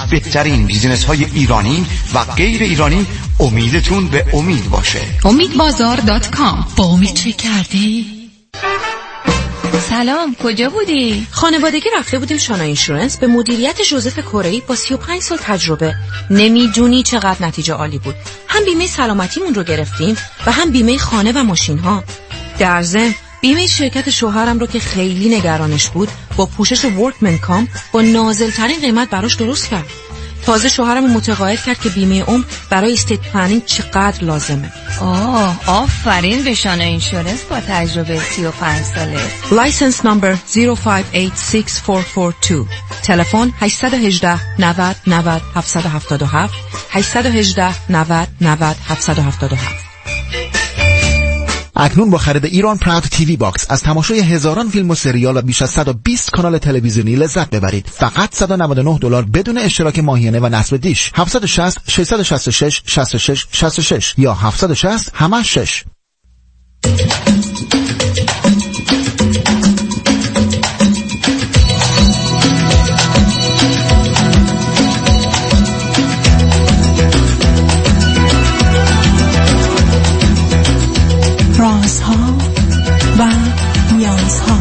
از بهترین بیزینس های ایرانی و غیر ایرانی امیدتون به امید باشه. امیدبازار.com. با امید چه کردی؟ سلام، کجا بودی؟ خانوادگی رفته بودیم شانا اینشورنس به مدیریت ژوزف کره‌ای با 35 سال تجربه. نمیدونی چقدر نتیجه عالی بود. هم بیمه سلامتیمون رو گرفتیم و هم بیمه خانه و ماشین ها. در ضمن بیمه شرکت شوهرم رو که خیلی نگرانش بود با پوشش ورکمن کام با نازل‌ترین قیمت براش درست کرد. تازه شوهرم متقاعد کرد که بیمه عمر برای استیت پلنینگ چقدر لازمه. آفرین به شانا اینشورنس با تجربه 35 ساله. لایسنس نمبر 0586442. تلفن 818 90 90 777 818 90 90 777. اکنون با خرید ایران پراود تیوی باکس از تماشای هزاران فیلم و سریال و بیش از 120 کانال تلویزیونی لذت ببرید. فقط $199 بدون اشتراک ماهیانه و نصب دیش. 760 666 66 66 یا 760 همه 6. رازها و نیازها.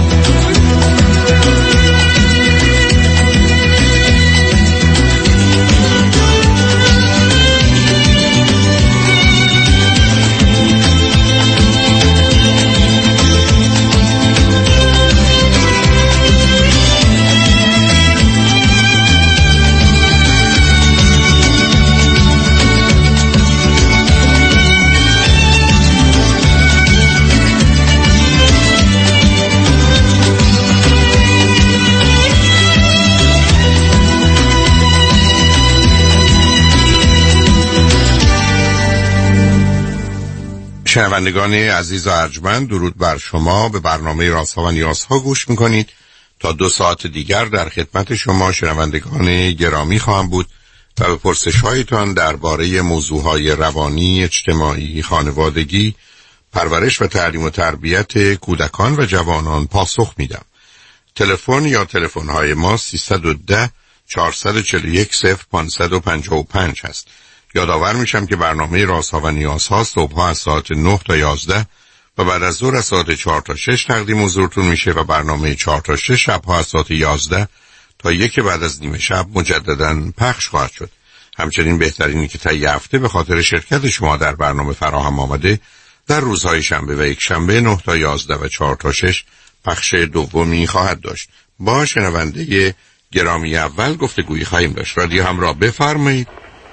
شنوندگان عزیز و ارجمند، درود بر شما. به برنامه رازها و نیازها گوش میکنید. تا 2 ساعت دیگر در خدمت شما شنوندگان گرامی خواهم بود و به پرسش هایتان درباره موضوعهای روانی، اجتماعی، خانوادگی، پرورش و تعلیم و تربیت کودکان و جوانان پاسخ میدم. تلفن یا تلفن های ما 310 441 0555 هست. یادآور میشم که برنامه رازها و نیازها صبح‌ها از ساعت 9 تا 11 و بعد از ظهر از ساعت 4 تا 6 تقدیم حضورتون میشه و برنامه 4 تا 6 شب‌ها از ساعت 11 تا 1 بعد از نیم شب مجدداً پخش خواهد شد. همچنین بهترینی که طی هفته به خاطر شرکت شما در برنامه فراهم آمده در روزهای شنبه و یک شنبه 9 تا 11 و 4 تا 6 پخش دومی خواهد داشت. با شنونده گرامی اول گفتگویی خواهیم داشت. رادیو همراه، بفرمایید.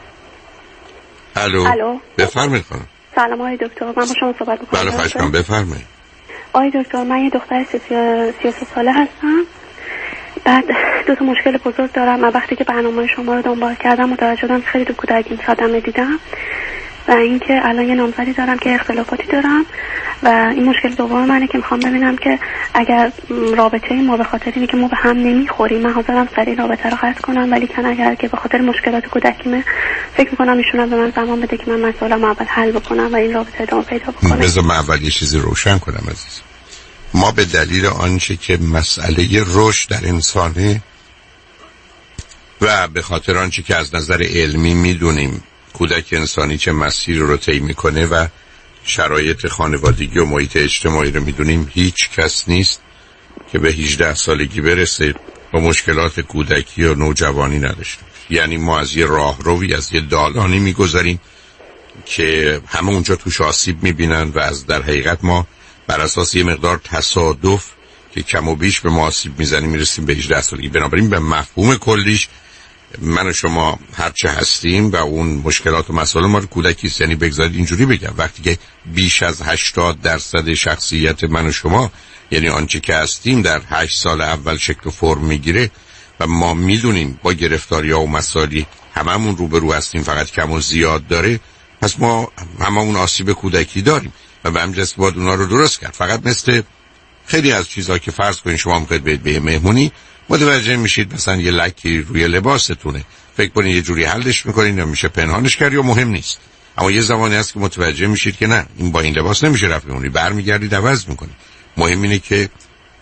الو. بفرمایید خانم. سلام آقای دکتر، من با شما صحبت می‌کنم. بله خواهش می‌کنم، بفرمایید. آقای دکتر، من یه دختر 33 ساله هستم. بعد 2 تا مشکل بزرگ دارم. من وقتی که برنامه شما رو دنبال کردم متوجه شدم که خیلی تو کودکیم صدمه دیدم و اینکه الان یه نامزدی دارم که اختلافاتی دارم و این مشکل دوم منه که میخوام ببینم که اگر رابطه ما به خاطر اینکه ما به هم نمیخوریم، من حاضرم سریع رابطه رو قطع کنم، ولی کن اگر که به خاطر مشکلات کودکیمه فکر میکنم ایشون به من زمان بده که من مسئولم اول حل بکنم و این رابطه ادامه پیدا بکنه. بذار من اول یه چیزی روشن کنم عزیز. ما به دلیل آنچه که مسئله رشد در انسانه و به خاطر آنچه که از نظر علمی میدونیم کودک انسانی چه مسیر رو طی میکنه و شرایط خانوادگی و محیط اجتماعی رو میدونیم، هیچ کس نیست که به 18 سالگی برسه با مشکلات کودکی و نوجوانی نداشته. یعنی ما از یه راهروی، از یه دالانی میگذاریم که همه اونجا توش آسیب میبینن و از در حقیقت ما بر اساس یه مقدار تصادف که کم و بیش به ما آسیب میزنیم میرسیم به 18 سالگی. بنابراین به مفهوم کلیش من و شما هرچه هستیم و اون مشکلات و مسائل ما رو کودکی است. یعنی بگذارید اینجوری بگم، وقتی که بیش از 80% شخصیت من و شما، یعنی آنچه که هستیم، در 8 سال اول شکل و فرم میگیره و ما میدونیم با گرفتاری‌ها و مسائلی هممون روبرو هستیم، فقط کم و زیاد داره، پس ما هممون آسیب کودکی داریم و به همین جهت باید اونا رو درست کرد. فقط مثل خیلی از چیزا که فرض کنید شما میخواید برید به مهمونی، متوجه میشید مثلا یه لکی روی لباستونه، فکر کنید یه جوری حلش میکنید یا میشه پنهانش کرد یا مهم نیست، اما یه زمانی هست که متوجه میشید که نه، این با این لباس نمیشه رفت مهمونی، برمیگردید عوض میکنید. مهم اینه که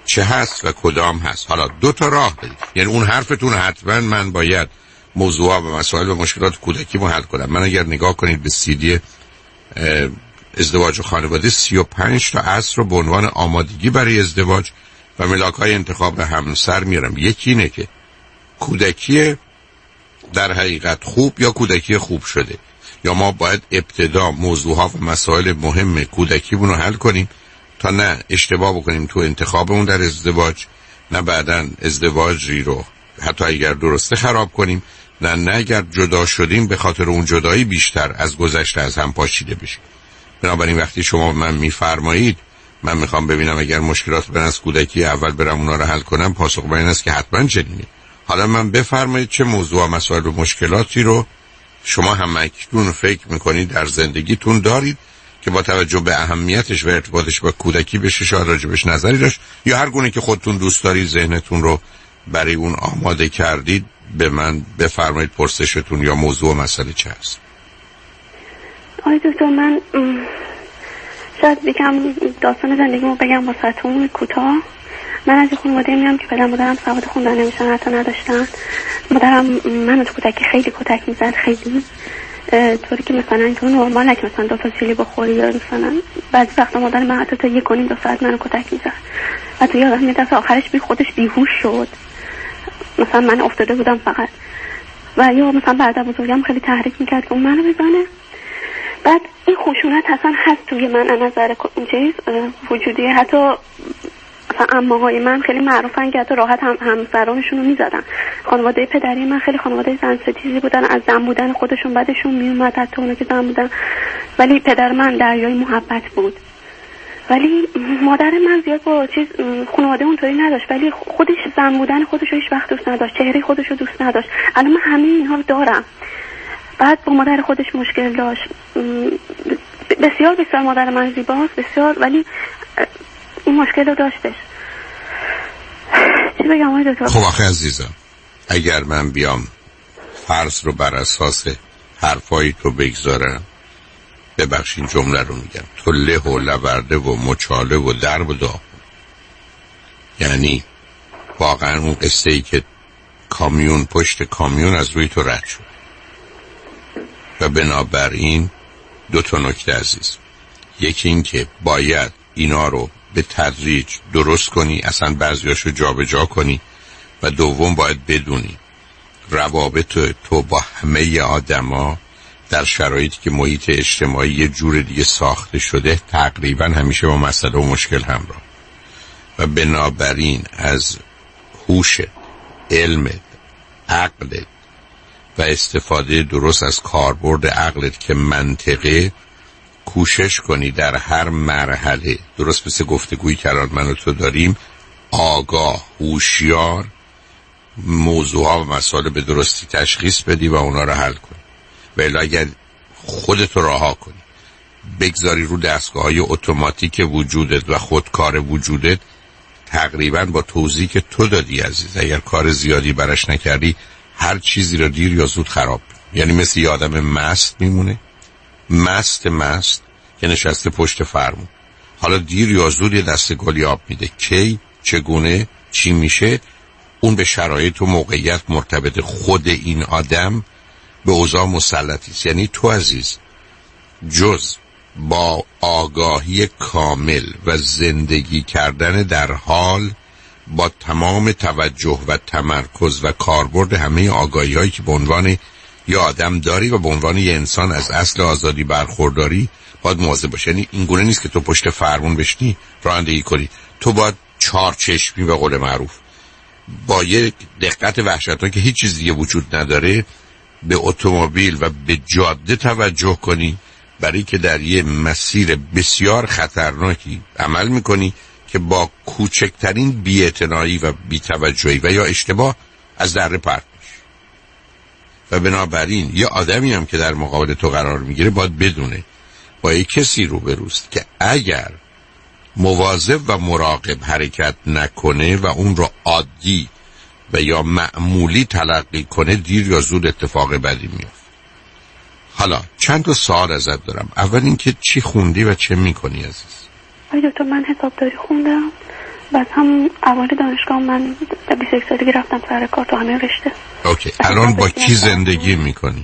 چه هست و کدام هست. حالا 2 تا راه دارید، یعنی اون حرفتون حتما من باید موضوعات و مسائل و مشکلات کودکی رو حل کنم. من اگر نگاه کنید به CD ازدواج و خانواده 35 تا اصل رو به عنوان آمادگی برای ازدواج و ملاک‌های انتخاب همسر میارم. یکی اینه که کودکی در حقیقت خوب یا کودکی خوب شده، یا ما باید ابتدا موضوعها و مسائل مهم کودکیمون رو حل کنیم تا نه اشتباه بکنیم تو انتخابمون در ازدواج، نه بعداً ازدواجی رو حتی اگر درسته خراب کنیم، نه اگر جدا شدیم به خاطر اون جدایی بیشتر از گذشته از هم پاشیده بشیم. بنابراین وقتی شما من میفرمایید من میخوام ببینم اگر مشکلات من از کودکی اول برم اونا رو حل کنم، پاسخ من این است که حتما چنینه. حالا من بفرمایید چه موضوع و مسائل و مشکلاتی رو شما هم اکنون فکر میکنید در زندگیتون دارید که با توجه به اهمیتش و ارتباطش با کودکی بشه شاید راجبش نظری داشت، یا هر گونه که خودتون دوست دارید ذهنتون رو برای اون آماده کردید به من بفرمایید پرسشتون یا موضوع و مسئله چه هست. آقای دکتر من شاید بگم داستان زندگیمو بگم واسهتون کوتاه. من از خانواده میام که پدر مادرم سواد خوندن نمیشن، حتی نداشتن. مادرم منو تو کودکی خیلی کتک میزد، خیلی طوری که مثلا اینطور نرمال که مثلا 2 تا سیلی بخوری، یا مثلا بعضی وقتا مادر من حتی تا 1.5-2 ساعت منو کتک میزد و تو یادم میاد دفعه آخرش بی خودش بیهوش شد، مثلا من افتاده بودم فقط، و یا مثلا برادر بزرگم خیلی تحریک میکرد که اون منو بزنه. بعد این خشونت اصلا هست توی من از نظر چیز وجودی. حتی مثلا عمه‌های من خیلی معروفن که حتی راحت همسرانشون رو میزدن. خانواده پدری من خیلی خانواده زن ستیزی بودن، از زن بودن خودشون بعدشون میومد حتی اونا که زن بودن، ولی پدر من دریای محبت بود. ولی مادر من زیاد با چیز خانواده اونطوری نداشت، ولی خودش زن بودن خودش رو هیچ وقت دوست نداشت، چهره خودش رو دوست نداشت. الان من همه اینها رو دارم. بعد با مادر خودش مشکل داشت، بسیار بسیار مادر من زیباست بسیار، ولی این مشکل رو داشتش. چی بگم آقای دکتر؟ خب آخه عزیزم اگر من بیام فرض رو بر اساس حرفایی تو بگذارم، ببخشین جمله رو میگم، تو له و لورده و مچاله و درب و داغ، یعنی واقعا اون قصه ای که کامیون پشت کامیون از روی تو رد شد. و بنابراین 2 تا نکته عزیز، یکی این که باید اینا رو به تدریج درست کنی، اصلا بعضیاشو جا به جا کنی، و دوم باید بدونی روابط تو با همه آدما در شرایطی که محیط اجتماعی یه جور دیگه ساخته شده تقریبا همیشه با مسئله و مشکل همراه. و بنابراین از هوشت، علمت، عقلت و استفاده درست از کاربرد عقلت که منطقه، کوشش کنی در هر مرحله، درست مثل گفتگویی که الان من و تو داریم، آگاه، هوشیار موضوعها و مسائل به درستی تشخیص بدی و اونا رو حل کنی. و الا اگر خودتو رها کنی بگذاری رو دستگاه‌های اتوماتیک وجودت و خودکار وجودت، تقریبا با توضیحی که تو دادی عزیز، اگر کار زیادی براش نکردی هر چیزی رو دیر یا زود خراب، یعنی مثل یه آدم مست میمونه، مست که نشسته پشت فرمون، حالا دیر یا زود یه دسته گلی آب میده، کی، چگونه، چی میشه، اون به شرایط و موقعیت مرتبط. خود این آدم به اوضاع مسلطی است. یعنی تو عزیز جز با آگاهی کامل و زندگی کردن در حال با تمام توجه و تمرکز و کاربرد همه آگاهی هایی که به عنوان یه آدم داری و به عنوان یه انسان از اصل آزادی برخورداری باید مواظب باشی. یعنی این گونه نیست که تو پشت فرمون بشینی رانندگی کنی، تو باید 4 چشمی به قول معروف با یک دقت وحشتناک که هیچ چیز دیگه وجود نداره به اتومبیل و به جاده توجه کنی، برای که در یه مسیر بسیار خطرناکی عمل میکنی که با کوچکترین بی‌اعتنایی و بی‌توجهی و یا اشتباه از دره پرت میشی. و بنابراین یه آدمی هم که در مقابل تو قرار میگیره باید بدونه با یه کسی روبروست که اگر مواظب و مراقب حرکت نکنه و اون رو عادی و یا معمولی تلقی کنه، دیر یا زود اتفاق بدی میفته. حالا چند تا سوال ازت دارم. اول اینکه چی خوندی و چه میکنی عزیز؟ دکتر من حسابداری خوندم بعد هم اوایل دانشگاه من 21 سالگی رفتم سر کار تو همه رشته. اوکی. الان با کی زندگی میکنی؟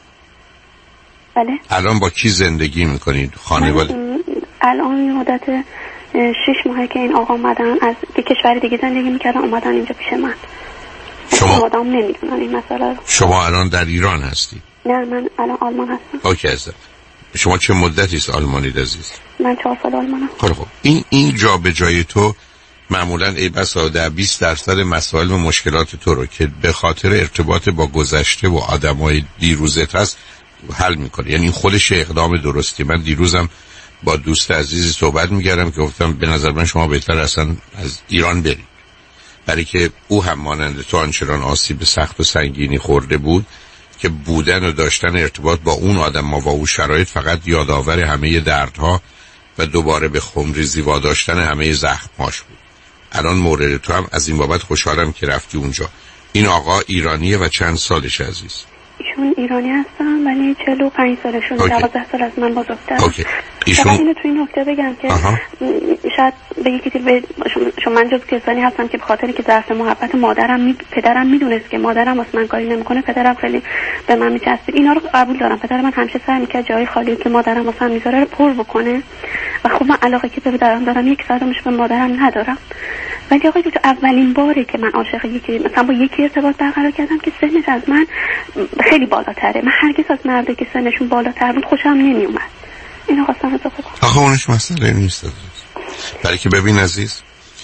بله. الان با کی زندگی میکنید؟ خانواده؟ الان مدت 6 ماهه که این آقا اومدن از یک کشور دیگه زندگی میکردن اومدن اینجا پیش من. شما آدم نمیدونن این مسئله رو. شما الان در ایران هستی؟ نه من الان آلمان هستم. اوکی عزیز. شما چه مدتی است آلمانید عزیز؟ من 4 سال آلمانم. خب این جا به جای تو معمولاً ای بسا 10-20% مسائل و مشکلات تو رو که به خاطر ارتباط با گذشته و آدمای دیروزت هست حل میکنه. یعنی خودش اقدام درستی. من دیروزم با دوست عزیزی صحبت میکردم که گفتم به نظر من شما بهتر اصلا از ایران برید، برای که او هم مانند تو آنچنان آسیب سخت و سنگینی خورده بود که بودن و داشتن ارتباط با اون آدم و اون شرایط فقط یادآور همه دردها و دوباره به خمریزی واداشتن همه زخم‌هاش بود. الان مورد تو هم از این بابت خوشحالم که رفتی اونجا. این آقا ایرانیه و چند سالش عزیز؟ ایشون ایرانی هستن ولی 45 سالشون، 12 سال از من بزرگتر. اوکی. ایشون اینو تو این نکته بگم که شاید به یکی شما من جز کسانی هستم که به خاطری که ظرف محبت پدرم میدونست که مادرم واسه من کاری نمیکنه، پدرم خیلی به من میچسبید. اینا رو قبول دارم. پدر من همیشه سعی میکرد جای خالی که مادرم واسه من میذاره رو پر بکنه و خب من علاقه که به پدرم دارم 1 صدمش به مادرم ندارم. ولی آقای دکتر اولین باره که من عاشق یکی مثلا با یکی ارتباط برقرار کردم که سنش از من خیلی بالاتره. من هرگز از مردی که سنشون بالاتر بود خوشم نمیومد. اینو خواستم اضافه کنم. آخه اونش مسئله نیست عزیز. برای که ببین عزیز،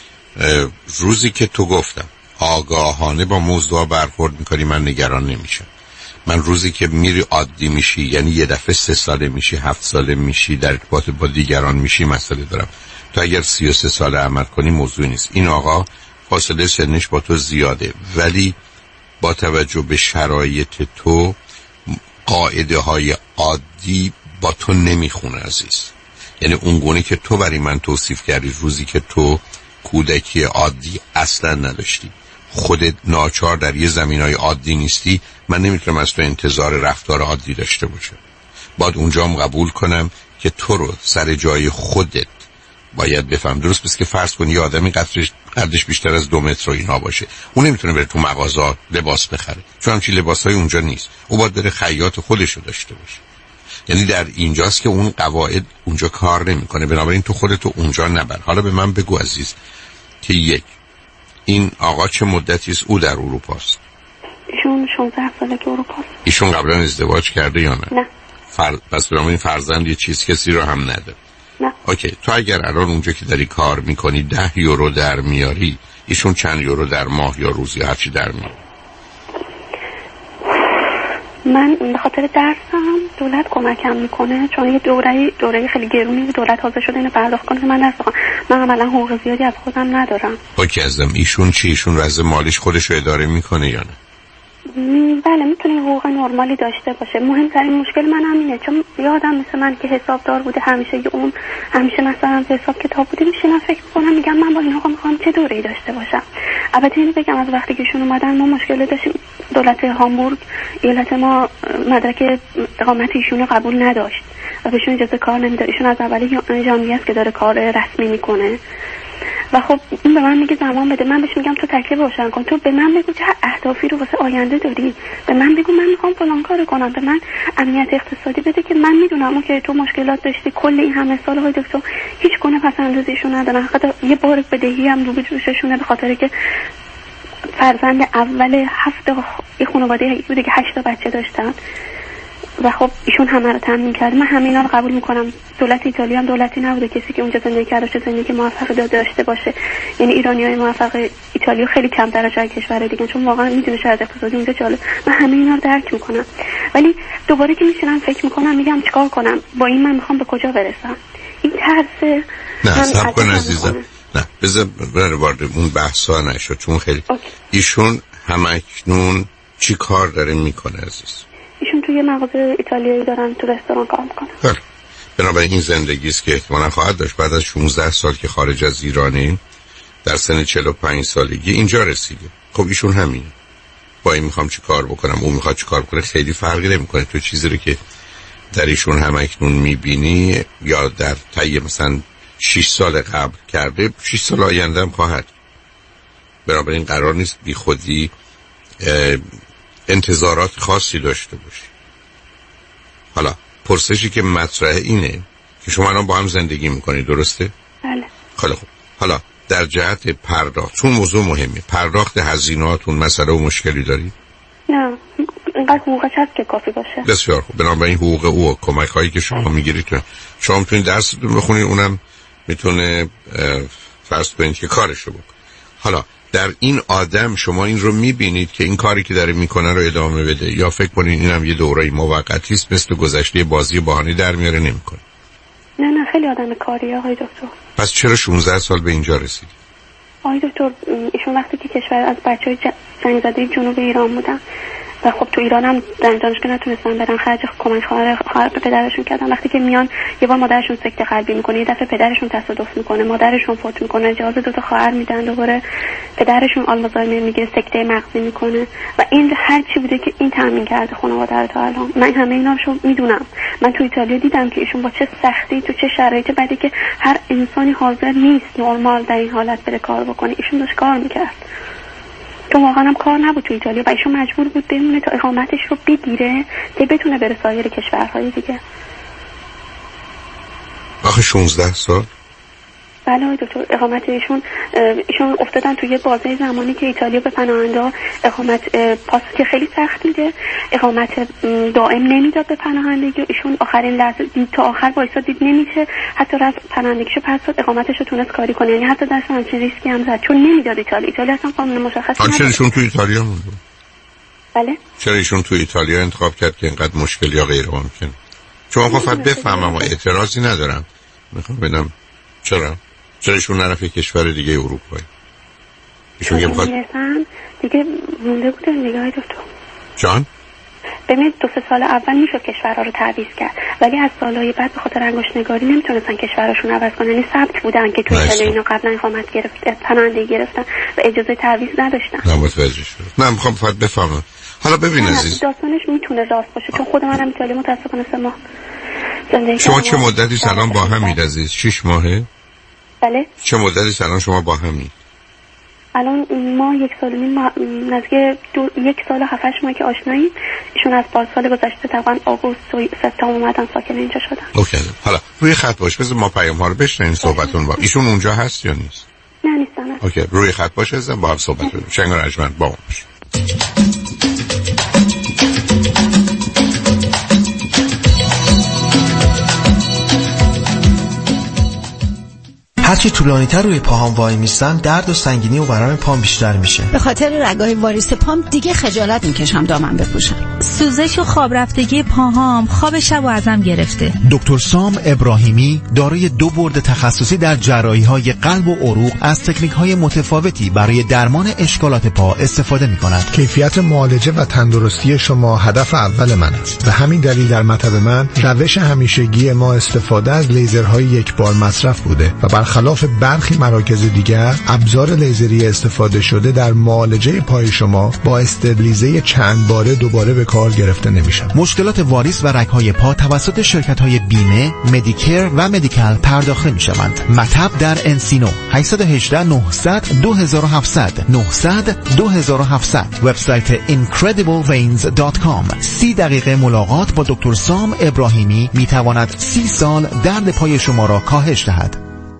روزی که تو گفتم آگاهانه با موضوع برخورد میکنی من نگران نمیشم. من روزی که میری عادی میشی، یعنی یه دفعه 3 ساله میشی، 7 ساله میشی، در ارتباط با دیگران میشی، مسئله دارم. تو اگر 33 ساله عمل کنی موضوع نیست. این آقا فاصله سنش با تو زیاده ولی با توجه به شرایط تو قاعده های عادی با تو نمیخونه عزیز. یعنی اون گونه که تو برای من توصیف کردی روزی که تو کودکی عادی اصلا نداشتی، خودت ناچار در یه زمینای عادی نیستی، من نمیتونم از تو انتظار رفتار عادی داشته باشم. باید اونجام قبول کنم که تو رو سر جای خودت باید بفهم. درست بس که فرض کنی یه آدمی قدش بیشتر از 2 متر و اینا باشه، اون نمیتونه بره تو مغازه لباس بخره چون همچین لباسای اونجا نیست. او باید بره خیاط خودش رو داشته باشه. یعنی در اینجاست که اون قواعد اونجا کار نمیکنه. بنابراین تو خودتو اونجا نبر. حالا به من بگو عزیز که این آقا چه مدتی است او در اروپا است؟ ایشون 16 ساله که اروپا است. ایشون قبلا ازدواج کرده یا نه؟ نه. پس بنابراین فرزند یه چیز کسی رو هم نداره. نه. اوکی. تو اگر الان اونجا که داری کار میکنی 10 یورو در میاری، ایشون چند یورو در ماه یا روز یا هرچی در میاری؟ من به خاطر درسم دولت کمکم میکنه چون یه دوره خیلی گرونی دولت حاضر شده اینو پرداخت کنه که من نرسم. من عملا حقوق زیادی از خودم ندارم. اوکی عزیزم. ایشون چی؟ ایشون وضع مالیش خودش رو اداره میکنه یا نه؟ بله میتونه حقوق نرمالی داشته باشه. مهمترین مشکل من همینه چون یه آدم مثل من که حسابدار بوده همیشه مثلا حساب کتاب بوده میشینم فکر میکنم میگم من با این آقا میخوام چه دوره‌ای داشته باشم. البته اینو بگم از وقتی که ایشون اومدن ما مشکل داشتیم. دولت هامبورگ ایالت ما مدرک اقامت ایشون رو قبول نداشت و بهشون اجازه کار نمیداد. ایشون از اول ژانویه است که داره کار رسمی میکنه و خب این به من میگه زمان بده. من بهش میگم تو تکلیف روشن کن، تو به من بگو چه اهدافی رو واسه آینده داری، به من بگو من میخوام فلان کارو کنم، به من امنیت اقتصادی بده که من میدونم اون که تو مشکلات داشتی کل این همه سال‌های دکتر هیچ گونه پس‌اندازیشون ندارن. حتی یه بار بدهی هم رو بجوششونه به خاطر که فرزند اول 7 یه خانواده بوده که 8 تا بچه داشتن و خب ایشون همه رو تامین کرد. من همه اینا رو قبول میکنم. دولت ایتالیا هم دولتی نبوده کسی که اونجا زندگی کرده چه زندگی موفقی داشته باشه. یعنی ایرانیای موفق ایتالیا خیلی کمتر از کشور دیگه چون واقعا میدونه شاید اقتصادی اونجا جالب. من همه اینا رو درک میکنم ولی دوباره که میشینم فکر میکنم میگم چیکار کنم با این، من میخوام به کجا برسم. این ترس نه صبر کن عزیزم. نه بذار وارد اون بحثا نشو چون خیلی ایشون همکنون چی کار داره میکنه عزیز؟ ایشون توی مغازه ایتالیایی دارن تو رستوران کار میکنن. بله. بنابراین این زندگی است که احتمالاً خواهد داشت بعد از 16 سال که خارج از ایرانی در سن 45 سالگی اینجا رسیده. خب ایشون همین. با این میخوام چی کار بکنم، اون میخواد چی کار بکنه، خیلی فرقی نمیکنه. تو چیزی رو که در ایشون همکنون میبینی یا در طی مثلا 6 سال قبل کرده 6 سال آینده هم خواهد. بنابراین قرار نیست بی خودی انتظارات خاصی داشته باشی. حالا پرسشی که مطرحه اینه که شما الان با هم زندگی میکنید، درسته؟ بله. خیلی خوب. حالا در جهت پرداخت، چون موضوع مهمه، پرداخت هزینه‌هاتون مسئله و مشکلی داری؟ نه، اینقدر حقوقش هست که کافی باشه. بسیار خوب. بنابراین حقوق او و کمک هایی که شما میگیرید شما میتونید درستون بخونید، اونم میتونه فرض کنید که کارشو بکنه. حالا در این آدم شما این رو میبینید که این کاری که داره میکنه رو ادامه بده، یا فکر کنید اینم یه دوره‌ای موقتی است، مثل گذشته بازی بهانه‌ای در میاره نمیکنه؟ نه خیلی آدم کاریه آقای دکتر. پس چرا 16 سال به اینجا رسیدی؟ آقای دکتر ایشون وقتی که کشور از بچهای زنگ زده جنوب ایران بودن و خب تو ایران هم دانشگاه نتونستن برن، خرج کمک خواهر پدرشون کردن. وقتی که میان یه بار مادرشون سکته قلبی میکنه، یه دفعه پدرشون تصادف میکنه، مادرشون فوت میکنه، جواز 2 تا خواهر میدن، دوباره پدرشون آلزایمر میگیره، سکته مغزی میکنه و این هر چی بوده که این تامین کرده خانواده رو تا الان. من همه اینا رو میدونم. من تو ایتالیا دیدم که ایشون با چه سختی تو چه شرایط بعدی که هر انسانی حاضر نیست نرمال در این حالت بره کار بکنه، ایشون داشت کار میکرد. تو واقعا هم کار نبود تو ایتالیا و ایشون مجبور بود بمونه تا اقامتش رو بگیره که بتونه بره سایر کشورهای دیگه. آخه 16 سال؟ بله دکتر، اقامت ایشون افتادن توی بازه زمانی که ایتالیا به پناهنده اقامت پاس که خیلی سخت میده، اقامت دائم نمیداد به پناهندگی. ایشون آخرین لحظه تا آخر وایساد، دید نمیشه، حتی رفت پناهندگیشو پس داد، اقامتشو تونست کاری کنه. یعنی حتی دست همچین ریسکی هم زد چون نمیداد ایتالیا اصلا قانون مشخصی نداره. چرا ایشون تو ایتالیا موند؟ بله؟ چرا ایشون تو ایتالیا انتخاب کرد که اینقدر مشکل یا غیر ممکن؟ چون فقط بفهمم و اعتراضی ندارم، میخوام ببینم چرا ایشون نرفت کشور دیگه اروپایی؟ ایشون دیگه مونده بوده نگاه دکتر جان؟ ببینید 2-3 سال اول میشد کشورها رو تعویض کرد، ولی از سالهای بعد به خاطر انگشت‌نگاری نمیتونستن کشورشون عوض کنن. یعنی ثبت بودن که تو ایتالیا اینا قبلا اقامت گرفت، پناهندگی گرفتن و اجازه تعویض نداشتن. نه متوجه شدم. نه میخوام فقط بفهمم. حالا ببین عزیز، داستانش میتونه راست باشه چون خود منم ایتالیا متاسفانه 3 ماه زندگی کردم. شما چه مدتی الان با همید عزیز؟ 6 ماهه؟ بله. چه مدتی الان شما با همید؟ الان ما 1 سال و نیم نزدیک 1 سال و 7-8 ماه که آشناییم. ایشون از سال گذشته تقریبا آگوست و سپتامبر اومدن ساکن اینجا شدن. اوکی. حالا روی خط باش، بذار ما پیام ها رو بشنویم صحبتون با ایشون اونجا هست یا نیست؟ نه نیستن. اوکی، روی خط باش با هم صحبت کنیم. شنگ رجمند با ما باش. هرچی طولانی‌تر روی پاهام وای میستم درد و سنگینی و ورم پام بیشتر میشه. به خاطر رگ‌های واریس پام دیگه خجالت میکشم دامن بپوشم. سوزش و خواب رفتگی پاهام خواب شب و ازم گرفته. دکتر سام ابراهیمی دارای 2 بورد تخصصی در جراحی‌های قلب و عروق از تکنیک‌های متفاوتی برای درمان اشکالات پا استفاده می‌کند. کیفیت معالجه و تندرستی شما هدف اول من است. به همین دلیل در مطب من روش همیشگی ما استفاده از لیزرهای یکبار مصرف بوده و برخلاف برخی مراکز دیگر ابزار لیزری استفاده شده در معالجه پای شما با استبلیزه چند باره دوباره به کار گرفته نمیشن. مشکلات واریس و رگ‌های پا توسط شرکت‌های بیمه، مدیکر و مدیکال پرداخته می‌شوند. مطب در انسینو 818 900 2700 900 2700. وبسایت incredibleveins.com. 30 دقیقه ملاقات با دکتر سام ابراهیمی می‌تواند 30 سال درد پای شما را کاهش دهد.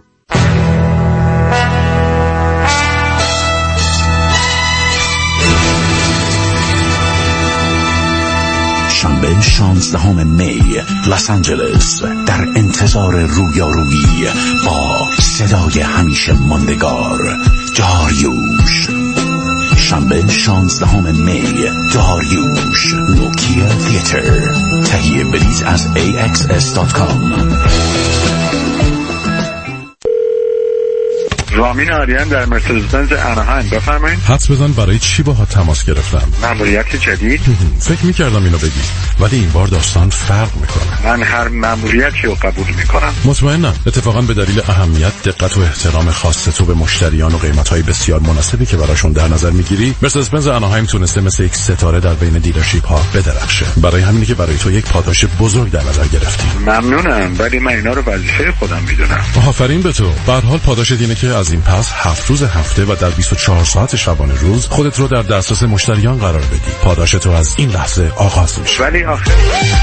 شنبه 16 می لس آنجلس در انتظار رویارویی با صدای همیشه ماندگار داریوش. شنبه 16 می داریوش نوکیا تیاتر. تهیه بلیط از axs.com. رامین آریان در مرسدس بنز اناهایم. بفرمایید. حدس بزن برای چی باهات تماس گرفتم؟ مأموریت جدید؟ فکر می‌کردم اینو بگی، ولی این بار داستان فرق می‌کنه. من هر مأموریتی رو قبول می‌کنم. مطمئنم. اتفاقا به دلیل اهمیت، دقت و احترام خاص تو به مشتریان و قیمت‌های بسیار مناسبی که براشون در نظر می‌گیری، مرسدس بنز اناهایم تونسته مثل یک ستاره در بین دیلرشیپ‌ها بدرخشه. برای همینه که برای تو یک پاداش بزرگ در نظر گرفتیم. ممنونم، ولی من اینا رو وظیفه خودم می‌دونم. آفرین به تو. به هر حال پاداشت اینه که از این پس 7 روز هفته و در 24 ساعت شبانه روز خودت رو در دسترس مشتریان قرار بدی. پاداش تو از این لحظه آغاز میشه. ولی آخه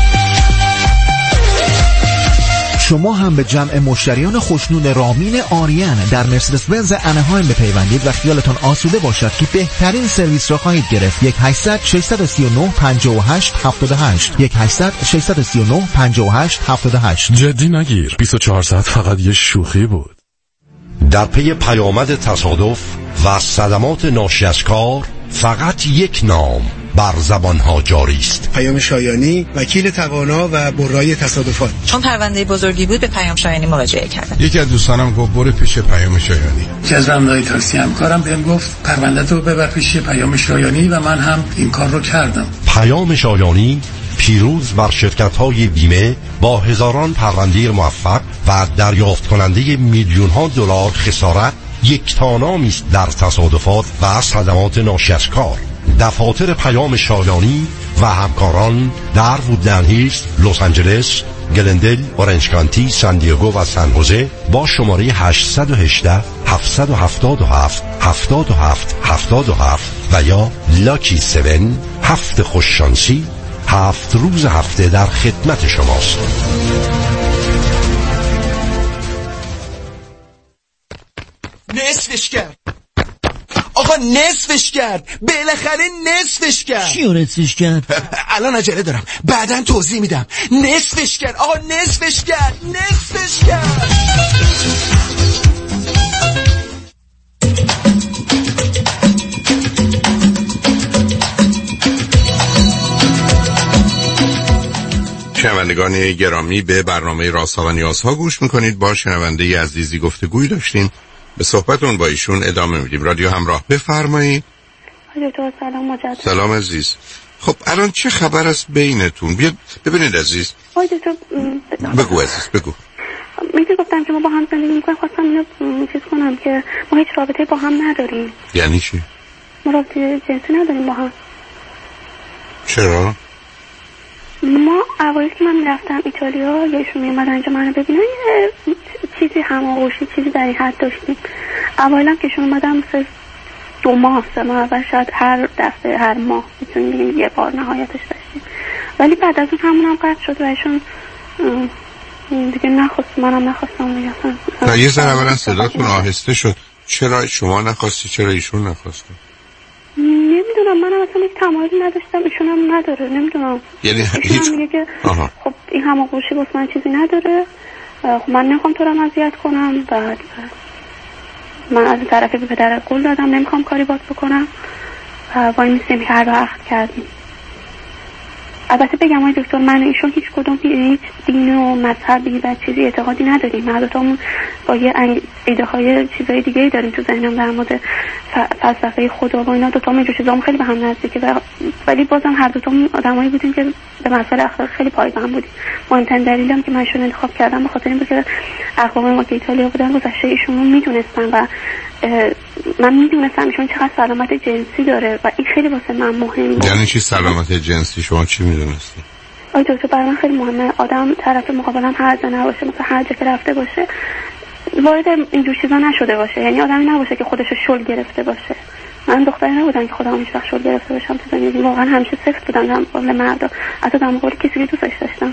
شما هم به جمع مشتریان خوشنود رامین آریان در مرسدس بنز اناهایم بپیوندید و خیالتان آسوده باشد که بهترین سرویس را خواهید گرفت. 1-800-639-58-78 1-800-639-58-78. جدی نگیر، 24 ساعت فقط یه شوخی بود. در پی پیامد تصادف و صدمات ناشی از کار فقط یک نام بر زبانها جاری است. پیام شایانی، وکیل توانا و برای تصادفات. چون پرونده بزرگی بود به پیام شایانی مراجعه کردم. یکی از دوستانم گفت برو پیش پیام شایانی. جزوام‌های تاکسی همکارم بهم گفت پرونده تو ببر پیش پیام شایانی و من هم این کار رو کردم. پیام شایانی پیروز بر شرکت‌های بیمه با هزاران پرونده موفق و دریافت کننده میلیون‌ها دلار خسارت یک تانامی است در تصادفات و صدمات ناشی از کار. دفاتر پیام شایانی و همکاران در وودلند هیلز، لس آنجلس، گلندل، اورنج کانتی، سان دیگو و سن خوزه با شماره 818 777 77 77 و یا لاکی 7 هفت خوششانسی 7 روز هفته در خدمت شماست. نصفش کرد آقا، نصفش کرد، بالاخره نصفش کرد. چیو نصفش کرد؟ الان عجله دارم، بعداً توضیح میدم. نصفش کرد آقا، نصفش کرد، نصفش کرد. شنوندگان گرامی، به برنامه رازها و نیازها گوش میکنید. با شنونده عزیزی گفتگوی داشتیم، به صحبتون با ایشون ادامه میدیم. رادیو همراه، بفرمایید. سلام مجدد. سلام عزیز. خب الان چه خبر است بینتون؟ بیاد ببینید عزیز. بگو عزیز، بگو. میگه گفتم که ما با هم زندگی میکنیم، خواستم اینو چیز کنم که ما هیچ رابطه با هم نداریم. یعنی چی؟ ما رابطه جنسی نداریم با هم. چرا؟ ما اوایل که من میرفتم ایتالیا یا ایشون میومد اینجا منو ببینن، چیزی هماغوشی چیزی در این حد داشتیم. اوایل که ایشون اومدن مثل 2 ماه 3 ماه اول شاید هر دفعه هر ماه میتونیم بگیم یه بار نهایتش داشتیم، ولی بعد از اون همونم قطع شد و ایشون دیگه نخواست، منم نخواستم دیگه. نه یه ذره اولا صداتون آهسته شد. چرا شما نخواستی، چرا ایشون نخواسته؟ نمیدونم، منم اصلا یک تمایلی نداشتم، ایشون هم نداره، نمیدونم. یعنی هیچ که خب این هماغوشی واسه من چیزی نداره، خب من نمیخوام تو رو اذیت کنم، بعد من از طرفی به پدر قول دادم نمیخوام کاری باز بکنم، وای میستیم هر رو عقد کردیم. البته بگم آقای دکتر، من ایشون هیچ کدوم هیچ دین و مذهبی و چیزی اعتقادی نداریم. هر دوتامون با یه ایده های چیزای دیگه‌ای داریم تو ذهنم در مورد فلسفه خدا و اینا. دوتامون اینجور چیزام خیلی به هم نزدیکه، ولی بازم هر دوتامون آدمایی بودیم که به مسائل اخلاقی خیلی پایبند بودیم. مهمترین دلیلم که من ایشون انتخاب کردم به خاطر این بود که اقوام ما که ایتالیا بودن گذشته ایشون رو میدونستن و من میدونستم ایشون چقدر سلامت جنسی داره و این خیلی واسه من مهم بود. یعنی چی سلامت جنسی؟ شما چی میدونستی؟ آی دکتر، برای من خیلی مهمه آدم طرف مقابلم هرجا نباشه، مثلا هر جا که رفته باشه وارد اینجور چیزا نشده باشه، یعنی آدمی نباشه که خودشو شل گرفته باشه. من دختری نبودم که خودم هیچ وقت شل گرفته باشم تو زندگی، واقعا همیشه سکس بودم در مقابل مردا، حتی در مقابل کسی که دوستش داشتم.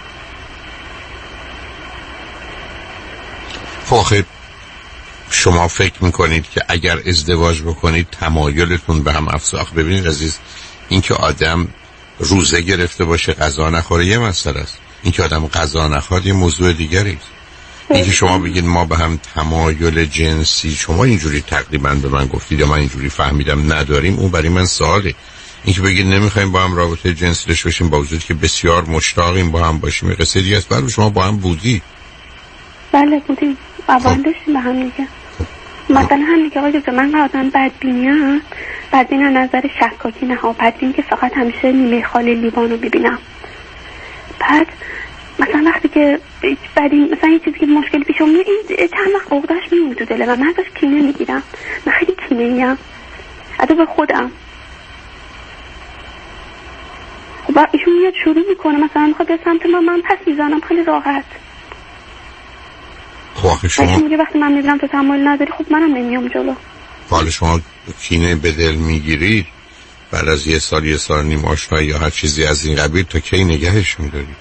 خب شما فکر میکنید که اگر ازدواج بکنید تمایلتون به هم افزاخ؟ ببینید عزیز، این که آدم روزه گرفته باشه غذا نخوره یه مسئله است، این که آدم غذا نخواد یه موضوع دیگری است. این که شما بگید ما به هم تمایل جنسی، شما اینجوری تقریبا به من گفتید یا من اینجوری فهمیدم نداریم، اون برای من سواله. این که بگید نمیخوایم با هم رابطه جنسی داشته باشیم با وجودی که بسیار مشتاقیم با هم باشیم، یه قصه دیگه است. برای شما با هم بودی؟ بله بودیم، اول داشتیم به هم دیگه. مثلا هم میگه آقای دکتر من آدم بدبینیم، بدبین از نظر شکاکی نه ها، بدبین که فقط همیشه نیمه خالی لیوان رو ببینم. بعد مثلا وقتی که مثلا یه چیزی که مشکلی پیش اومده این چند وقت عقده‌اش میمونه تو دلم، من ازش کینه میگیرم، من خیلی کینه‌ایم حتی به خودم. خب ایشون میاد شروع میکنه مثلا میخواد به سمت من پس میزنم خیلی راحت. خب شما میگه وقتی من میبینم تو تحمل نداری خب منم نمیام جلو. حالا شما کینه به دل میگیرید بعد از یه سال نیم آشنایی یا هر چیزی از این قبیل تا کی نگهش میدارید؟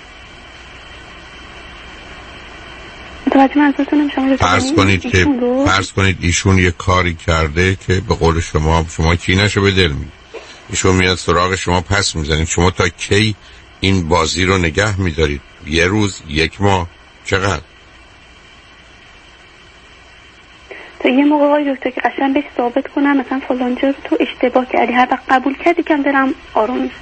فرض کنید ایشون یه کاری کرده که به قول شما کینه‌شو به دل میگیرید، ایشون میاد سراغ شما پس میزنید، شما تا کی این بازی رو نگه میدارید؟ یه روز، یک ماه، چقدر؟ تا یه موقع آقای دکتر که قشنگ بهش ثابت کنم مثلا فلان جا رو تو اشتباه کردی، هر وقت قبول کردی کم دارم آروم میشه.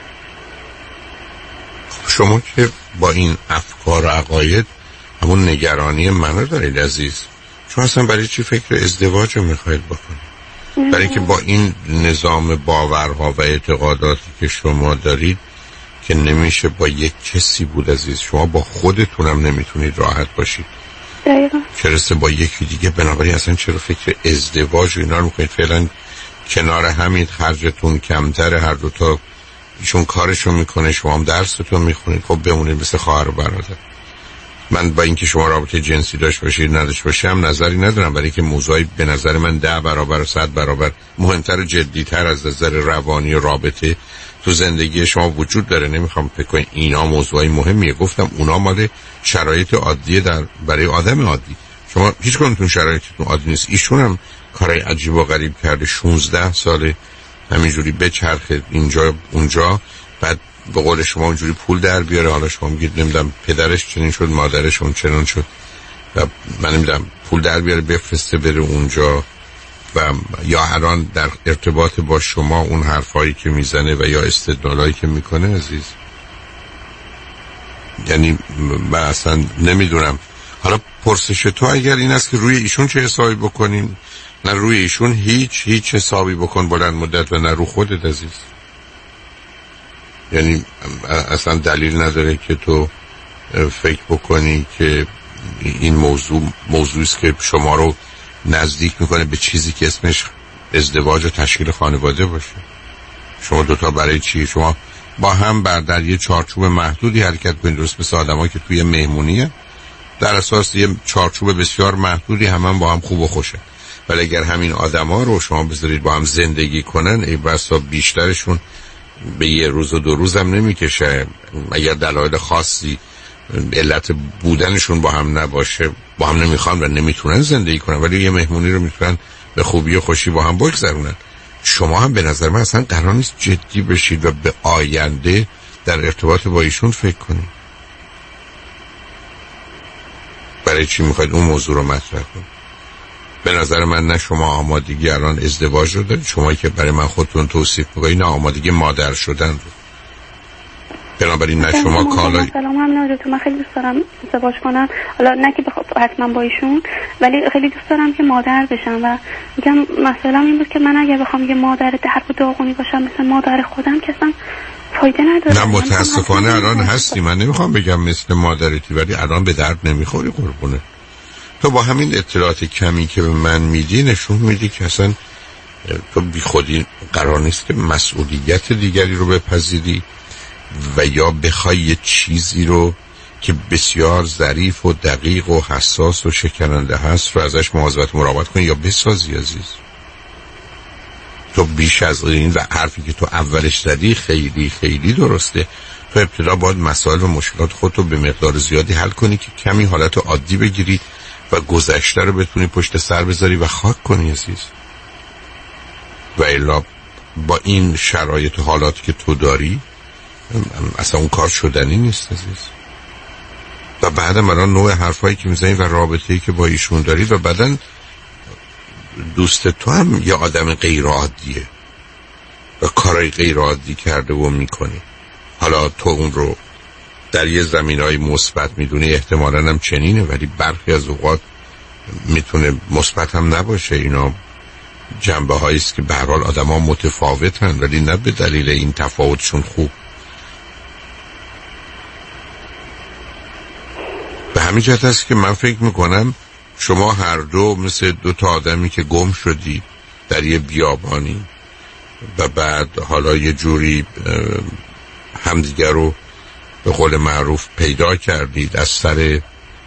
شما که با این افکار و عقاید همون نگرانی منو دارید عزیز، شما اصلا برای چی فکر ازدواج رو میخواید بکنید؟ برای که با این نظام باورها و اعتقاداتی که شما دارید که نمیشه با یک کسی بود عزیز، شما با خودتونم نمیتونید راحت باشید چرسته با یکی دیگه. بنابراین اصلا چرا فکر ازدواج و اینا رو میکنید؟ فعلا کنار همین خرجتون کمتره، هر دوتا ایشون کارشون میکنه شما هم درستون میخونید، خب بمونید مثل خواهر و برادر. من با اینکه شما رابطه جنسی داشت باشید نداشت باشید هم نظری ندارم، برای که موضوعی به نظر من 10 برابر و 100 برابر مهمتر و جدیتر از نظر روانی و رابطه تو زندگی شما وجود داره. نمیخوام فکر کنید اینا موضوعی مهمیه، گفتم اونا مال شرایط عادیه برای آدم عادی. شما هیچ کدومتون شرایطتون عادی نیست. ایشون هم کارای عجیب و غریب کرده، 16 ساله همینجوری بچرخه اینجا اونجا، بعد به قول شما اونجوری پول در بیاره. حالا شما میگید نمیدونم پدرش چنین شد، مادرش اون چنان شد، و من نمیدونم پول در بیاره بفرسته بره اونجا، و یا الان در ارتباط با شما اون حرفایی که میزنه و یا استدلالایی که میکنه عزیز، یعنی من اصلا نمیدونم. حالا پرسش تو اگر این است که روی ایشون چه حسابی بکنیم، نه روی ایشون هیچ حسابی بکن بلند مدت، و نه رو خودت عزیز. یعنی اصلا دلیل نداره که تو فکر بکنی که این موضوعی است که شما رو نزدیک میکنه به چیزی که اسمش ازدواج و تشکیل خانواده باشه. شما دوتا برای چی؟ شما با هم در یه چارچوب محدودی حرکت کنید، درست مثل آدمایی که توی مهمونیه در اساس یه چارچوب بسیار محدودی هم با هم خوب و خوشه. ولی اگر همین آدما رو شما بذارید با هم زندگی کنن، ای بسا بیشترشون به یه روز و 2 روز هم نمیکشه. اگر دلایل خاصی علت بودنشون با هم نباشه، با هم نمیخوان و نمیتونن زندگی کنن، ولی یه مهمونی رو میتونن به خوبی و خوشی با هم بگذرونن. شما هم به نظر من اصلا قرار نیست جدی بشید و به آینده در ارتباط با ایشون فکر کنید. برای چی میخواید اون موضوع رو مطرح کنید؟ به نظر من نه شما آمادگی الان ازدواج رو دارید، شما که برای من خودتون توصیف میکنید نه آمادگی مادر شدن رو. بنابراین نه شما کالا سلام هم نادرتون، من خیلی دوست دارم ازدواج کنم، حالا نه که حتما با ایشون، ولی خیلی دوست دارم که مادر بشم. و میگم مثلا این بود که من اگه بخوام یه مادر درب و داغونی باشم مثل مادر خودم که اصلا فایده نداره. نه متاسفانه الان هستی، من نمیخوام بگم مثل مادرتی، ولی الان به درد نمیخوری قربونه. تو با همین اطلاعات کمی که به من میدی نشون میدی که اصلا تو بی خودی قرار نیست که مسئولیت دیگری رو بپذیری و یا بخوای یه چیزی رو که بسیار ظریف و دقیق و حساس و شکننده هست رو ازش مواظبت مراقبت کنی یا بسازی عزیز. تو بیش از این، و حرفی که تو اولش زدی خیلی خیلی درسته، تو ابتدا باید مسائل و مشکلات خودتو به مقدار زیادی حل کنی که کمی حالت عادی بگیری و گذشته رو بتونی پشت سر بذاری و خاک کنی عزیز. و الا با این شرایط و حالات که تو داری اصلا اون کار شدنی نیست عزیز. و بعدم الان نوع حرفایی که میزنی و رابطه‌ای که با ایشون داری، و بعدن دوست تو هم یه آدم غیر عادیه و کارهای غیر عادی کرده و میکنی. حالا تو اون رو در یه زمینهای مثبت میدونی، احتمالاً هم چنینه، ولی برخی از اوقات میتونه مثبت هم نباشه. اینا جنبه هایی است که به هر حال آدم‌ها متفاوتن، ولی نه به دلیل این تفاوتشون خوب. به همین جهت است که من فکر میکنم شما هر دو مثل دو تا آدمی که گم شدی در یه بیابانی و بعد حالا یه جوری همدیگر رو به قول معروف پیدا کردید، از سر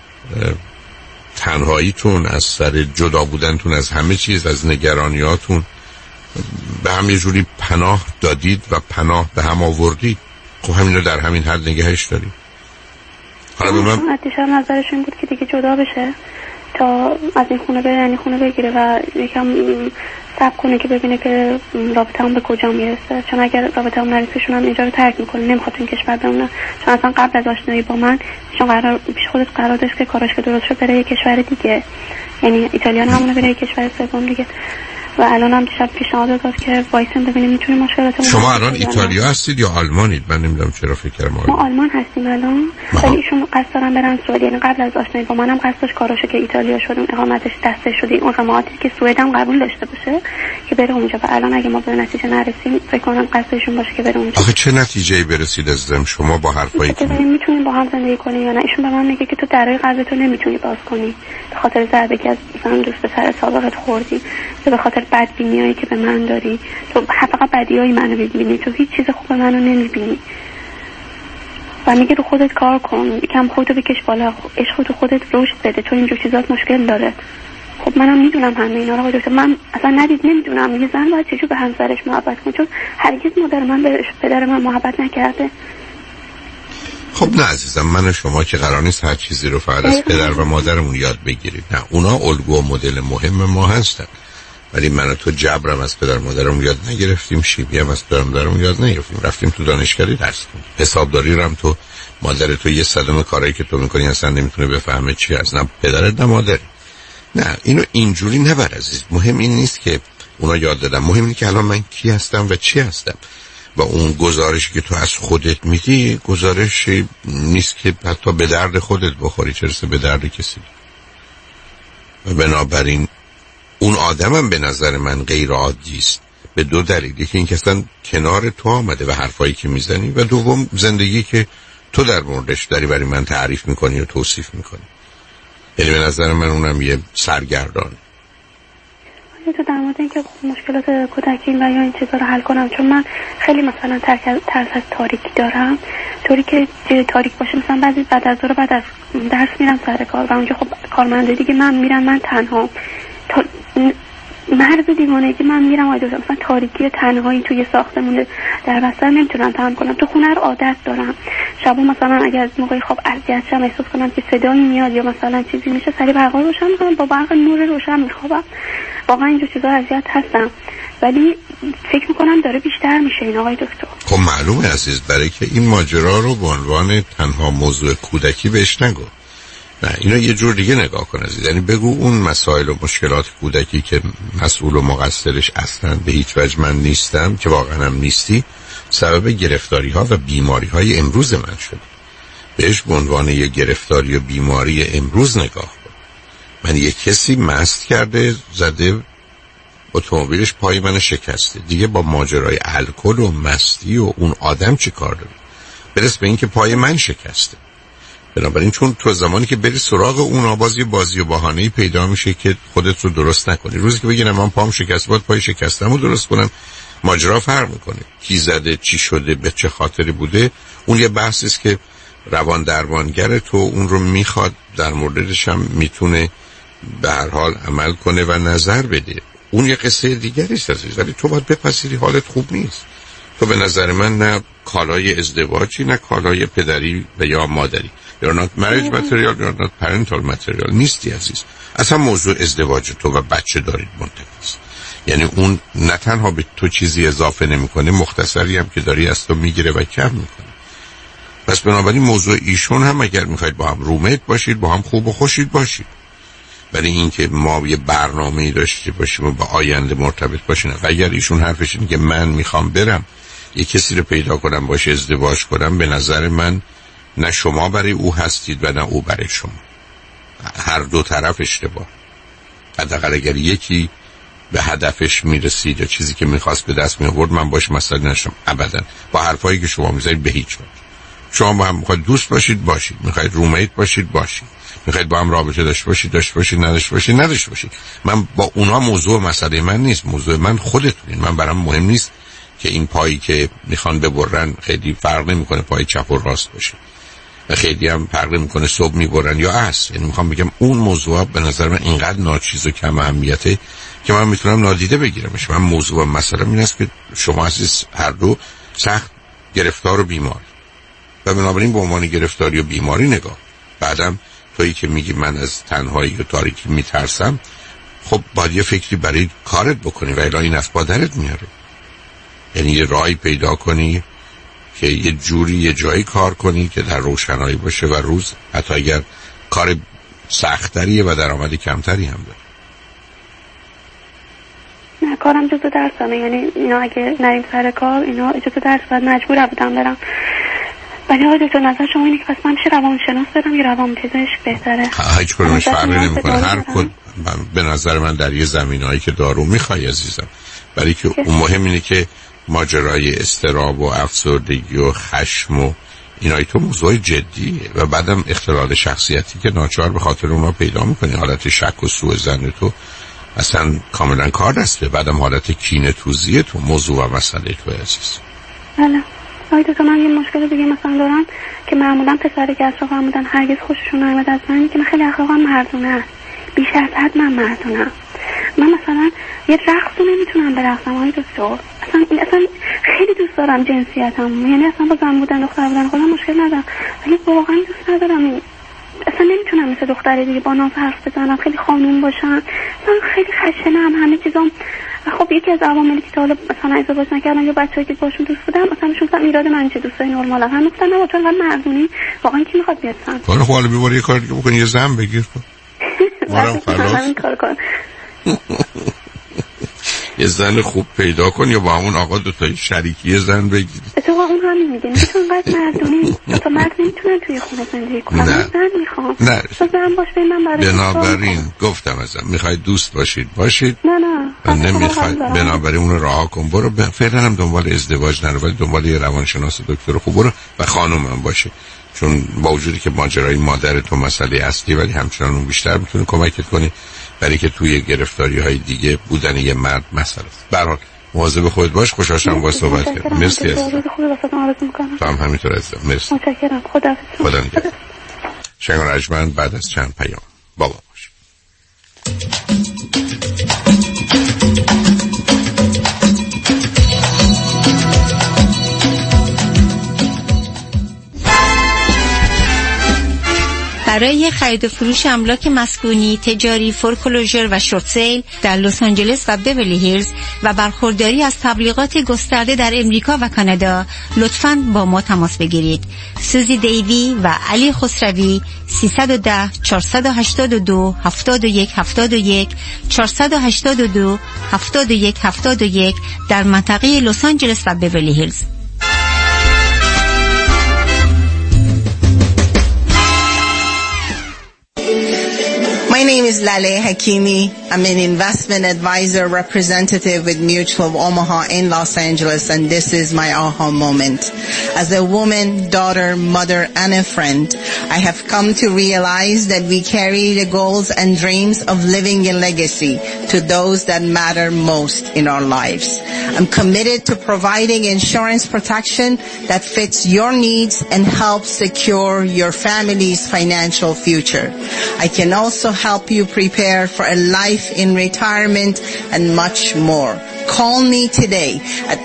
تنهاییتون، از سر جدا بودنتون از همه چیز، از نگرانیاتون به هم یه جوری پناه دادید و پناه به هم آوردید. خب همین رو در همین حد نگهش دارید. حالا به من دیشب نظرش این بود که دیگه جدا بشه تا از این خونه بره، این خونه بگیره و یکم صبر کنه که ببینه که رابطه هم به کجا میرسه، چون اگر رابطه هم نرسهشون هم اینجا رو ترک میکنه، نمیخواد این کشور بمونه. چون اصلا قبل از آشنایی با من چون پیش خودش قرار داشت که کاراش که درست شد بره یه کشور دیگه، یعنی ایتالیا همونه بره یه کشور سوم دیگه. و الان هم دیشب پیشنهاد داد که وایسن ببینیم میتونیم مشکلاتمون. شما الان ایتالیا هستید یا آلمانید؟ من نمیدونم چرا فکر کردم ما آلمان هستیم الان، ولی ایشون قصد دارن برن سوئد. یعنی قبل از آشنایی با منم قصد داشت کاراشو که ایتالیا شد اقامتش دسته شد، اون اقامتی که سوئد هم قبول داشته باشه که بره اونجا. و الان اگه ما به نتیجه نرسیم فکر کنم قصدشون باشه که بره اونجا. آخه چه نتیجه‌ای برسید عزیزم شما با حرفایی که میتونیم با هم زندگی کنیم یا نه؟ ایشون به من میگه که تو درای قلبتو نمیتونی باز کنی به خاطر ضربه‌ای که از مثلا دوست پسر سابقت خوردی، یا به خاطر بدبینیایی که به من داری. تو فقط بدیای منو میبینی، تو هیچ چیز خوب منو نمیبینی. و میگه رو خودت کار کن، یکم خودتو بکش بالا، عشق تو خودت رشد بده، چون اینجور چیزات مشکل داره. خب منم میدونم همه اینا رو دکتر، من اصلا نمیدونم یه زن باید چجور به همسرش محبت کنه، چون هرگز مادر من به پدر من محبت نکرده. خب نه عزیزم، من و شما که قرار نیست هر چیزی رو فقط از پدر و مادرمون یاد بگیرید. نه، اونا الگو و مدل مهم ما هستن، ولی من و تو جبرم از پدر مادرم یاد نگرفتیم، شیمی هم از پدر مادرم یاد نگرفتیم. رفتیم تو دانشگاهی درس خوندیم. حسابداری رو هم تو مادر تو یه صدم کارایی که تو میکنی اصلا نمیتونه بفهمه چی هست، نه پدرت نه مادر. نه اینو اینجوری نبر عزیز. مهم این نیست که اونا یاد دادن، مهم اینه که الان من کی هستم و چی هستم. و اون گزارشی که تو از خودت میدی گزارشی نیست که حتی به درد خودت بخوری، چه رسه به درد کسی. و بنابراین اون آدمم به نظر من غیر عادی است به دو دلیل. یکی این که اصلا کنار تو آمده و حرفایی که میزنی، و دوم زندگی که تو در موردش داری برای من تعریف میکنی و توصیف میکنی. یعنی به نظر من اونم یه سرگردانه. تو در مورد اینکه مشکلات کودکی و یا این چیزا رو حل کنم، چون من خیلی مثلا ترس از تاریکی دارم، طوری که تاریک باشه مثلا بعضی بعد از ظهر بعد از درس میرم سر کار و اونجا خب کارمنده دیگه من میرم، من تنها مرز دیوانگی من میرم آیدوز، مثلا تاریکی تنهایی توی ساختمون در بستر نمیتونم تحمل کنم. تو خونه رو عادت دارم، شبا مثلا اگر از موقعی خواب اذیت شم احساس کنم که صدایی میاد یا مثلا چیزی میشه، سریع برق روشن میکنم، با برق نور روشن میخوابم. واقعا اینجور چیزا اذیت هستم، ولی فکر میکنم داره بیشتر میشه این آقای دکتر. خب معلومه عزیز، برای که این ماجرا رو به عنوان تنها موضوع کودکی بهش نگو. نه، اینو یه جور دیگه نگاه کن عزیز. یعنی بگو اون مسائل و مشکلات کودکی که مسئول و مقصرش اصلا به هیچ وجه من نیستم، که واقعا هم نیستی، سبب گرفتاری ها و بیماری های امروز من شده. بهش به عنوان یه گرفتاری و بیماری امروز نگاه کن. من یه کسی مست کرده، زده اتومبیلش پای من شکسته، دیگه با ماجرای الکل و مستی و اون آدم چی کار داره؟ برس به این که پای من شکسته. بنابراین چون تو زمانی که بری سراغ اون آبازی بازی و بهانه‌ای پیدا میشه که خودت رو درست نکنی. روزی که بگی من پام شکسته بود پای شکستمو درست کنم، ماجرا فرق میکنه. کی زده، چی شده، به چه خاطری بوده، اون یه بحثی است که روان درمانگر تو اون رو میخواد، در موردش هم میتونه به هر حال عمل کنه و نظر بده. اون یه قصه دیگری است عزیز، ولی تو باید بپذیری حالت خوب نیست. تو به نظر من نه کالای ازدواجی نه کالای پدری و یا مادری. You're not marriage material, you're not parental material. نیستی عزیز. اصلا موضوع ازدواج تو و بچه دارید منتفی است. یعنی اون نه تنها به تو چیزی اضافه نمیکنه، مختصری هم که داری از تو میگیره و کم میکنه. پس بنابراین موضوع ایشون هم اگر میخواید با هم رومیت باشید، با هم خوب و خوشید باشید. ولی اینکه ما یه برنامه‌ای داشته باشیم و با آینده مرتبط باشیم، و اگر ایشون حرفش اینه که من میخوام برم یه کسی رو پیدا کنم باشه ازدواج کنم، به نظر من نه شما برای او هستید و نه او برای شما. هر دو طرف اشتباه. حداقل اگر یکی به هدفش میرسید یا چیزی که میخواست به دست میآورد من باش مسئله نشم ابدا. با حرفایی که شما میزنید به هیچ وجه. شما با هم میخواید دوست باشید باشید، میخواید رومیت باشید باشید، میخواید با هم رابطه داشته باشید نداشته باشید. من با اونها موضوع مسئله من نیست، موضوع من خودتونین. من برام مهم نیست که این پایی که میخوان ببرن خیلی فرق نمیکنه پای چپ و راست باشه و خیلی هم فرق نمیکنه صبح میبرن یا عصر. یعنی میخوام بگم اون موضوع به نظر من اینقدر ناچیز و کم اهمیته که من میتونم نادیده بگیرمش. من موضوع و مسئله این است که شما عزیز هر دو سخت گرفتار و بیمار و بنابراین به عنوان گرفتاری و بیماری نگاه. بعدم تویی که میگی من از تنهایی و تاریکی میترسم، خب باید یه فکری برای کارت بکنی و الا این از پادرت میاره. یعنی یه راهی پیدا کنی که یه جوری یه جایی کار کنی که در روشنایی باشه و روز حتی اگر کار سخت‌تریه و درآمد کمتری هم داره. نه کارم جزو درسمه، یعنی اینا اگه نریم سر کار اینا اجازه درس باید مجبور بودم برم. ولی آقای دکتر نظر شما اینه که پس من میشه روانشناس برم یا روانپزشک بهتره؟ هیچ کدومش فرقی نمیکنه. هر کد به نظر من در یه زمینه‌ای که دارو میخوای عزیزم، برای که اون مهم اینه که ماجرای اضطراب و افسردگی و خشم و اینای تو موضوع جدیه و بعدم اختلال شخصیتی که ناچار به خاطر اونا پیدا میکنی. حالت شک و سوء ظن تو اصلا کاملا کار دسته. بعدم حالت کینه توزیه تو موضوع و مسئله تو عزیز. بله آقای دکتر من یه مشکل دیگه مثلا دارم که معمولا پسر که اطراف هم بودن هرگز خوششون نمیاد از من، که من خیلی اخلاقم مردونه است، بیش از حد من مردونم. من مثلا یه رقص رو نمیتونم برقصم آقای دکتر. اصلا خیلی دوست دارم جنسیتم، یعنی اصلا با زن بودن دختر بودن خودم مشکل ندارم، ولی واقعا دوست ندارم اصلا نمیتونم مثل دختر دیگه با ناز حرف بزنم، خیلی خانوم باشم. اصلا خیلی خشنم، همه چیزام. خب یکی از عواملی که تا حالا مثلا ازدواج نکردم یا بچه‌ای که باشون دوست بودم مثلا شون ایراد من چه دوستای نرمالم هم گفتن نه تو انقدر مردونی واقعا کی میخواد بیاد سن. حالا خب ببر یه کار دیگه بکن، یه زن بگیر کن. مارم خلاص. یه زن خوب پیدا کن یا با همون آقا دوتایی شریکی زن بگیری. اتفاقا اون همین میگه تو انقدر مردونی تو مرد نمیتونن توی خونه زندگی کنن. نه زن میخوام. نه تو زن باش به من برای بنابراین گفتم ازم میخواید دوست باشید نه نمیخواید بنابراین اون رو رها کن. برو فعلا هم دنبال ازدواج نرو، ولی دنبال یه روانشناس دکتر خوب برو و خانومم باشه، چون با وجودی که ماجرای مادر تو مسئله اصلی ولی همچنان اون بیشتر میتونه کمکت کنه برای که توی گرفتاری های دیگه بودن یه مرد مسئله است. به هر حال مواظب خودت باش. خوشحال شدم با صحبت کردم. مرسی عزیزم. تو هم همینطور عزیزم. مرسی. متشکرم. خدا نگهدار. شنگان رجمند بعد از چند پیام بابا باش. برای خرید و فروش املاک مسکونی، تجاری، فورکلوژر و شورت سیل در لس آنجلس و بیورلی هیلز و برخورداری از تبلیغات گسترده در امریکا و کانادا لطفاً با ما تماس بگیرید. سوزی دیوی و علی خسروی 310 482 7171 482 7171 در منطقه لس آنجلس و بیورلی هیلز. My name is Lale Hakimi. I'm an investment advisor representative with Mutual of Omaha in Los Angeles, and this is my aha moment. As a woman, daughter, mother, and a friend, I have come to realize that we carry the goals and dreams of living a legacy to those that matter most in our lives. I'm committed to providing insurance protection that fits your needs and helps secure your family's financial future. I can also help you prepare for a life in retirement and much more. Call me today at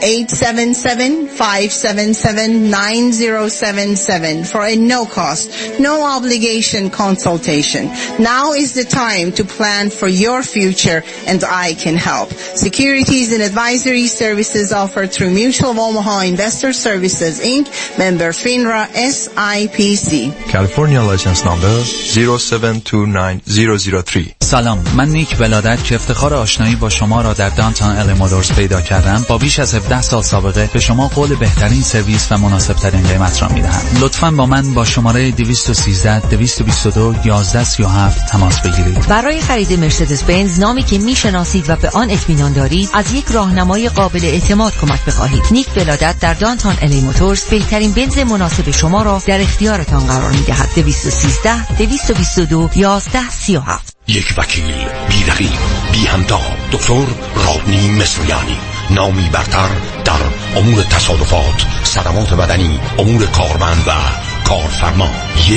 877-577-9077 for a no-cost, no-obligation consultation. Now is the time to plan for your future, and I can help. Securities and advisory services offered through Mutual of Omaha Investor Services, Inc., member FINRA SIPC. California license number 0729003. سلام، من نیک ولادت که افتخار آشنایی با شما را در دانتون ال موتورز پیدا کردم، با بیش از 17 سال سابقه به شما قول بهترین سرویس و مناسب ترین قیمت را میدهم. لطفاً با من با شماره 213 222 1137 تماس بگیرید. برای خرید مرسدس بنز، نامی که میشناسید و به آن اطمینان دارید، از یک راهنمای قابل اعتماد کمک بخواهید. نیک ولادت در دانتون ال موتورز بهترین بنز مناسب شما را در اختیارتان قرار میدهد. 213 222 1137. یک وکیل بی رقیب بی همتا، دکتر رادنی مصریانی، نامی برتر در امور تصادفات، صدمات بدنی، امور کارمند و کارفرما.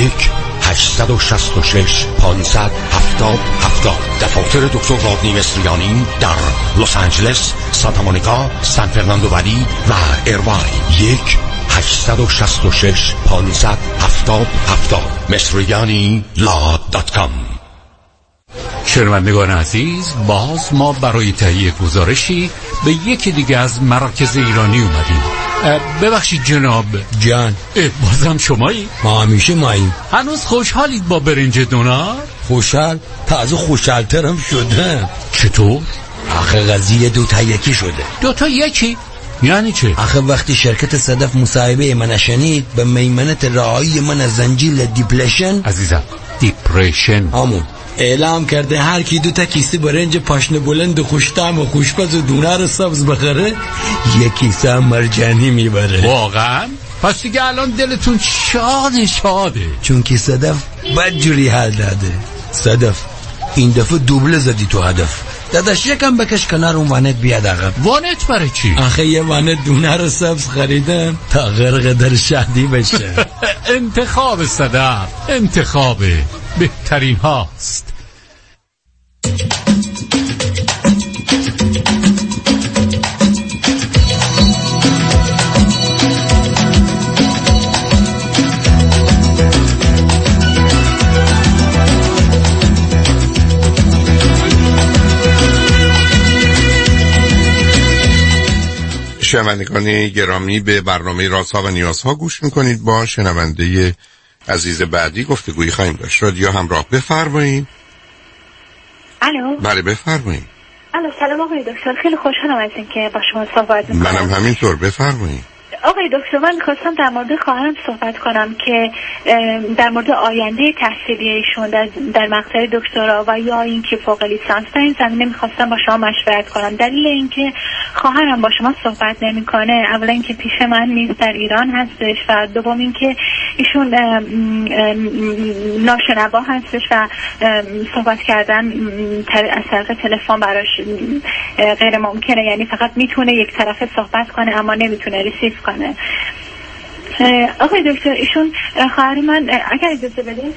1-866-570-7070. دفاتر دکتر رادنی مصریانی در لس آنجلس، سانتا مونیکا، سان فرناندو ولی و ایروای. 1-866-570-7070. مصریانی.com. شنوندگان عزیز، باز ما برای تهیه گزارشی به یکی دیگه از مراکز ایرانی اومدیم. ببخشید جناب. جان. بازم شمایی؟ ما همیشه ماییم. هنوز خوشحالید با برنج دونار؟ خوشحال؟ تازه خوشحالترم شده. چطور؟ آخه قضیه 2-1 شده. 2-1؟ یعنی چه؟ آخه وقتی شرکت صدف مصاحبه من شنید، به میمنت رعایی من از زنجیل دیپلشن، عزیزم دیپرشن همون، اعلام کرده هر کی 2 کیسه برنج پاشنه بلند و خوشطعم و خوشپز و دونار سبز بخره، 1 کیسه مرجانی میبره. واقعا؟ پس دیگه الان دلتون شاده. چون که صدف بدجوری حل داده. صدف این دفعه دوبله زدی تو هدف. داداش یکم بکش کنار اون وانت بیاد عقب. وانت برای چی؟ آخه یه وانت دونر سبز خریدم تا غرق در شهدی بشه. انتخاب صدف، انتخاب بهترین هاست. شنوندگان گرامی، به برنامه رازها و نیازها گوش میکنید. با شنونده عزیز بعدی گفتگویی خواهیم داشت. رادیو همراه، بفرمایید. الو. بله بفرمایید. الو، سلام آقای دکتر، خیلی خوشحالم از اینکه با شما صحبت میکنم. منم همینطور، بفرمایید. آقای دکتر، من میخواستم در مورد خواهرم صحبت کنم که در مورد آینده تحصیلی ایشون در مقطع دکترا و یا اینکه فوق لیسانس در این زمینه میخواستم با شما مشورت کنم. دلیل اینکه خواهرم با شما صحبت نمیکنه، اولا اینکه پیش من نیست، در ایران هستش، و دوم اینکه ایشون ناشنوا هستش و صحبت کردن از طریق تلفن براش غیر ممکنه. یعنی فقط میتونه یک طرفه صحبت کنه اما نمیتونه ریسیو کنه. آقای دکتر، ایشون خواهر من، اگر اجازه بدین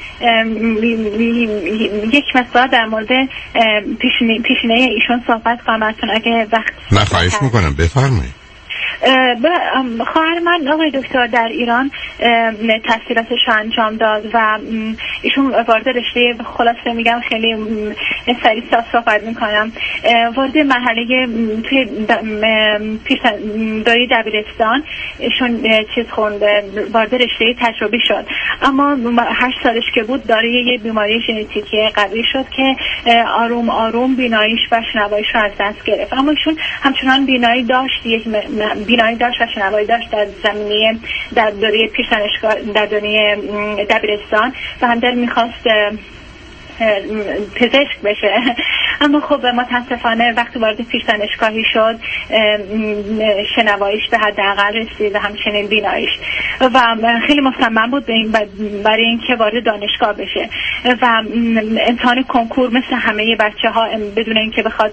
یک مقدار در مورد پیشینه ایشون صحبت کنم براتون اگه وقت. نه خواهش میکنم، بفرمایید. خواهر من آقای دکتر در ایران تحصیلاتش رو انجام داد و ایشون وارد رشته، خلاصه میگم خیلی سریع صحبت میکنم، وارد مرحله توی داری دبیرستان ایشون چیز خوند، وارد رشته تجربی شد. اما 8 سالش که بود دارای یه بیماری ژنتیکی قوی شد که آروم آروم بیناییش و شنواییش رو از دست گرفت. اما ایشون همچنان بینایی داشت و شنوایی داشت در زمینه در دوره پیش‌دانشگاه، در دوره دبیرستان، و همدل میخواست پزشک بشه. اما خب متاسفانه وقتی وارد پیش‌دانشگاهی شد شنواییش به حداقل رسید و همچنین بیناییش، و خیلی مصمم بود برای اینکه وارد دانشگاه بشه و امتحان کنکور مثل همه بچه‌ها بدون اینکه بخواد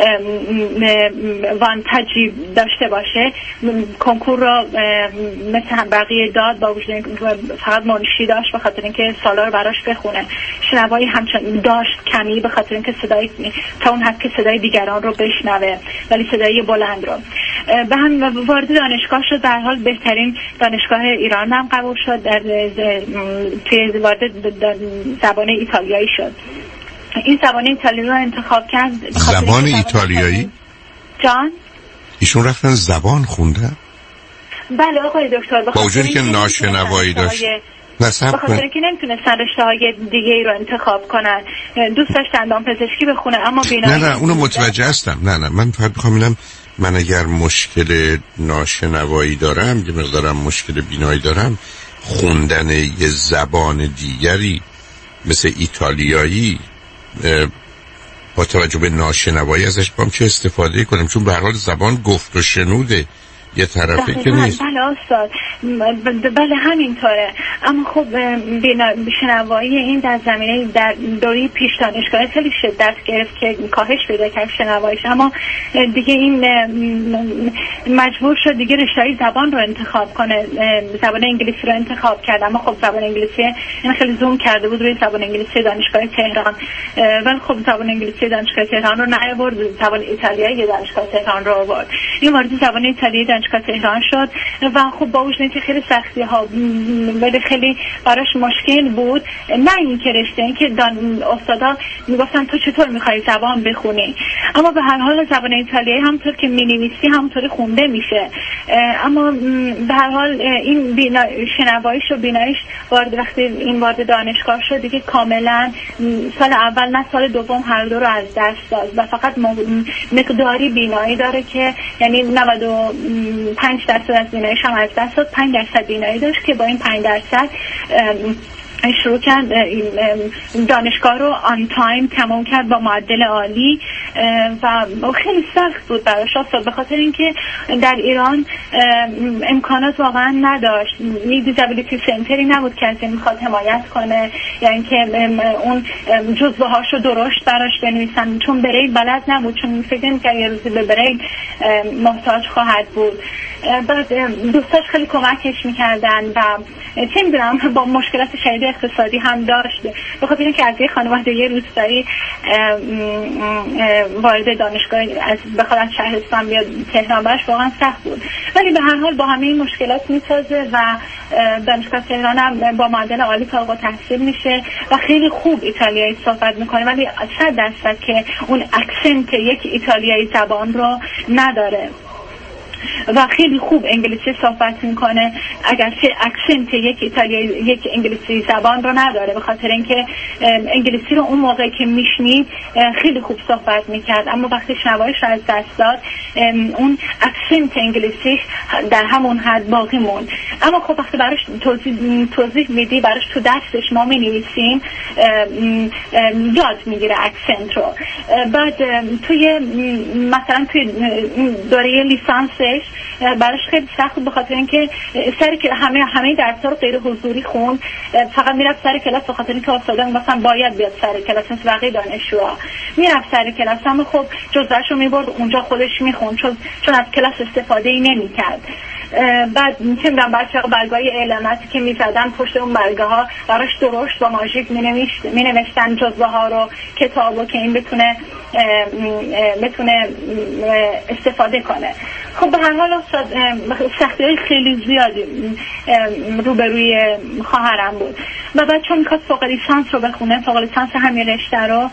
وانتجی داشته باشه کنکور رو مثل هم بقیه داد، با وجود فقط منشی داشت به خاطر اینکه سالا رو براش بخونه. شنوایی همچنین داشت کمی به خاطر اینکه صدای تا اون حد که صدای دیگران رو بشنوه ولی صدای بلند رو. به هم وارد دانشگاه شد، در حال بهترین دانشگاه ایران هم قبول شد، توی وارد زبان ایتالیایی شد. این زبان ایتالیایی رو انتخاب کرد. زبان ایتالیایی؟ جان؟ ایشون رفتن زبان خونده؟ بله آقای دکتر. با وجودی که ناشنوایی داشت. به خاطر اینکه نمیتونستن رشته‌های دیگه ای رو انتخاب کنن. دوست داشت دندان پزشکی بخونه اما بینایی نه اونو متوجه هستم. نه من فقط میخوام ببینم من اگر مشکل ناشنوایی دارم، یه مقدارم مشکل بینایی دارم، خوندن یه زبان دیگری مثل ایتالیایی با توجه به ناشنوایی ازش بام چه استفاده کنم؟ چون به هر حال زبان گفت و شنوده یه طرفی که نیست. بله استاد، بله همینطوره. اما خب شنوایی این در زمینه در دوره پیش دانشگاه خیلی شدت گرفت که کاهش پیدا کرد شنواییش، اما دیگه این مجبور شد دیگه رشته زبان رو انتخاب کنه، زبان انگلیسی رو انتخاب کرد. اما خب زبان انگلیسی این خیلی زوم کرده بود روی زبان انگلیسی دانشگاه تهران، ولی خب زبان انگلیسی دانشگاه تهران رو نیاورد، زبان ایتالیایی دانشگاه تهران رو آورد. این وارد زبان ایتالیایی دانشگاه تهران شد و خب با وجود اینکه خیلی سختی ها ولی خیلی براش مشکل بود، نه اینکه رشته اینکه استادا میگفتن تو چطور میخوای زبان بخونی، اما به هر حال زبان ایتالیایی همونطور که مینویسی همونطور خونده میشه. اما به هر حال این شنواییش و بیناییش وقتی این وارد دانشگاه شد دیگه کاملا سال اول نه سال دوم هر دو رو از دست داد و فقط مقداری بینایی داره که یعنی 95% از بیناییش هم از دست داد، 5% بینایی داشت که با این 5% شروع کرد دانشگاه رو آن تایم تمام کرد با معدل عالی و خیلی سخت بود براش استاد، به خاطر اینکه در ایران امکانات واقعا نداشت، یک دیزابیلیتی سنتری نبود که از این میخواد حمایت کنه یا اینکه اون جزوه هاشو درشت براش بنویسن، چون بریل بلد نبود، چون فکر نمی‌کرد یه روزی به بریل محتاج خواهد بود. بعد دوستاش خیلی کمکش میکردن و چه میدونم با مشکلات شدید اقتصادی هم داشت، به خاطر اینکه از یه خانواده یه روستایی وارد دانشگاه بخواد از شهرستان بیاد تهران براش واقعا سخت بود، ولی به هر حال با همه این مشکلات میسازه و دانشگاه تهران هم با معدل عالی فارغ التحصیل میشه و خیلی خوب ایتالیایی صحبت میکنه، ولی 100% که اون اکسنت یک ایتالیایی زبان رو نداره و خیلی خوب انگلیسی صحبت میکنه اگرچه اکسنت یک انگلیسی زبان رو نداره، به خاطر اینکه انگلیسی رو اون موقع که میشنید خیلی خوب صحبت میکرد، اما وقتی شنواییش رو از دست داد اون اکسنت انگلیسیش در همون حد باقی موند. اما خب وقتی براش توضیح میدی، براش تو دستش ما مینویسیم، یاد میگیره اکسنت رو. بعد توی مثلا توی دوره لیسانسش براش خیلی سخت، به خاطر اینکه همه درس‌ها رو غیر حضوری خوند، فقط میرفت سر کلاس، به خاطر اینکه استادا میگفتن باید بیاد سر کلاس، مثل بقیه دانشجوها میرفت سر کلاس، اما خب جزوه‌شو میبرد اونجا خودش میخوند چون از کلاس استفاده‌ای نمی‌کرد. بعد چه میدونم بچه‌ها برگای اعلاناتی که میزدن پشت اون برگه‌ها براش درشت با ماژیک مینوشتن جزوه ها رو، کتابو که این بتونه استفاده کنه. خب به هر حال سختی‌های خیلی زیادی روبروی خواهرم بود و بعد چون می‌خواست فوق لیسانس رو بخونه، فوق لیسانس همین رشته رو،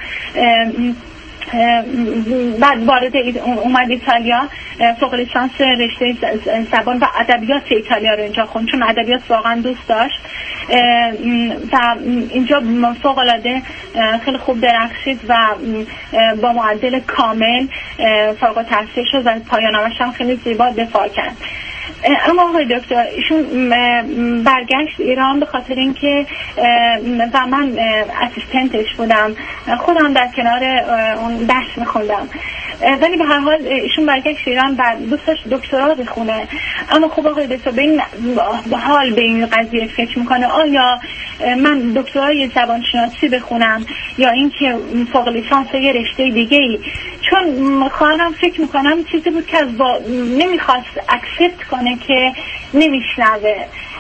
بعد وارد اومد ایتالیا، فوق لیسانس رشته زبان و ادبیات ایتالیا رو اینجا خوند، چون ادبیات واقعا دوست داشت و اینجا فوق العاده خیلی خوب درخشید و با معدل کامل فارغ التحصیل شد و پایان‌نامه‌اش هم خیلی زیبا دفاع کرد. اما آقای دکتر ایشون برگشت ایران به خاطر اینکه و من اسیستنتش بودم، خودم در کنار اون درس میخوندم، ولی به هر حال ایشون برگشت ایران و دوست داشت دکترا بخونه. اما خب آقای دکتر به این قضیه فکر میکنه آیا من دکترای زبانشناسی بخونم یا اینکه فوق لیسانس یه رشته دیگه ای، چون خواهرم فکر میکنم چیزی بود که نمیخواست اکسپت کنه که نمیشنوه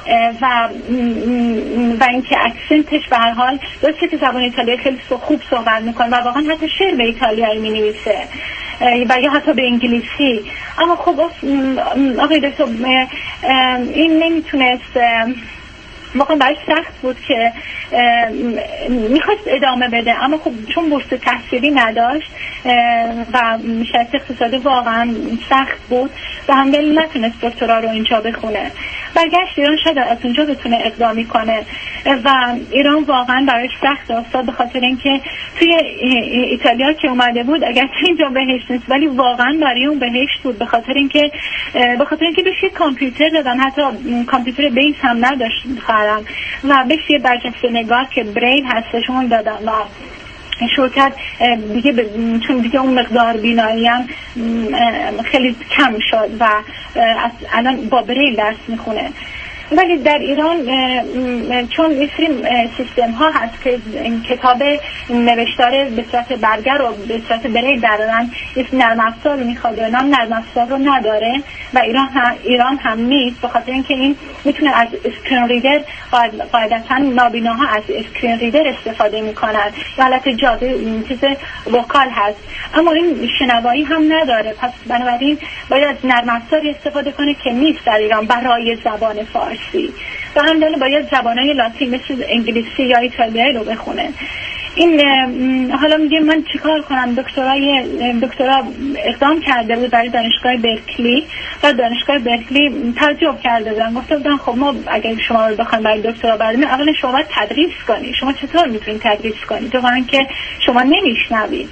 و اینکه اکسنتش به هر حال درسته که زبان ایتالیایی خیلی خوب صحبت میکنه و واقعا حتی شعر به ایتالیایی مینویسه و یا حتی به انگلیسی، اما خب آقای دکتر این نمیتونست، واقعا برای سخت بود که میخواست ادامه بده، اما خب چون بورس تحصیلی نداشت و شرایط اقتصادی واقعا سخت بود و همدل نتونست دکترا رو اینجا بخونه برگشت ایران شاید از اونجا بتونه اقدامی کنه و ایران واقعا برایش سخت افتاد، به خاطر اینکه توی ایتالیا که اومده بود اگر اینجا بهشت نیست ولی واقعا برای اون بهشت بود، به خاطر اینکه بهش کامپیوتر دادن، حتی کامپیوتر بیس هم نداشت خواهرم و بهش یه برجسته نگار که بریل هستش اون دادن و شروع کرد دیگه چون دیگه اون مقدار بینایی هم خیلی کم شد و الان با بریل درس میخونه. ولی در ایران چون این سیستم ها هست که کتاب نوشتار به صورت برگر و به صورت بریل دارن، اسم نرم افزار رو میخواد و نام نرم افزار رو نداره و ایران هم نیست، به خاطر اینکه این میتونه از اسکرین ریدر، قاعدتا نابیناها از اسکرین ریدر استفاده میکنن یا حالت جاده چیز وکال هست، اما این شنوایی هم نداره، پس بنابراین باید از نرم افزاری استفاده کنه که نیست در ایران برای زبان فارسی و همدانه باید زبانهای لاتین مثل انگلیسی یا ایتالیایی رو بخونه. این حالا میگه من چیکار کنم؟ دکترا اقدام کرده بود برای دانشگاه برکلی و دانشگاه برکلی تعجب کرده بودن، گفته بودن خب ما اگر شما رو بخوایم برای دکترا بردیم اولا شما باید تدریس کنی، شما چطور میتونید تدریس کنی؟ دوباره که شما نمیشنوید.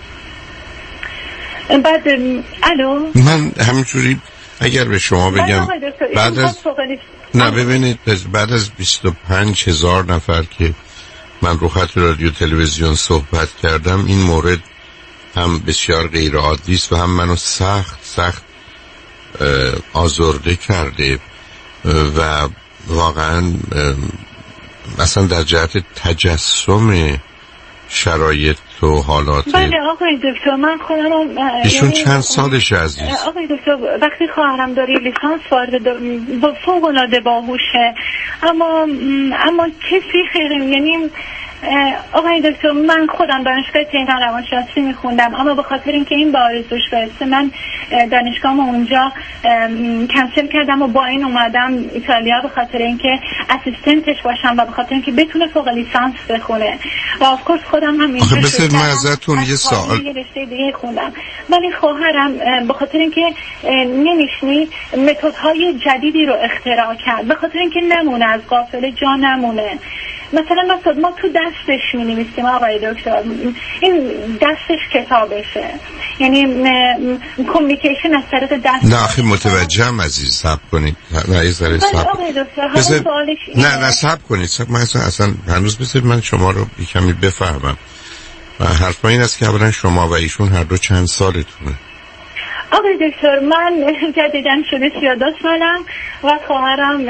بعد الو من همینجوری اگر به شما بگم بعد از نه ببینید بعد از 25,000 نفر که من رو خط رادیو تلویزیون صحبت کردم، این مورد هم بسیار غیر عادی است و هم منو سخت آزرده کرده و واقعا مثلا در جهت تجسم شرایط و حالات. بله آقای دکتر من خودم ایشون چند سالشه عزیز؟ آقای دکتر وقتی خواهرم داری لیسانس وارد فوق العاده باهوشه اما کسی خیلی یعنی آقای دکتر من خودم دانشگاه تهران روانشناسی میخوندم، اما به خاطر اینکه این به آرزوش برسه من دانشگاهم اونجا کنسل کردم و با این اومدم ایتالیا به خاطر اینکه اسیستنتش باشم و به خاطر اینکه بتونه فوق لیسانس بخونه و آف کورس خودم هم اینجا بسید من ازتون یه سوال یه رشته دیگه خوندم، ولی خواهرم به خاطر اینکه نمیشنی متدهای جدیدی رو اختراع کرد به خاطر اینکه نمونه از غافل جا نمونه. مثلا ما تو دستش می‌نویسیم آقای دکتر، این دستش کتابشه، یعنی کمیونیکیشن از طریق دست. نه آخه متوجهم عزیز، صبر کنید، نه یه ذره صبر کنید، نه صبر کنید، من اصلا هنوز بذارید من شما رو کمی بفهمم و حرف این است که اولا شما و ایشون هر دو چند سالتونه؟ آقای دکتر من جدیداً شده 32 سالم و خواهرم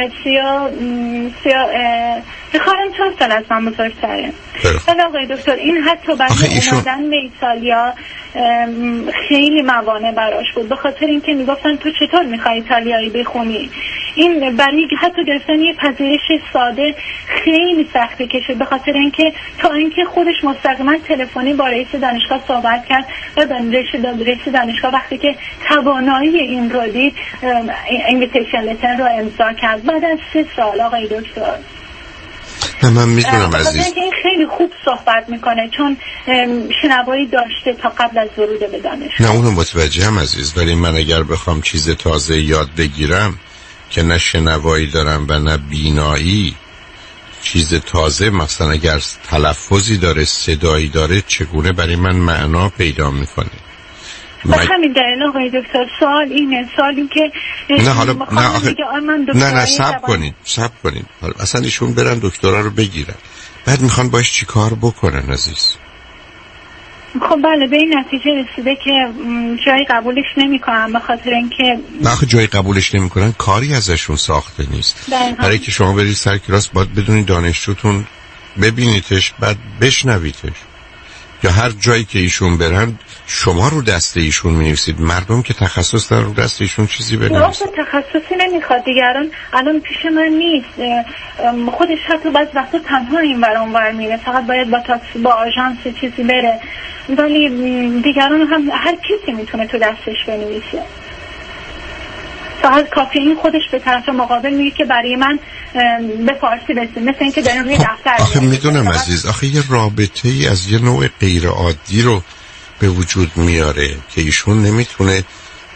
خواهرم 4 سال از من بزرگتره. ولی آقای دکتر این حتی برای اومدن به ایتالیا خیلی موانع براش بود، به خاطر اینکه میگفتن تو چطور میخوای ایتالیایی بخونی؟ این برای حتی گرفتن یه پذیرش ساده خیلی سختی کشید، به خاطر اینکه تا اینکه خودش مستقیما تلفنی با رئیس دانشگاه صحبت کرد و رئیس دانشگاه وقتی که توانایی این رو دید اینویتیشن لتر رو امضا کرد بعد از 3 سال. آقای دکتر من میدونم عزیز این خیلی خوب صحبت میکنه چون شنوایی داشته تا قبل از ورود به دانشگاه. نه اونو متوجهم عزیز، ولی من اگر بخوام چیز تازه یاد بگیرم که نه شنوایی دارم و نه بینایی، چیز تازه مثلا اگر تلفظی داره صدایی داره چگونه برای من معنا پیدا میکنه؟ به همین دلیل آقای دکتر سوال این که نه حالا نه صبر کنید اصلا ایشون برن دکترا رو بگیرن بعد میخوان باش چی کار بکنن عزیز؟ خب بله به این نتیجه رسیده که جای قبولش نمیکنن، به خاطر اینکه نه جای قبولش نمیکنن کاری ازشون ساخته نیست. برای که شما برید سر کلاس باید بدونید دانشجوتون ببینیدش بعد بشنویدش، یا هر جایی که ایشون برن شما رو دست ایشون می‌نویسید، مردم که تخصص دارن رو دست ایشون چیزی بنویسید. نه تخصصی نمیخواد، دیگران الان پیش من نیست، خودش حتی بعض وقتا تنها این ور اون ور میره، فقط باید با تاکسی با آژانس چیزی بره، ولی دیگران هم هر کسی میتونه تو دستش بنویسه، فقط کافی این خودش به طرف مقابل میگه که برای من به فارسی بسید، مثل اینکه داریم روی دفتر. آخه میدونم عزیز، آخه یه رابطه ای از یه نوع غیر عادی رو به وجود میاره که ایشون نمیتونه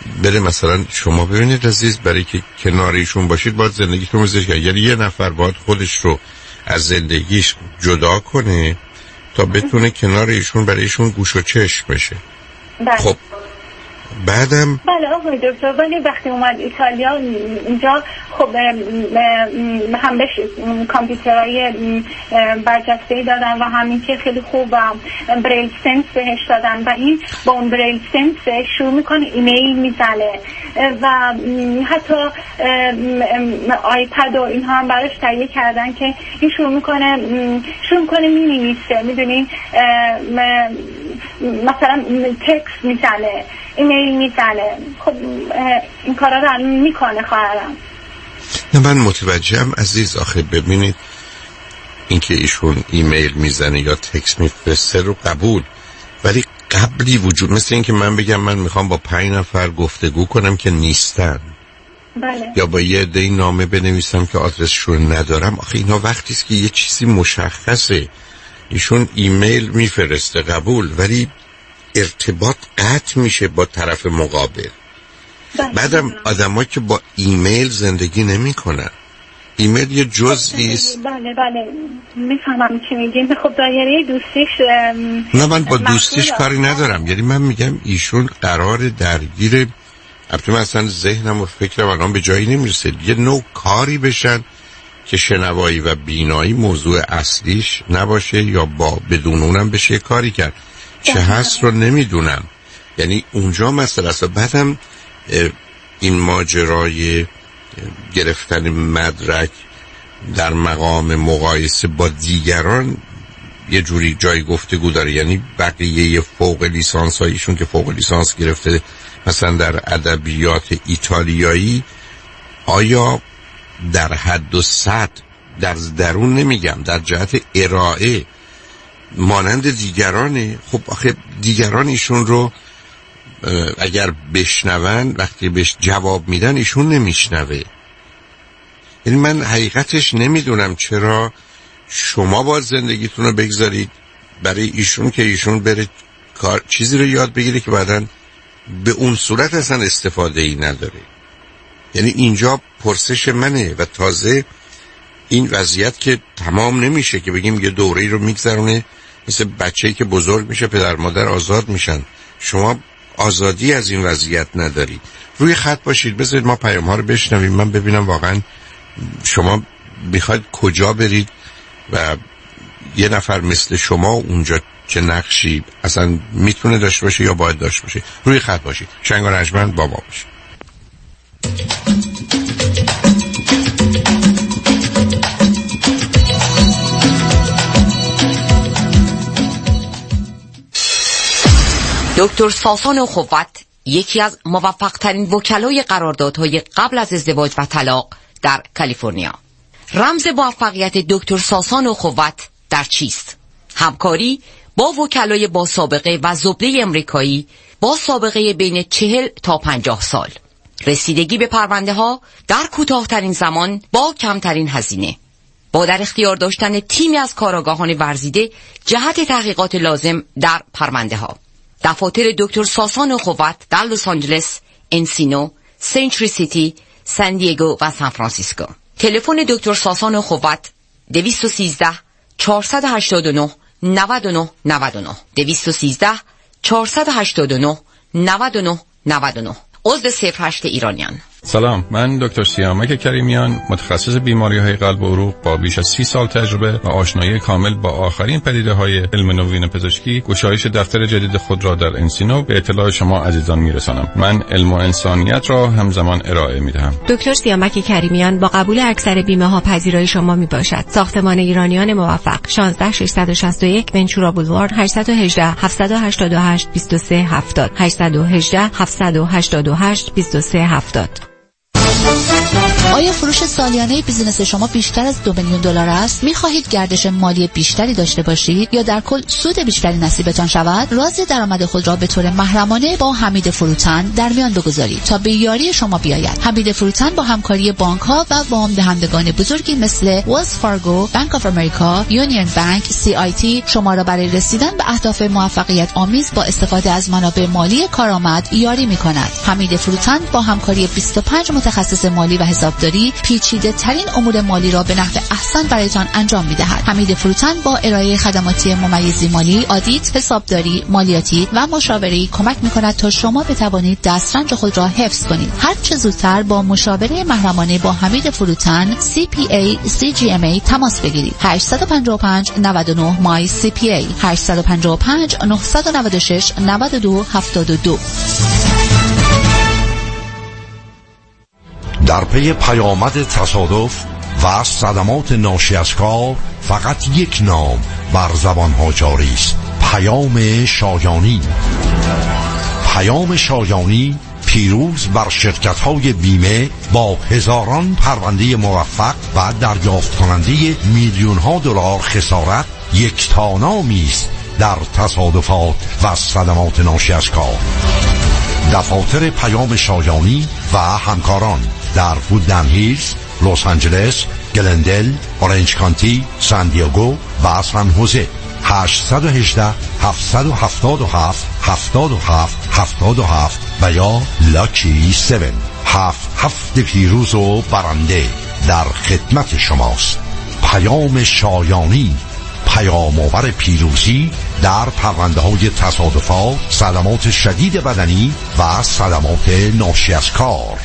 بره مثلا شما ببینید عزیز، برای که کنار ایشون باشید باید زندگیتون رو زندگی، یعنی یه نفر باید خودش رو از زندگیش جدا کنه تا بتونه کنار ایشون برای ایشون گوش و چشم بشه. خب بعدم بله آقای دکتر، ولی وقتی اومد ایتالیا اینجا خب هم بهش کامپیوترهای برجسته‌ای دادن و همین که خیلی خوب بریل سنس بهش دادن و این با اون بریل سنس شروع میکنه ایمیل میزنه و حتی آیپد و اینها هم براش تهیه کردن که این شروع میکنه مینویسه، میدونین مثلا تکست میزنه، ایمیل میزنه. خب این کارا رو میکنه خواهرم. نه من متوجهم عزیز، آخه ببینید اینکه ایشون ایمیل میزنه یا تکست میفرسته رو قبول، ولی قبلی وجود، مثل اینکه من بگم من میخوام با 5 نفر گفتگو کنم که نیستن، بله. یا با یه عده نامه بنویسم که آدرسشون ندارم. آخه اینا وقتی است که یه چیزی مشخصه، ایشون ایمیل میفرسته قبول، ولی ارتباط قطع میشه با طرف مقابل. بعدم آدم‌ها که با ایمیل زندگی نمی‌کنن، ایمیل یه جزئی است. بله میفهمم چی میگین. خب دایره دوستیش نه من با دوستیش کاری ندارم، یعنی من میگم ایشون قرار درگیر، البته مثلا ذهنم و فکرم الان به جایی نمیرسه، یه نوع کاری بشن که شنوایی و بینایی موضوع اصلیش نباشه یا با بدون اونم بشه کاری کرد. چه هست رو نمیدونم، یعنی اونجا مسئله است. بعدم این ماجرای گرفتن مدرک در مقام مقایسه با دیگران یه جوری جای گفتگو داره، یعنی بقیه فوق لیسانس هاییشون که فوق لیسانس گرفته مثلا در ادبیات ایتالیایی، آیا در حد و سطح، در درون نمیگم، در جهت ارائه مانند دیگرانه؟ خب آخه دیگران ایشون رو اگر بشنون وقتی بهش جواب میدن ایشون نمیشنوه. یعنی من حقیقتش نمیدونم چرا شما باید زندگیتون رو بگذارید برای ایشون که ایشون بره کار چیزی رو یاد بگیره که بعداً به اون صورت اصلا استفاده ای نداره. یعنی اینجا پرسش منه و تازه این وضعیت که تمام نمیشه که بگیم یه دوره‌ای رو میگذرونه، مثل بچه‌ای که بزرگ میشه پدر مادر آزاد میشن، شما آزادی از این وضعیت نداری. روی خط باشید، بذارید ما پیام ها رو بشنویم، من ببینم واقعا شما میخواید کجا برید و یه نفر مثل شما اونجا چه نقشی اصلا میتونه داشته باشه یا باید داشته باشه. روی خط باشید. شنگ و رجمند با ما باشید. دکتر ساسان خوت یکی از موفق‌ترین وکلای قراردادهای قبل از ازدواج و طلاق در کالیفرنیا. رمز موفقیت دکتر ساسان خوت در چیست؟ همکاری با وکلای با سابقه و زبده امریکایی با سابقه بین 40 تا 50 سال. رسیدگی به پرونده ها در کوتاه‌ترین زمان با کمترین هزینه. با در اختیار داشتن تیمی از کارآگاهان ورزیده جهت تحقیقات لازم در پرونده ها. دفاتر دکتر ساسان خوت در لس آنجلس، انسینو، سنچری سیتی، سان دیگو و سان فرانسیسکو. تلفن دکتر ساسان خوت 213 489 99 99 213 489 99 99. عضو 08 ایرانیان. سلام، من دکتر سیامک کریمیان، متخصص بیماری‌های قلب و عروق با بیش از 30 سال تجربه و آشنایی کامل با آخرین پدیده‌های علم نوین پزشکی، گشایش دفتر جدید خود را در انسینو به اطلاع شما عزیزان میرسانم. من علم و انسانیت را همزمان ارائه میدهم. دکتر سیامک کریمیان با قبول اکثر بیمه‌ها پذیرای شما میباشد. ساختمان ایرانیان موفق، 16661 ونچورا بولوارد، 818 788 2370 818 788 2370. آیا فروش سالیانه بیزینس شما بیشتر از 2 میلیون دلار است؟ می‌خواهید گردش مالی بیشتری داشته باشید یا در کل سود بیشتری نصیبتان شود؟ راز درآمد خود را به طور محرمانه با حمید فروتن در میان بگذارید تا به یاری شما بیاید. حمید فروتن با همکاری بانک‌ها و وام دهندگان بزرگی مثل Wells Fargo، Bank of America، Union Bank، CIT شما را برای رسیدن به اهداف موفقیت آمیز با استفاده از منابع مالی کارآمد یاری می‌کند. حمید فروتن با همکاری 25 متخصص مالی و حسابداری پیچیده ترین امور مالی را به نحو احسن برایتان انجام می‌دهد. حمید فروتن با ارائه خدماتی ممیزی مالی، آدیت، حسابداری، مالیاتی و مشاوره کمک می‌کند تا شما بتوانید دسترنج خود را حفظ کنید. هر چه زودتر با مشاوره محرمانه با حمید فروتن CPA CGMA تماس بگیرید. 855 99 مای CPA 855 996 92 72. در پی پیامد تصادف و صدمات ناشی از کار فقط یک نام بر زبانها جاری است: پیام شایانی. پیام شایانی پیروز بر شرکت‌های بیمه با هزاران پرونده موفق و دریافت کننده میلیون‌ها دلار خسارت یک نامی است در تصادفات و صدمات ناشی از کار. دفاتر پیام شایانی و همکاران در وودن هیلز، لس آنجلس، گلندل، اورنج کانتی، سان دیگو و سان خوزه. 818 777 77 77 و یا لاکی 7. 7 پیروز و برنده در خدمت شماست. پیام شایانی، پیام‌آور پیروزی در پرونده‌های تصادفات، صدمات شدید بدنی و صدمات ناشی از کار.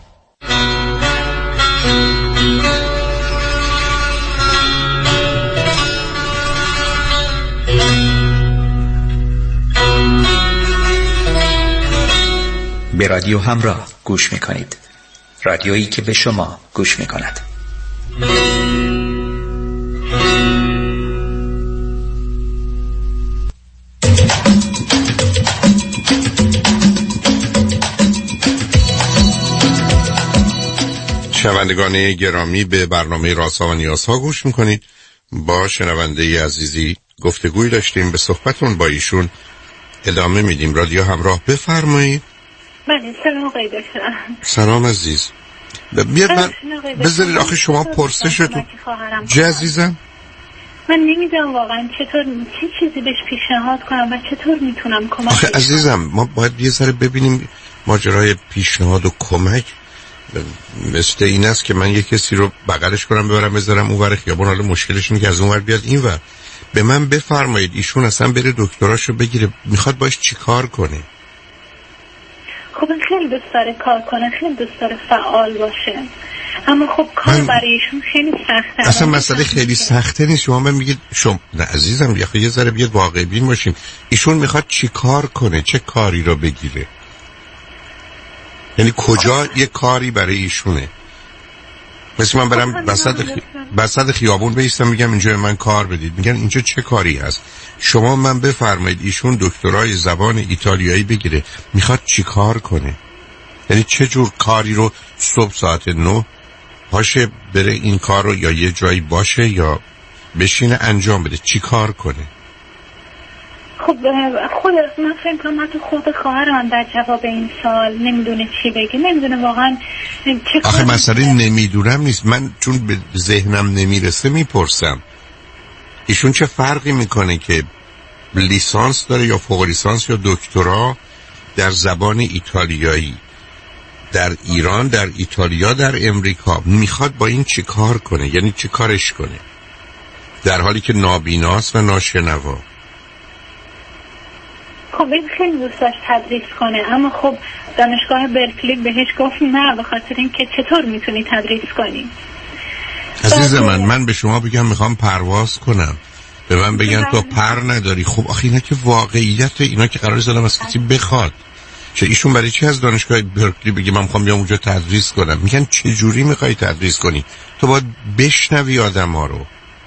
به رادیو همراه گوش می‌کنید. رادیویی که به شما گوش می‌کند. شنوندگان گرامی، به برنامه رازها و نیازها گوش میکنید. با شنونده عزیزی گفتگوی داشتیم، به صحبتون با ایشون ادامه میدیم. رادیو همراه، بفرمایید. بله، سلام آقای دکتر. سلام عزیز. بیاد من بذارید آخه شما پرسشتون چه عزیزم؟ من نمیدونم واقعا چطور چه چیزی بهش پیشنهاد کنم و چطور میتونم کمک. آخه عزیزم ما باید یه ذره ببینیم ماجرای پیشنهاد و کمک مثل این است که من یه کسی رو بغلش کنم ببرم بذارم اونور خیابون، حالا مشکلش اینه که از اونور بیاد اینور. به من بفرمایید ایشون اصلا بره دکتراشو بگیره، میخواد باش چی کار کنه؟ خب خیلی دوست داره کار کنه، خیلی دوست داره فعال باشه، اما خب کار برای ایشون خیلی سخته. اصلا مسئله خیلی سخته نیست. شما من میگید شما نه عزیزم، یه ذره بیاد واقع بین باشیم. ایشون میخواد چی کار کنه، چه کاری رو بگیره؟ یعنی کجا یه کاری برای ایشونه؟ مثل من برم بسط خیابون بیستم میگم اینجا من کار بدید، میگن اینجا چه کاری هست؟ شما من بفرمایید ایشون دکترای زبان ایتالیایی بگیره، میخواد چی کار کنه؟ یعنی چه جور کاری رو صبح ساعت 9 پاشه بره این کار رو یا یه جایی باشه یا بشینه انجام بده، چی کار کنه؟ خب خود من فکر کنم خود خواهر من در جواب این سال نمیدونه چی بگه، نمیدونه واقعا چه. آخه مسئله نمیدونم نیست، من چون به ذهنم نمیرسه میپرسم. ایشون چه فرقی میکنه که لیسانس داره یا فوق لیسانس یا دکترا در زبان ایتالیایی در ایران، در ایتالیا، در امریکا؟ میخواد با این چی کار کنه؟ یعنی چی کارش کنه در حالی که نابیناست و ناشنوا؟ خب این خیلی دوست داشت تدریس کنه، اما خب دانشگاه برکلی بهش گفت نه، به خاطر اینکه چطور میتونی تدریس کنی. عزیز من به شما بگم میخوام پرواز کنم، به من بگن تو پر نداری. خب آخه اینا که واقعیت، اینا که قرار زدم از کسی بخواد. چه ایشون برای چی از دانشگاه برکلی بگه من میخوام بیام اونجا تدریس کنم؟ میگن چه جوری میخوای تدریس کنی؟ تو باید بشنوی آدم‌ها رو.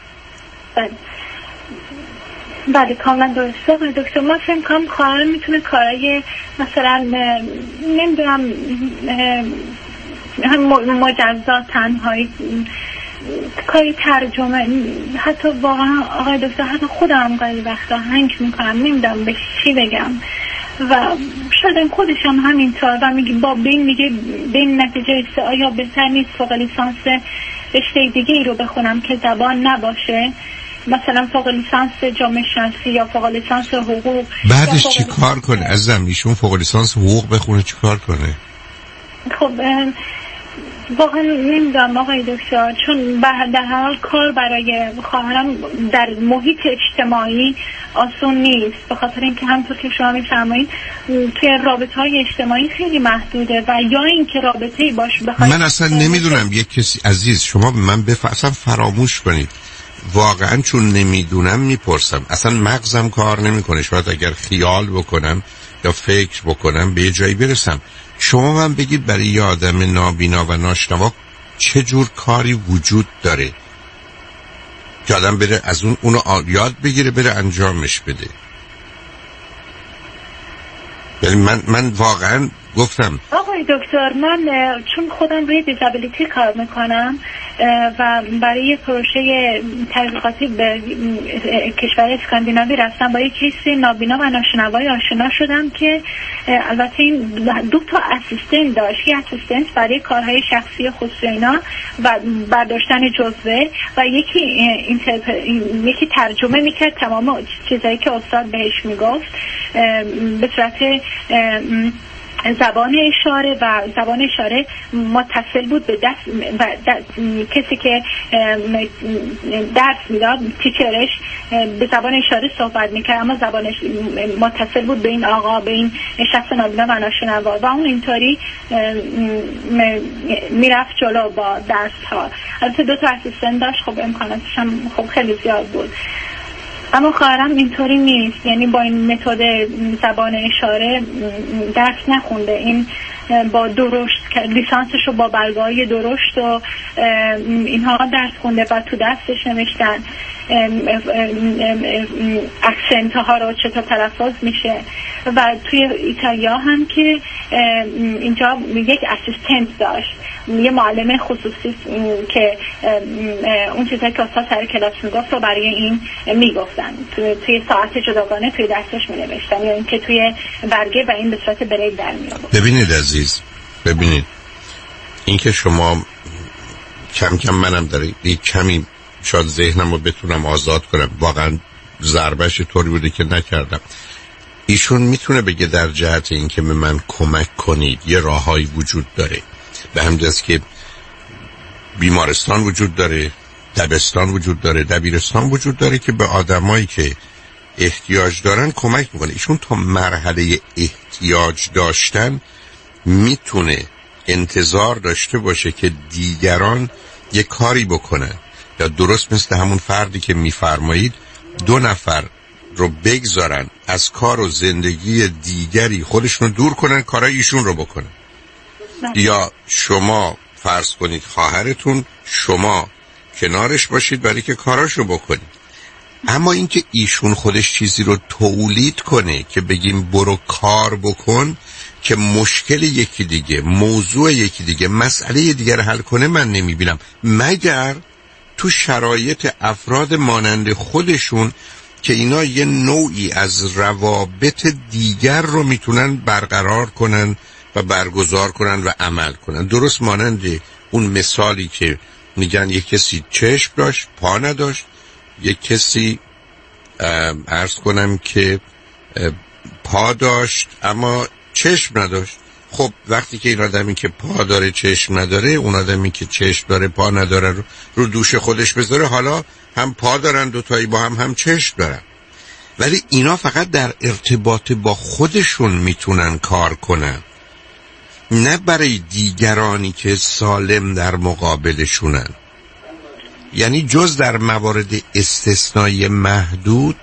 بله کاملا درسته دکتر. ما فکر کنم خواهر میتونه کارای مثلا نمیدونم مجزا، تنهایی، کاری ترجمه، حتی واقعا آقای دکتر حتی خودم گاهی وقتا هنگ میکنم، نمیدونم به چی بگم و شاید خودش هم همینطور و میگه میگه به این نتیجه آیا بهتر نیست فوق لیسانس رشته دیگه ای رو بخونم که زبان نباشه، مثلا فوق لیسانس جامعه شناسی یا فوق لیسانس حقوق. بعدش چی کار کنه عزیزم؟ ایشون فوق لیسانس حقوق بخونه چی کار کنه؟ خب واقعا نمیدونم آقای دکتر، چون در هر حال کار برای خواهرم در محیط اجتماعی آسون نیست، به خاطر اینکه همونطور که شما میفرمایید توی رابطه‌های اجتماعی خیلی محدوده و یا اینکه رابطه‌ای باشه بخواد. من اصلا نمیدونم یک کسی عزیز شما به من اصلا فراموش کنید، واقعا چون نمیدونم میپرسم، اصلا مغزم کار نمیکنه، شاید اگر خیال بکنم یا فکر بکنم به یه جایی برسم. شما من بگید برای یه آدم نابینا و ناشنوا چه جور کاری وجود داره که آدم بره از اونو یاد بگیره بره انجامش بده؟ یعنی من واقعا گفتم آقای دکتر، من چون خودم روی دیزابیلیتی کار میکنم و برای یه پروژه تحقیقاتی به کشور اسکاندیناوی رفتم، با یک کیس نابینا و ناشنوایی آشنا شدم که البته این 2 تا اسیستنت داشت، یه اسیستنت برای کارهای شخصی خصوصی اینا و برداشتن جزوه و یکی ترجمه میکرد تمام چیزایی که استاد بهش میگفت به صورت زبان اشاره و زبان اشاره متصل بود به کسی که درس میداد، تیچرش به زبان اشاره صحبت میکرد اما زبانش متصل بود به این آقا، به این شخص نابینا و ناشنوا و اون اینطوری میرفت جلو با درس ها. البته 2 تا اسیستنت داشت، خب امکاناتش هم خب خیلی زیاد بود، اما خواهرم اینطوری نیست، یعنی با این متد زبان اشاره درس نخونده، این با درشت لیسانسش رو با بلگه‌های درشت و اینها درس خونده و تو دستش نوشتن اکسنت ها رو چطور تلفظ میشه و توی ایتالیا هم که اینجا یک اسیستنت داشت، یه معلم خصوصی که اون چیزایی که استاد سر کلاس میگفت رو برای این میگفتن، توی ساعت جداگانه توی دستش مینوشتن یا اینکه توی برگه و این به صورت برید در میآورد. ببینید عزیز، ببینید این که شما کم کم منم داره یک کمی شاید ذهنم رو بتونم آزاد کنم، واقعا ضربش طوری بوده که نکردم. ایشون میتونه بگه در جهت این که به من کمک کنید یه راههایی وجود داره، به همجاز که بیمارستان وجود داره، دبستان وجود داره، دبیرستان وجود داره که به آدمایی که احتیاج دارن کمک میکنه. ایشون تا مرحله احتیاج داشتن میتونه انتظار داشته باشه که دیگران یه کاری بکنن، یا درست مثل همون فردی که میفرمایید 2 نفر رو بگذارن از کار و زندگی دیگری خودشون رو دور کنن، کارای ایشون رو بکنن. یا شما فرض کنید خواهرتون، شما کنارش باشید برای که کاراشو بکنید. اما اینکه ایشون خودش چیزی رو تولید کنه که بگیم برو کار بکن، که مشکل یکی دیگه، موضوع یکی دیگه، مسئله دیگر حل کنه، من نمیبینم، مگر تو شرایط افراد مانند خودشون که اینا یه نوعی از روابط دیگر رو میتونن برقرار کنن و برگزار کنن و عمل کنن. درست مانند اون مثالی که میگن یک کسی چشم داشت پا نداشت، یک کسی عرض کنم که پا داشت اما چشم نداشت. خب وقتی که این آدمی که پا داره چشم نداره، اون آدمی که چشم داره پا نداره رو دوش خودش بذاره، حالا هم پا دارن دوتایی با هم چشم دارن. ولی اینا فقط در ارتباط با خودشون میتونن کار کنن، نه برای دیگرانی که سالم در مقابلشونن. یعنی جز در موارد استثنایی محدود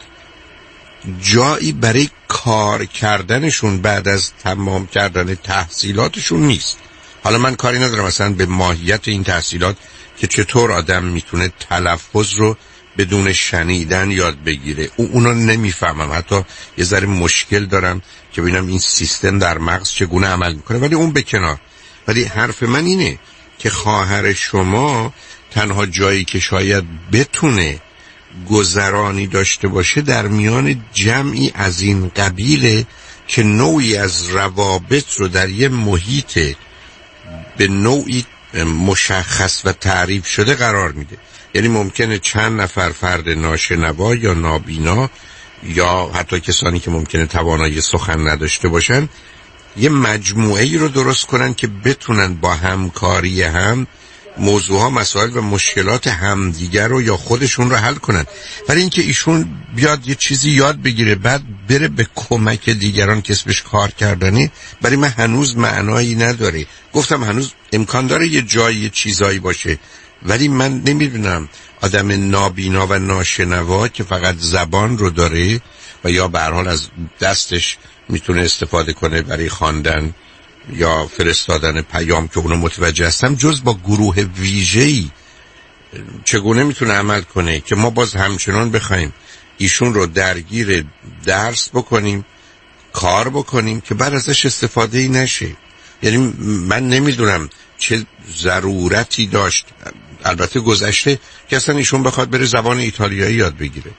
جایی برای کار کردنشون بعد از تمام کردن تحصیلاتشون نیست. حالا من کاری ندارم مثلا به ماهیت این تحصیلات که چطور آدم میتونه تلفظ رو بدون شنیدن یاد بگیره، اونو نمیفهمم، حتی یه ذره مشکل دارم که ببینم این سیستم در مغز چگونه عمل میکنه، ولی اون به کنار. ولی حرف من اینه که خواهر شما تنها جایی که شاید بتونه گذرانی داشته باشه در میان جمعی از این قبیله که نوعی از روابط رو در یه محیط به نوعی مشخص و تعریف شده قرار میده. یعنی ممکنه چند نفر فرد ناشنوا یا نابینا یا حتی کسانی که ممکنه توانایی سخن نداشته باشن یه مجموعه ای رو درست کنن که بتونن با همکاری هم موضوعها، مسائل و مشکلات همدیگر رو یا خودشون رو حل کنن. ولی اینکه ایشون بیاد یه چیزی یاد بگیره بعد بره به کمک دیگران که اسمش کار کردنه، برای من هنوز معنایی نداره. گفتم هنوز امکان داره یه جایی یه چیزایی باشه، ولی من نمیدونم آدم نابینا و ناشنوا که فقط زبان رو داره و یا به هر حال از دستش میتونه استفاده کنه برای خواندن یا فرستادن پیام که اونو متوجه هستم، جز با گروه ویژه‌ای چگونه میتونه عمل کنه که ما باز همچنان بخوایم ایشون رو درگیر درس بکنیم، کار بکنیم که بعد ازش استفاده ای نشه. یعنی من نمیدونم چه ضرورتی داشت، البته گذشته که اصلا ایشون بخواد بره زبان ایتالیایی یاد بگیره.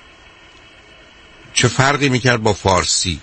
چه فرقی میکرد با فارسی؟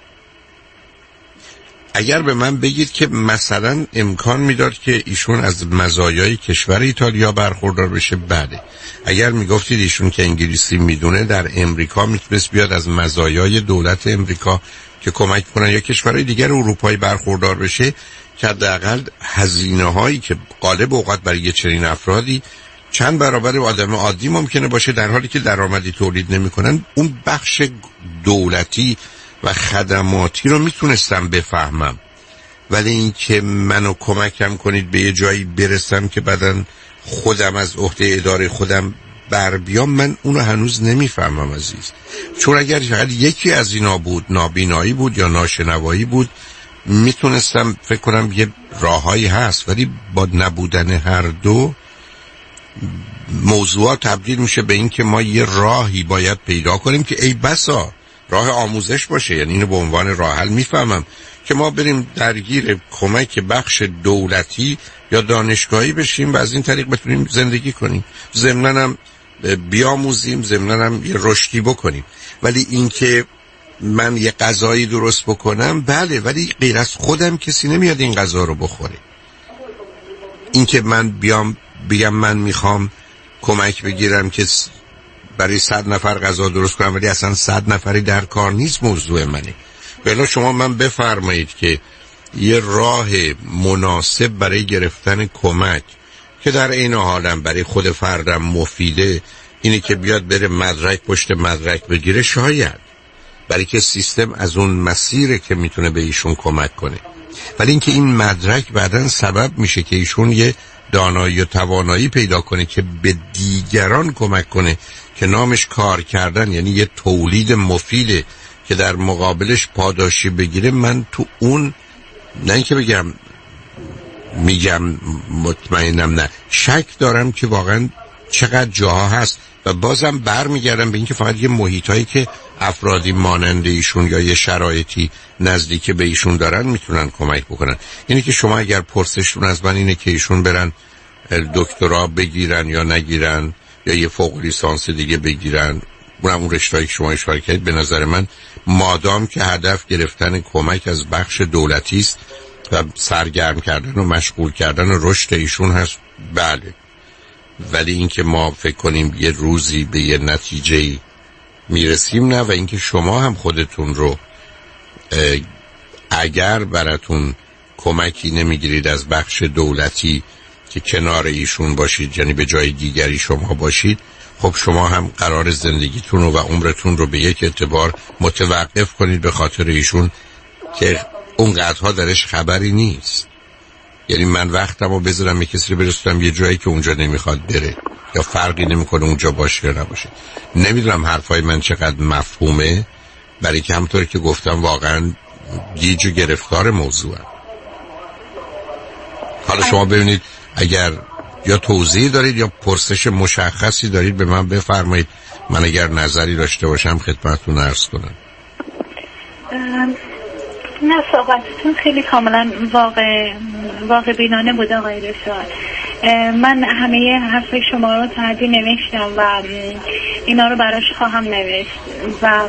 اگر به من بگید که مثلا امکان میداد که ایشون از مزایای کشور ایتالیا برخوردار بشه، بله. اگر میگفتید ایشون که انگلیسی میدونه در امریکا میتونست بیاد از مزایای دولت امریکا که کمک کنن یا کشورهای دیگر اروپایی برخوردار بشه، که حداقل هزینه هایی که غالب اوقات برای یه چنین افرادی چند برابر آدم عادی ممکنه باشه، در حالی که درآمدی تولید نمیکنن، اون بخش دولتی و خدماتی رو میتونستم بفهمم. ولی این که منو کمکم کنید به یه جایی برسم که بعدن خودم از عهده اداره خودم بر بیام، من اونو هنوز نمیفهمم عزیز. چون اگر فقط یکی از اینا بود، نابینایی بود یا ناشنوایی بود، میتونستم فکر کنم یه راههایی هست. ولی با نبودن هر دو موضوع تبدیل میشه به این که ما یه راهی باید پیدا کنیم که ای بسا راه آموزش باشه. یعنی اینو به عنوان راه حل میفهمم که ما بریم درگیر کمک بخش دولتی یا دانشگاهی بشیم و از این طریق بتونیم زندگی کنیم، ضمناً هم بیاموزیم، ضمناً هم یه رشدی بکنیم. ولی این که من یه غذایی درست بکنم، بله، ولی غیر از خودم کسی نمیاد این غذا رو بخوره. این که من بیام بگم من میخوام کمک بگیرم که برای 100 نفر غذا درست کنم، ولی اصلا 100 نفری در کار نیست موضوع منه. بلا شما من بفرمایید که یه راه مناسب برای گرفتن کمک که در این حالم برای خود فردم مفیده اینه که بیاد بره مدرک پشت مدرک بگیره، شاید برای که سیستم از اون مسیره که میتونه به ایشون کمک کنه. ولی اینکه این مدرک بعداً سبب میشه که ایشون یه دانایی و توانایی پیدا کنه که به دیگران کمک کنه که نامش کار کردن، یعنی یه تولید مفیده که در مقابلش پاداشی بگیره، من تو اون نه اینکه میگم مطمئنم، نه، شک دارم که واقعا چقدر جاها هست. و بازم برمیگردم به این که فقط یه محیطایی که افرادی مانند ایشون یا یه شرایطی نزدیک به ایشون دارن میتونن کمک بکنن. یعنی که شما اگر پرسشتون از من اینه که ایشون برن دکترا بگیرن یا نگیرن یا یه فوق لیسانس دیگه بگیرن، اون رشته‌ای که شما اشاره کردید، به نظر من مادام که هدف گرفتن کمک از بخش دولتی است و سرگرم کردن و مشغول کردن و رشد ایشون هست، بله. ولی اینکه ما فکر کنیم یه روزی به یه نتیجه‌ای میرسیم، نه. و اینکه شما هم خودتون رو اگر براتون کمکی نمیگیرید از بخش دولتی که کنار ایشون باشید، یعنی به جای دیگری شما باشید، خب شما هم قرار زندگیتون و عمرتون رو به یک اعتبار متوقف کنید به خاطر ایشون که اونقدرها درش خبری نیست. یعنی من وقتم رو بذارم یک کسی رو برسونم یه جایی که اونجا نمیخواد بره یا فرقی نمیکنه اونجا باشه یا نباشه. نمیدونم حرفای من چقدر مفهومه، برای که همطور که گفتم واقعا گیج و گرفتار موضوعم. حالا شما ببینید اگر یا توضیح دارید یا پرسش مشخصی دارید به من بفرمایید، من اگر نظری داشته باشم خدمتتون عرض کنم. نه، صحبتتون خیلی کاملا واقع بینانه بود آقای دکتر. من همه حرف شما رو تعدی نوشتم و اینا رو براش خواهم نوشت و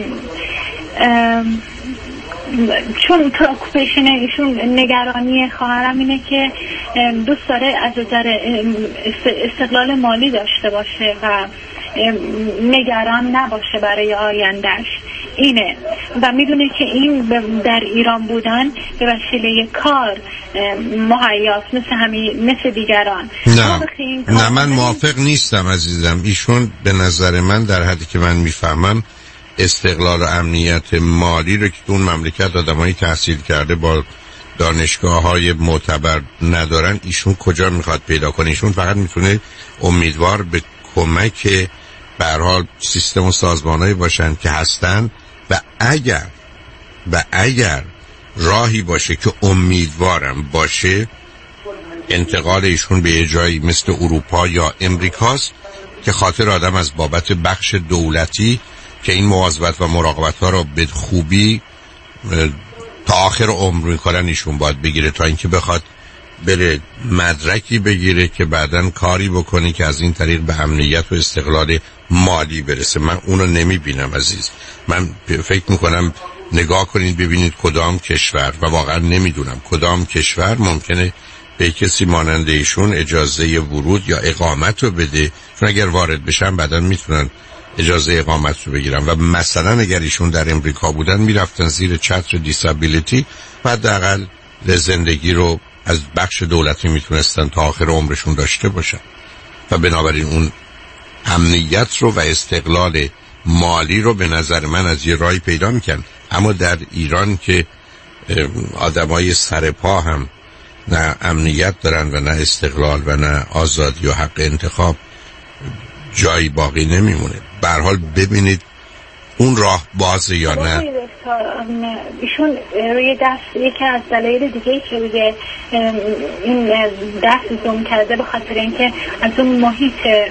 چون پرکوپیشن ایشون، نگرانی خواهرم اینه که دوست داره از نظر استقلال مالی داشته باشه و نگران نباشه برای آیندهش. اینه و میدونه که این در ایران بودن به وسیله کار مهیاست مثل دیگران. نه من موافق نیستم عزیزم. ایشون به نظر من در حدی که من میفهمم استقلال و امنیت مالی رو که اون مملکت آدمایی تحصیل کرده با دانشگاه‌های معتبر ندارن، ایشون کجا میخواد پیدا کنه؟ ایشون فقط میتونه امیدوار به کمک به هر حال سیستم و سازمانایی باشن که هستن و اگر راهی باشه که امیدوارم باشه انتقال ایشون به یه جایی مثل اروپا یا امریکاست که خاطر آدم از بابت بخش دولتی که این مواظبت و مراقبت ها رو به خوبی تا آخر عمر میکنن ایشون باید بگیره تا اینکه بخواد بره مدرکی بگیره که بعداً کاری بکنه که از این طریق به امنیت و استقلال مالی برسه. من اونو نمیبینم عزیز. من فکر میکنم نگاه کنید ببینید کدام کشور، و واقعا نمیدونم کدام کشور ممکنه به کسی مانند ایشون اجازه ورود یا اقامت رو بده، چون اگر وارد بشن بعداً میتونن اجازه اقامت رو بگیرن. و مثلا اگر ایشون در امریکا بودن میرفتن زیر چتر دیسابیلیتی و حداقل زندگی رو از بخش دولتی میتونستن تا آخر عمرشون داشته باشن و بنابراین اون امنیت رو و استقلال مالی رو به نظر من از یه راهی پیدا میکن. اما در ایران که آدمای سرپا هم نه امنیت دارن و نه استقلال و نه آزادی و حق انتخاب، جایی باقی نمیمونه. به هر حال ببینید اون راه بازه یا نه. ایشون روی دست یکی از دلایل دیگه که روی این دست زوم کرده به خاطر اینکه از اون محیط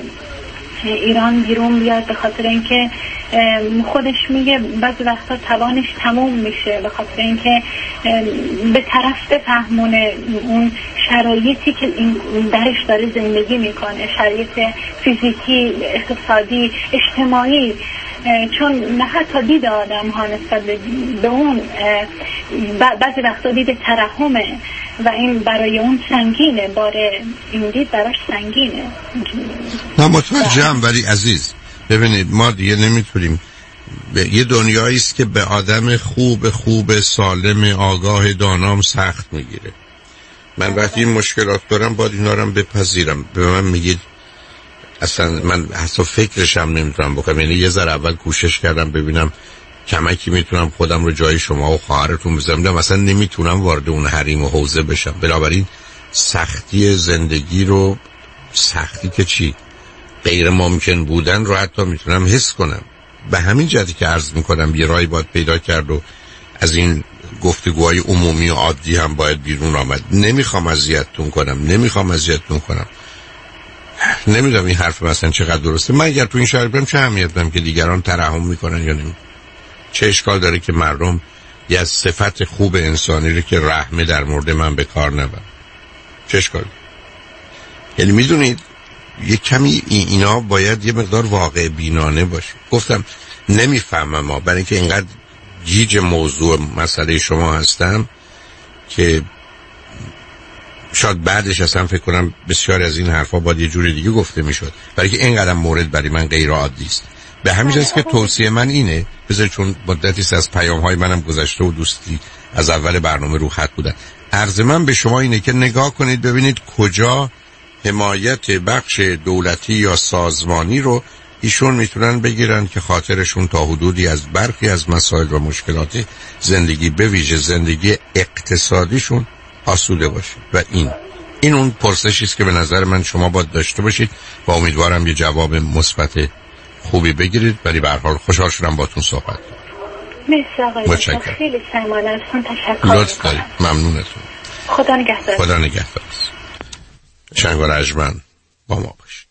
ایران بیرون بیاد، به خاطر اینکه خودش میگه بعضی وقتا توانش تموم میشه، به خاطر اینکه به طرف بفهمونه اون شرایطی که این درش داره زندگی میکنه، شرایط فیزیکی، اقتصادی، اجتماعی، چون نه حتی دید آدم ها نسبت به اون بعضی وقتا دید ترحمه و این برای اون سنگینه، باره این دید براش سنگینه. نه متوجهم، ولی عزیز ببینید ما دیگه نمیتونیم. یه دنیایی است که به آدم خوب سالم آگاه دانام سخت میگیره. من وقتی این مشکلات دارم باید اینا رو بپذیرم. به من میگید اصلا من حتی فکرشم نمیتونم بکنم. یعنی یه ذره اول کوشش کردم ببینم کمکی میتونم خودم رو جای شما و خواهرتون بذارم، اصلا نمیتونم وارد اون حریم و حوزه بشم. بنابراین سختی زندگی رو، سختی که چی غیر ممکن بودن رو حتی میتونم حس کنم. به همین جهتی که عرض میکنم یه راهی باید پیدا کرد و از این گفتگوهای عمومی و عادی هم باید بیرون آمد. نمیخوام اذیتتون کنم. نمیدونم این حرف مثلا چقدر درسته. من اگر تو این شهر برم چه اهمیت دارم که دیگران ترحم میکنن یا نمی؟ چه اشکال داره که مردم یه از صفت خوب انسانی رو که رحمه در مورد من به کار نبرن؟ چه اشکال؟ یعنی میدونید یه کمی اینا باید یه مقدار واقع بینانه باشه. گفتم نمیفهمم ما برای اینکه اینقدر گیج موضوع مسئله شما هستم که شاید بعدش اصلا فکر کنم بسیاری از این حرفا باید یه جوری دیگه گفته میشد، برای که اینقدر مورد برای من غیر عادی است. به همین جاست که توصیه من اینه، بذار چون مدتی از پیام‌های منم گذشته و دوستی از اول برنامه رو خط بودن، عرض من به شما اینه که نگاه کنید ببینید کجا حمایت بخش دولتی یا سازمانی رو ایشون میتونن بگیرن که خاطرشون تا حدودی از برخی از مسائل و مشکلات زندگی به ویژه زندگی اقتصادیشون آسوده باشه. و این اون پرسشی است که به نظر من شما باید داشته باشید و امیدوارم یه جواب مثبت خوبی بگیرید. ولی به هر حال خوشحال شدم باهاتون صحبت کنم. متشکرم. خیلی صمیمانه ازتون تشکر. لطف دارید. ممنونتون. خدا نگهدار. خدا نگهدار. شنگ و رجمن با ما باشید.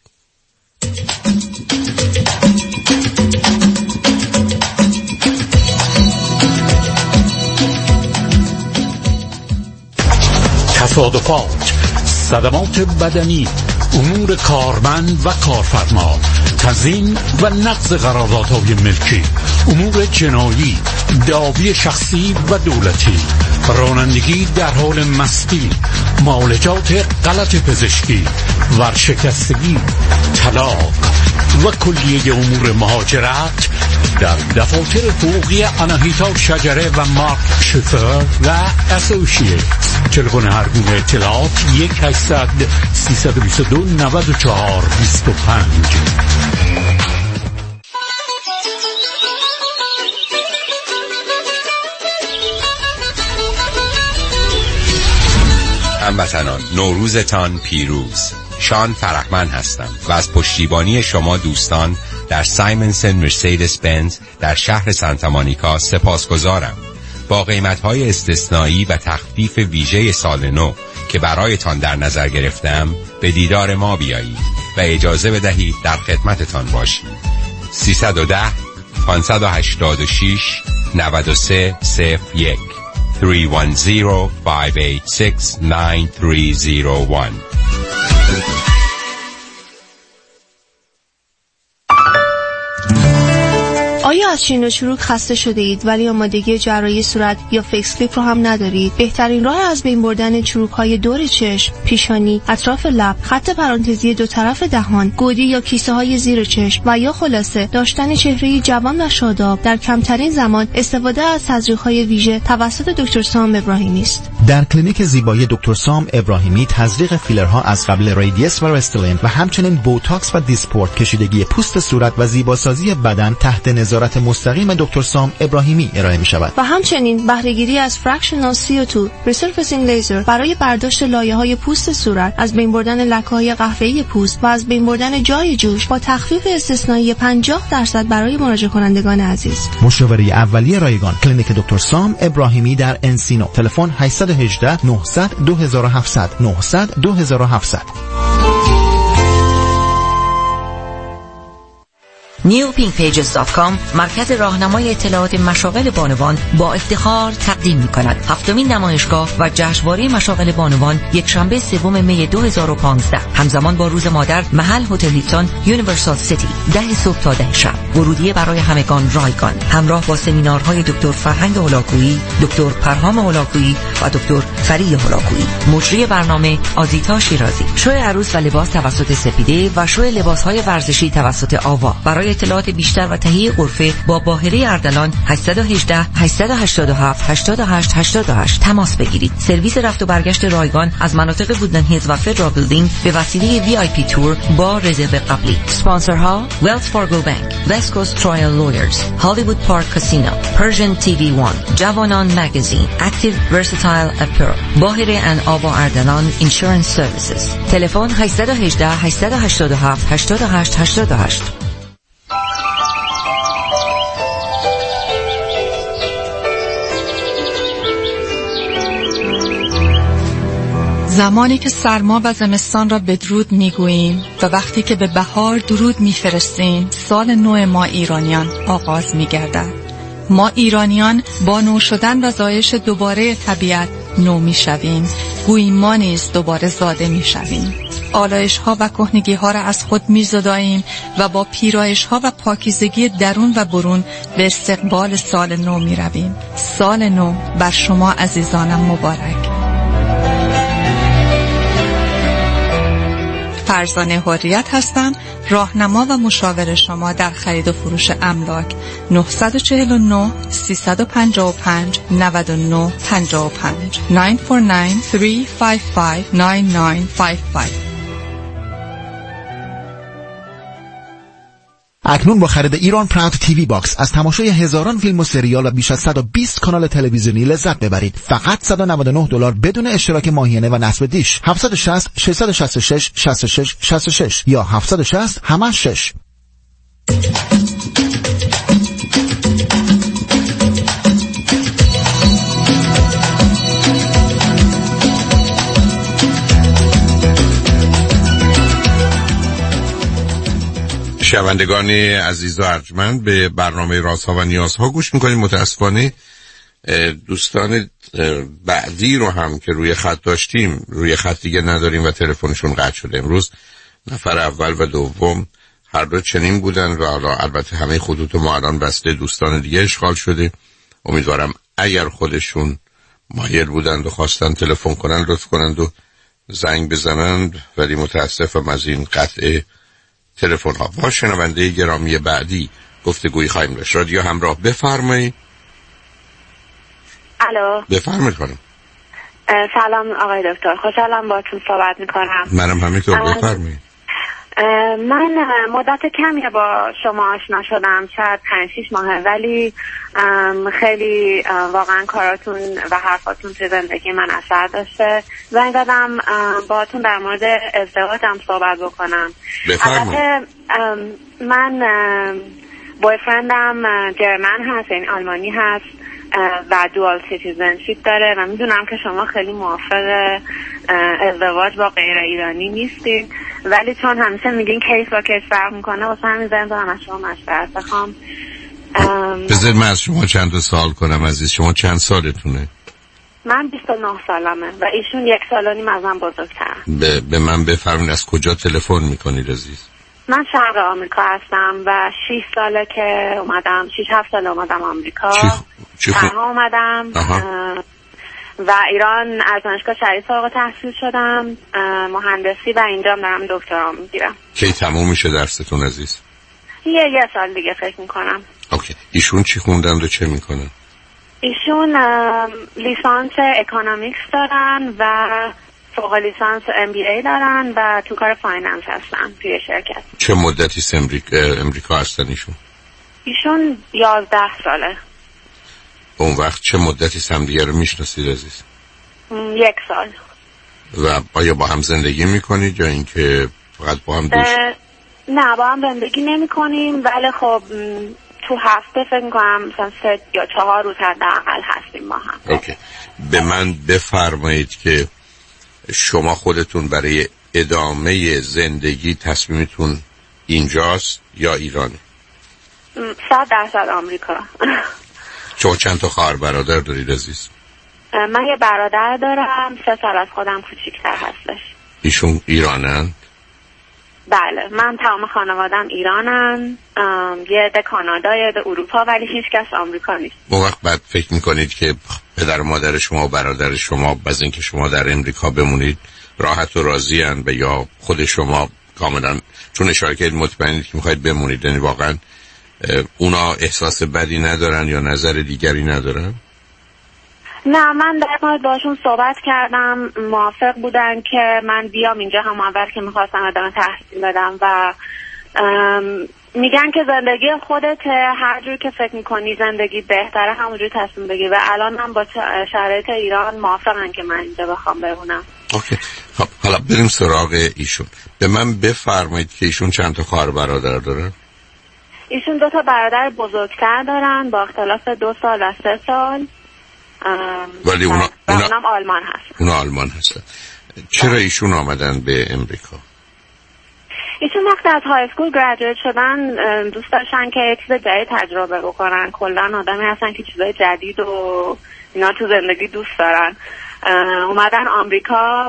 تصادفات، صدمات بدنی، امور کارمند و کارفرما، تضمین و نقض قراردادهای ملکی، امور جنایی، دعاوی شخصی و دولتی، رانندگی در حال مستی، معالجات غلط پزشکی، ورشکستگی، طلاق و کلیه امور مهاجرت در دفاتر حقوقی آناهیتا شجره و مارک شفر و اسوسییتس. تلفن هر گونه اطلاعات 1-800-322-94-25. هموطنان، نوروزتان پیروز. شان فرحمند هستم و از پشتیبانی شما دوستان در سایمنسن مرسیدس بنز در شهر سانتا مونیکا سپاسگزارم. با قیمت‌های استثنایی و تخفیف ویژه سال نو که برایتان در نظر گرفتم به دیدار ما بیایید و اجازه بدهید در خدمتتان باشیم. 310-586-9301 310-586-9301. آیا از چین و چروک خسته شده اید ولی آمادگی جراحی صورت یا فیس لیفت رو هم ندارید؟ بهترین راه از بین بردن چروک‌های دور چشم، پیشانی، اطراف لب، خط پرانتزی دو طرف دهان، گودی یا کیسه‌های زیر چشم و یا خلاصه داشتن چهره‌ای جوان و شاداب در کمترین زمان استفاده از تزریق‌های ویژه توسط دکتر سام ابراهیمی است. در کلینیک زیبایی دکتر سام ابراهیمی تزریق فیلرها از قبل ریدیس و رستلین و همچنین بوتاکس و دیسپورت، کشیدگی پوست صورت و زیباسازی بدن تحت نظارت مستقیم دکتر سام ابراهیمی ارائه می شود. و همچنین بهره‌گیری از فرکشنال CO2 ریسرفیسینگ لیزر برای برداشت لایه‌های پوست صورت، از بین بردن لکه‌های قهوه‌ای پوست و از بین بردن جای جوش با تخفیف استثنایی 50% برای مراجعه کنندگان عزیز. مشاوره اولیه رایگان، کلینیک دکتر سام ابراهیمی در انسینو. تلفن 818 900 2700 900 2700. newpinkpages.com مرکز راهنمای اطلاعات مشاغل بانوان با افتخار تقدیم می‌کند 7مین نمایشگاه و جشنواره مشاغل بانوان یکشنبه 3 می 2015 همزمان با روز مادر، محل هتل هیلتون یونیورسال سیتی 10 صبح تا 10 شب. ورودیه برای همگان رایگان، همراه با سمینارهای دکتر فرهنگ هولاکویی، دکتر پرهام هولاکویی و دکتر فرید هولاکویی. مجری برنامه آزیتا شیرازی. شو عروس و لباس توسط سپیده و شو لباس‌های ورزشی توسط آوا. برای اطلاعات بیشتر و تهیه غرفه با باهره اردلان 818 887 8888 تماس بگیرید. سرویس رفت و برگشت رایگان از مناطق وودلند هیلز و فدرال بیلدینگ به وسیله VIP تور با رزرو قبلی. اسپانسرها ویلز فارگو بانک، وست کوست ترایل لویرز، هالیوود پارک کاسینو، پرژن TV1، جوانان مگزین، اکتیو ورساتایل اپرل، باهره ان آوا اردلان اینشورنس سرویسز. تلفن 818 887 8888. زمانی که سرما و زمستان را بدرود میگوییم و وقتی که به بهار درود میفرستیم، سال نو ما ایرانیان آغاز میگردد. ما ایرانیان با نو شدن و زایش دوباره طبیعت نو میشویم، گویی ما نیز دوباره زاده میشویم. آلایش ها و کهنگی ها را از خود میزداییم و با پیرایش ها و پاکیزگی درون و برون به استقبال سال نو میرویم. سال نو بر شما عزیزانم مبارک. فرزانه حریت هستم، راهنما و مشاور شما در خرید و فروش املاک. 949 355 99 55 949 355 9955. اکنون با خرید ایران پراود تیوی باکس از تماشای هزاران فیلم و سریال و بیش از 120 کانال تلویزیونی لذت ببرید. فقط $199 بدون اشتراک ماهیانه و نصب دیش. 760 666 66 66 یا 760 همش 6. شنوندگان عزیز و ارجمند، به برنامه رازها و نیازها گوش میکنید. متاسفانه دوستان بعدی رو هم که روی خط داشتیم روی خط دیگه نداریم و تلفنشون قطع شده. امروز نفر اول و دوم هر دو چنین بودن و البته همه خطوط ما الان بسته، دوستان دیگه اشغال شده. امیدوارم اگر خودشون مایل بودند و خواستن تلفن کنن لطف کنند و زنگ بزنند، ولی متاسفم از این قطع تلفن ها. با شنونده گرامی بعدی گفتگویی خواهیم داشت. رادیو همراه، بفرمایید. الو، بفرمایید خانم. سلام آقای دکتر، خوشحالم باهاتون صحبت میکنم. منم همینطور، بفرمایید. من مدت کمی با شما آشنا شدم، شاید 5-6 ماهه، ولی خیلی واقعا کاراتون و حرفاتون توی زندگی من اثر داشته. زنگ زدم باهاتون در مورد ازدواجم صحبت بکنم. البته من بویفرندم جرمن هست، یعنی آلمانی هست و دوال سیتیزنشیپ داره و میدونم که شما خیلی موافق ازدواج با غیر ایرانی نیستین، ولی چون همیشه میگین کیس با کیس فرق میکنه واسه همین زنگ زدم از شما مشورت بخوام. بذارید من از شما چند سوال کنم عزیز. شما چند سالتونه؟ من 29 سالمه و ایشون 1 سال و نیم از من بزرگترن. به من بفرمایید از کجا تلفن میکنید عزیز؟ من شرق آمریکا هستم و 6 ساله که اومدم، 6-7 ساله اومدم آمریکا. تنها اومدم و ایران از دانشگاه شریف فارغ التحصیل شدم مهندسی و اینجا دارم دکترام میگیرم. کی تموم میشه درستون عزیز؟ 1 سال دیگه فکر میکنم. اوکی. ایشون چی خوندن و چه میکنن؟ ایشون لیسانس اکونومیکس دارن و فوق لیسانس MBA دارن و تو کار فایننس هستن توی شرکت. چه مدتی امریکا هستن ایشون؟ ایشون 11 ساله. اون وقت چه مدتی همدیگه رو میشناسید عزیز؟ 1 سال. و آیا با هم زندگی میکنید یا اینکه فقط با هم دوست؟ نه، با هم زندگی نمی کنیم، ولی خب تو هفته فکر میکنم مثلا 3 یا 4 روز حداقل هستیم با هم. اوکی. به من بفرمایید که شما خودتون برای ادامه زندگی تصمیمتون اینجاست یا ایرانه؟ 100% آمریکا. شما چند تا خواهر برادر دارید عزیز؟ من یه برادر دارم 3 سال از خودم کوچیک‌تر هستش. ایشون ایرانن؟ بله، من تمام خانوادم ایرانن، یه ده کانادا، یه ده اروپا، ولی هیچ کس آمریکا نیست. اون وقت بعد فکر میکنید که پدر و مادر شما و برادر شما از اینکه شما در امریکا بمونید راحت و راضی ان و یا خود شما کاملا چون اشاره کردید مطمئنید که میخواید بمونید، یعنی واقعا اونا احساس بدی ندارن یا نظر دیگری ندارن؟ نه، من در مورد باشون صحبت کردم، موافق بودن که من بیام اینجا هم اول که میخواستم ادامه تحصیل بدم و میگن که زندگی خودت هر جور که فکر میکنی زندگی بهتره همونجور تصمیم بگیر و الان هم با شرایط ایران موافقن که من اینجا بخوام بمونم. اوکی. خب حالا بریم سراغ ایشون. به من بفرمایید که ایشون چند تا خواهر برادر دارن؟ ایشون 2 تا برادر بزرگتر دارن با اختلاف 2 سال و 3 سال. ولی اونم آلمان هست. اونا آلمان هستن. چرا ایشون آمدن به امریکا؟ ایشون وقتی از های اسکول گریجویت شدن دوست داشتن که یه چیز جدید تجربه بکنن. کلا آدمی هستن که چیزای جدید و اینا تو زندگی دوست دارن. اومدن آمریکا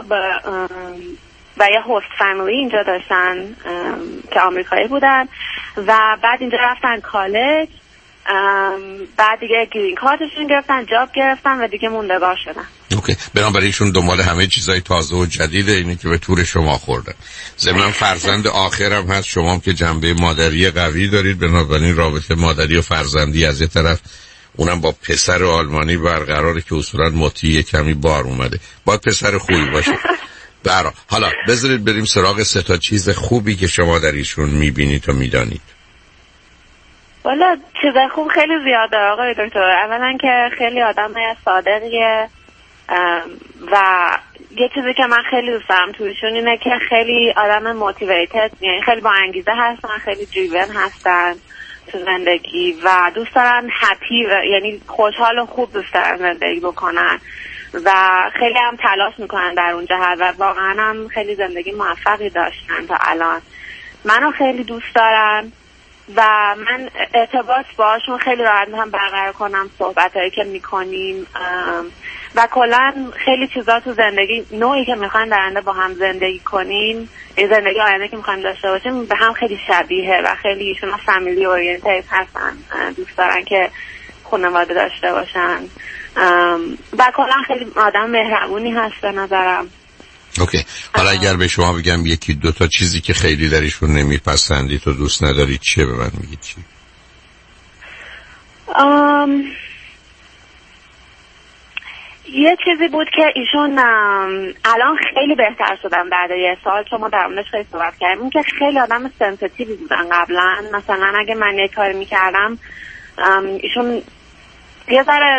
و یه هوست فامیلی اینجا داشتن که آمریکایی بودن و بعد اینجا رفتن کالج، بعد دیگه گرین کارتشون گرفتن، جاب گرفتن و دیگه موندگار شدن. اوکی. بنابراین ایشون دنبال همه چیزای تازه و جدیده، اینی که به تور شما خوردن. ضمن فرزند آخرم هست، شما هم که جنبه مادری قوی دارید، بنابراین رابطه مادری و فرزندی از یه طرف اونم با پسر آلمانی برقراره که اصولا مطیع کمی بار اومده. باید پسر خوبی باشه. برا حالا بذارید بریم سراغ 3 تا چیز خوبی که شما در ایشون میبینید و میدانید. والا چیزای خوب خیلی زیاده آقای دکتر. اولا که خیلی آدم صادقیه و یه چیزی که من خیلی دوست دارم تویشون اینه که خیلی آدم موتیویتد، یعنی خیلی با انگیزه هستن، خیلی دریون هستن تو زندگی و دوست دارن هپی، یعنی خوشحال و خوب دوست دارن زندگی بکنن و خیلی هم تلاش میکنن در اون جهت و واقعا هم خیلی زندگی موفقی داشتن تا الان. منو خیلی دوست دارن و من ارتباط باشون خیلی راحت میتونم برقرار کنم، صحبتایی که میکنیم و کلا خیلی چیزا تو زندگی، نوعی که میخوایم در آینده با هم زندگی کنیم، این زندگی آینده که میخوایم داشته باشیم به هم خیلی شبیه و خیلی ایشون فامیلی اورینتد هستن، دوست دارن که خانواده داشته باشن و کلا خیلی آدم مهربونی هست به نظرم. اوکی. حالا اگر به شما بگم یکی دو تا چیزی که خیلی در ایشون نمیپسندی تو دوست نداری چیه، به من میگید چی؟ یه چیزی بود که ایشون الان خیلی بهتر شدن بعد یه سال، چون ما در موردش خیلی صحبت کردیم، این که خیلی آدم سنسیتیوی بودن قبلا. مثلا اگه من یه کاری میکردم ایشون یه ذره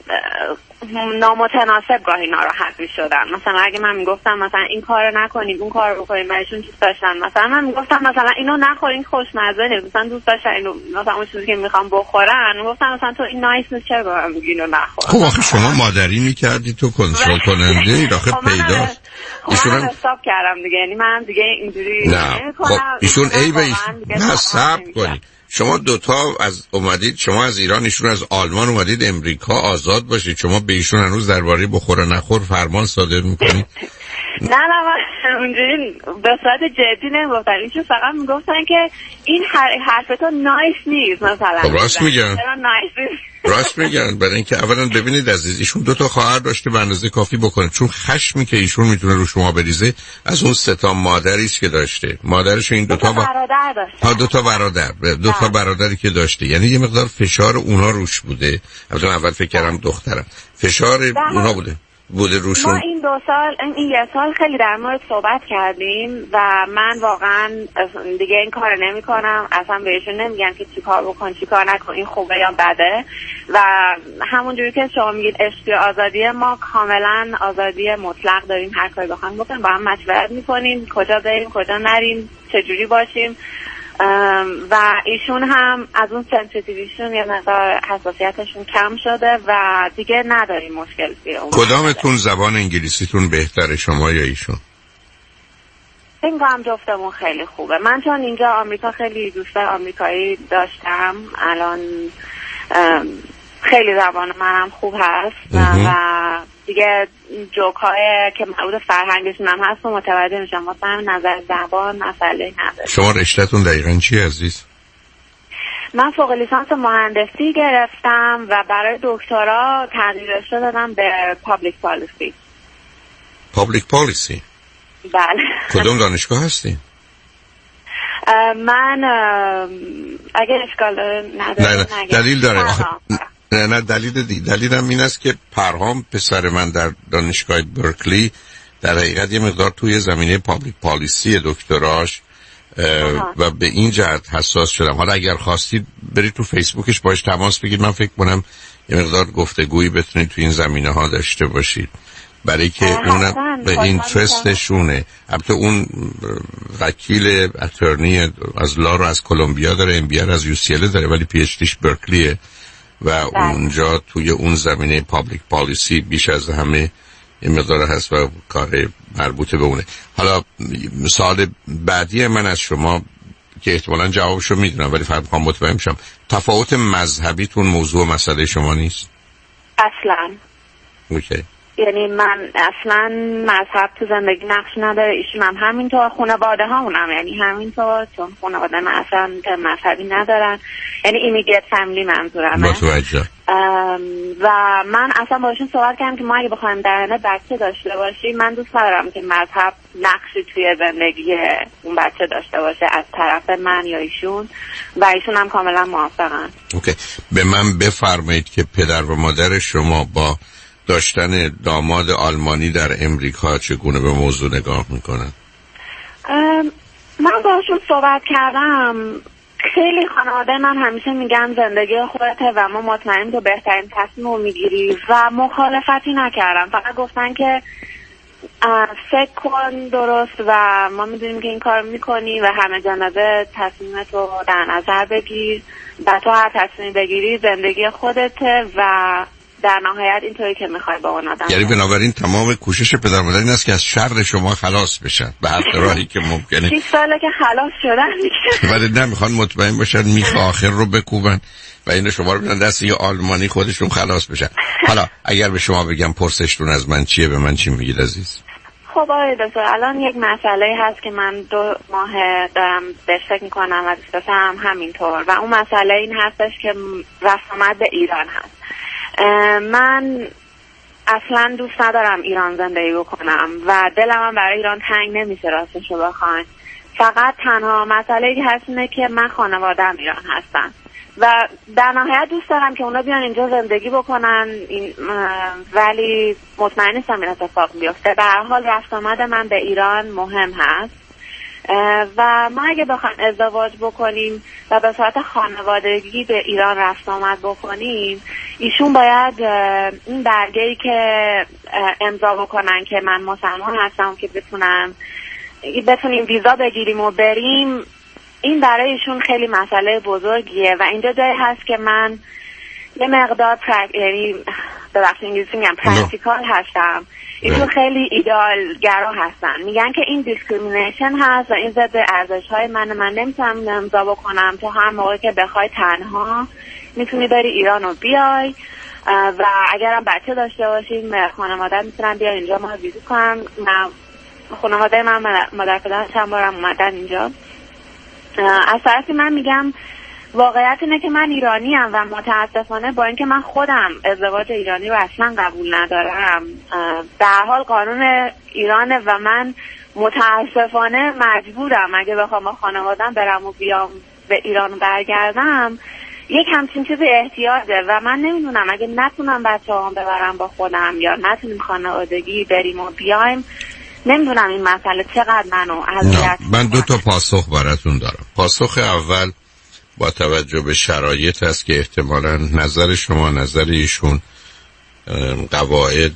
نامتناسب گاهی ناراحت میشدن. مثلا اگه من میگفتم مثلا این کارو نکنید اون کارو بکنید، ایشون دوست داشتن مثلا من میگفتم مثلا اینو نخورین خوشمزه نیست، مثلا دوست داشتن اینو، مثلا اون چیزی که میخوام بخورن میگفتم مثلا تو این نایس نیست، چرا به من میگی اینو نخور؟ خب آخه شما مادری میکردی تو کنترل کننده ای، آخه پیداست. ایشون هم حساب کردم دیگه، یعنی من دیگه اینجوری نمی‌کنم. خب ایشون ای به نه صبر کنید. شما دوتا از اومدید، شما از ایران، ایشون از آلمان اومدید امریکا آزاد باشید، شما به ایشون هنوز درباره بخور و نخور فرمان صادر میکنید؟ نه من اونجوری به صورت جدی نمیگفتن، ایشون فقط میگفتن که این حرف تو نایس نیست مثلا. خب راست میگن، راست میگن. برای اینکه اولا ببینید عزیز، ایشون دو تا خواهر داشته به اندازه کافی بکنه، چون خشمی که ایشون میتونه رو شما بریزه از اون سه تا مادری است که داشته. مادرش این دو تا برادر داشته. دو تا برادر، دو تا برادری که داشته، یعنی یه مقدار فشار اونها روش بوده. البته اول فکر کردم دخترم، فشار اونها بوده روشون. ما این 2 سال، این 1 سال خیلی در مورد صحبت کردیم و من واقعا دیگه این کار نمی کنم، اصلا بهشون نمیگم که چی کار بکن چی کار نکن، این خوبه یا بده. و همونجوری که شما میگید عشق آزادی، ما کاملا آزادی مطلق داریم، هر کاری بخوایم بکنیم، با هم مشورت میکنیم کجا بریم کجا نریم چجوری باشیم. و ایشون هم از اون سنسیتیویشون یه مقدار حساسیتشون کم شده و دیگه نداریم مشکل بیرون. کدامتون زبان انگلیسیتون بهتره، شما یا ایشون؟ این هم جفتمون خیلی خوبه. من چون اینجا آمریکا خیلی دوست آمریکایی داشتم، الان خیلی زبان منم خوب هست و دیگه جوکای که مربوط فرهنگشون هم هست و متوجه میشم، مثلا نظر زبان مسئله نداره. شما رشته‌تون دقیقاً چی عزیز؟ من فوق لیسانس مهندسی گرفتم و برای دکترا تغییر رشته دادم به پابلیک پالیسی. پابلیک پالیسی؟ بله. کدوم دانشگاه هستی؟ من اگه اشکال نداره نه دلیل داره. نه دلیلم این است که پرهام پسر من در دانشگاه برکلی در حقیقت یه مقدار توی زمینه پابلیک پالیسی دکتراش و به این جهت حساس شدم. حالا اگر خواستید برید تو فیسبوکش باش تماس بگیرید، من فکر کنم یه مقدار گفتگویی بتونید تو این زمینه ها داشته باشید، برای که اون به اینترستشونه. البته اون وکیل اترنی از لا رو از کلمبیا داره، ام بی ار از UCLA داره، ولی پی اچ دیش برکلیه و اونجا توی اون زمینه پابلیک پالیسی بیش از همه یه مقدار هست و کار مربوط به اونه. حالا سوال بعدی من از شما که احتمالاً جوابشو میدونم ولی فقط میخوام مطمئن شم، تفاوت مذهبیتون موضوع مسئله شما نیست؟ اصلاً. اوکی. یعنی من اصلا مذهب تو زندگی نقش نداره، ایشون هم همینطور، خانواده هامونم یعنی همینطور، چون خانواده من اصلا مذهبی ندارن، یعنی ایمیگریت فامیلی منظورمه. و من اصلا باشون صحبت کردم که ما اگه بخوایم در آینده بچه داشته باشیم، من دوست ندارم که مذهب نقشی توی زندگی اون بچه داشته باشه از طرف من یا ایشون، و ایشون هم کاملا موافقن. اوکی. به من بفرمایید که پدر و مادر شما با داشتن داماد آلمانی در امریکا چگونه به موضوع نگاه میکنن؟ من باشون صحبت کردم، خیلی خانواده من همیشه میگن زندگی خودته و ما مطمئنیم تو بهترین تصمیم رو میگیری و مخالفتی نکردم، فقط گفتن که فکر کن درست و ما میدونیم که این کار میکنی و همه جانبه تصمیمت رو در نظر بگیر و تو هر تصمیم بگیری زندگی خودته و در نهایت اینطوری که میخوای با اون آدم. یعنی بنابراین تمام کوشش پدر مادر این است که از شر شما خلاص بشن به هر راهی که ممکنه. 6 ساله که خلاص شدن دیگه. ولی نمیخوان مطمئن باشن میخ آخر رو بکوبن و اینو شما رو بدن دست یه آلمانی خودشون خلاص بشن. حالا اگر به شما بگم پرسشتون از من چیه، به من چی میگید عزیز؟ خب آقای دکتر، الان یک مسئله هست که من 2 ماه دارم بهش فکر میکنم و دوست داشتم همینطور، و اون مسئله این هستش که رفت آمد به ایران هست. من اصلا دوست ندارم ایران زندگی بکنم و دلم هم برای ایران تنگ نمیشه راستشو بخواین. فقط تنها مسئله که هست اینه که من خانواده‌ام ایران هستن و در نهایت دوست دارم که اونا بیان اینجا زندگی بکنن، ولی مطمئن نیستم این اتفاق بیفته. به هر حال رفت آمد من به ایران مهم هست و ما اگه بخوایم ازدواج بکنیم و به صورت خانوادگی به ایران رفت آمد بکنیم، ایشون باید این برگه‌ای که امضا بکنن که من مسلمان هستم که بتونیم ویزا بگیریم و بریم. این برای ایشون خیلی مسئله بزرگیه و اینجا جایی هست که من یه مقدار یعنی به وقت انگلیسی میگم پرکتیکال هستم. ایشون خیلی ایدئالگرا هستن، میگن که این دیسکریمینیشن هست و این ضد ارزش‌های من نمیتونم امضا بکنم. تو هر موقع که بخوای تنها میتونی بری ایران و بیای و اگرم بچه داشته باشیم خانواده میتونن بیان اینجا ما ویزیت کنن. خانواده من مادر پدرم چند بارم اومدن اینجا. از طرفی من میگم واقعیت اینه که من ایرانی ام و متاسفانه با اینکه من خودم ازدواج ایرانی رو اصلا قبول ندارم، در حال قانون ایرانه و من متاسفانه مجبورم اگه بخوام با خانواده‌ام برم و بیام به ایران برگردم یک همچین چیزی احتیاجه و من نمیدونم اگه نتونم بچه‌هام ببرم با خودم یا نتونیم خانوادگی بریم و بیایم، نمیدونم این مسئله چقدر منو اذیت. من 2 تا پاسخ براتون دارم. پاسخ اول با توجه به شرایط است که احتمالاً نظر شما نظر ایشون قواعد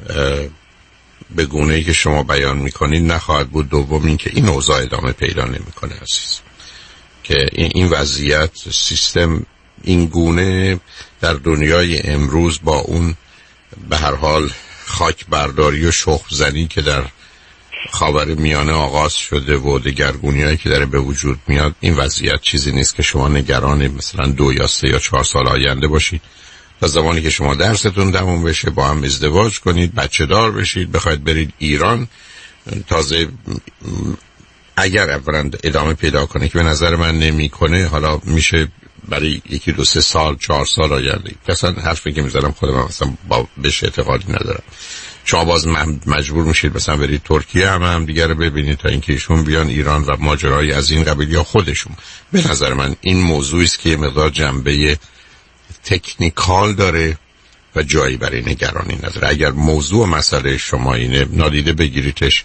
به گونه‌ای که شما بیان میکنید نخواهد بود. دوم این که این اوضاع ادامه پیدا نمیکنه عزیز، که این وضعیت سیستم این گونه در دنیای امروز با اون به هر حال خاک برداری و شخم زنی که در خاورمیانه آغاز شده و دگرگونی‌هایی که داره به وجود میاد، این وضعیت چیزی نیست که شما نگران مثلا 2 یا 3 یا 4 سال آینده باشید. تا زمانی که شما درستون تموم بشه با هم ازدواج کنید، بچه دار بشید، بخواید برید ایران، تازه اگر اولا ادامه پیدا کنه که به نظر من نمیکنه، حالا میشه برای 1 2 3 سال 4 سال آینده. اصلا حرفی که میزنم خودم مثلا با بهش اعتقادی ندارم. شما باز مجبور میشید مثلا برید ترکیه هم دیگه رو ببینید تا اینکه ایشون بیان ایران و ماجرای از این قبیل یا خودشون. به نظر من این موضوعی است که مقدار جنبه تکنیکال داره و جایی برای نگرانی نداره. اگر موضوع مسئله شما اینه، نادیده بگیریدش،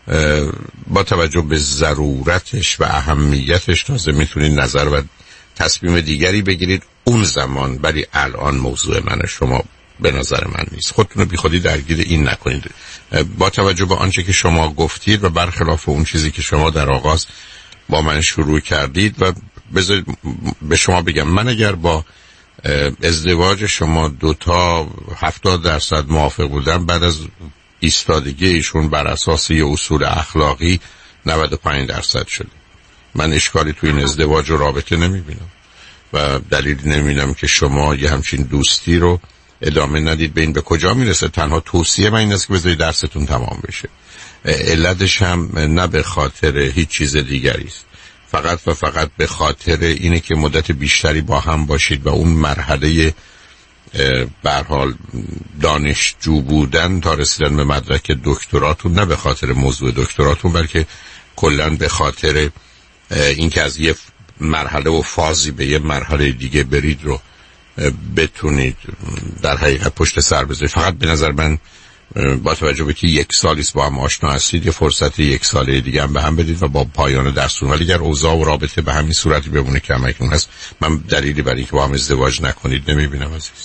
با توجه به ضرورتش و اهمیتش تازه میتونید نظر و تصمیم دیگری بگیرید اون زمان. ولی الان موضوع من شما به نظر من نیست. خودتون رو بی خودی درگیر این نکنید. با توجه به آنچه که شما گفتید و برخلاف اون چیزی که شما در آغاز با من شروع کردید، و بذارید به شما بگم، من اگر با ازدواج شما 2 تا 70% موافق بودم، بعد از ایستادگی ایشون بر اساس یه اصول اخلاقی 95% شده. من اشکالی توی این ازدواج و رابطه نمیبینم و دلیلی نمیبینم که شما یه همچین دوستی رو ادامه ندید. به این به کجا میرسه؟ تنها توصیه من این است که بذارید درستون تمام بشه. علتش هم نه به خاطر هیچ چیز دیگری است، فقط و فقط به خاطر اینه که مدت بیشتری با هم باشید و اون مرحله به هر حال دانشجو بودن تا رسیدن به مدرک دکتراتون، نه به خاطر موضوع دکتراتون بلکه کلاً به خاطر اینکه از یه مرحله و فازی به یه مرحله دیگه برید رو بتونید در حقیقت پشت سر بذارید. فقط به نظر من با توجه به که 1 سالیست با هم آشنا هستید، یه فرصت 1 ساله دیگه هم به هم بدید و با پایان درسون. ولی اگر اوضاع و رابطه به همین صورتی بمونه که همکنون هست، من دلیلی برای اینکه با هم ازدواج نکنید نمیبینم عزیز.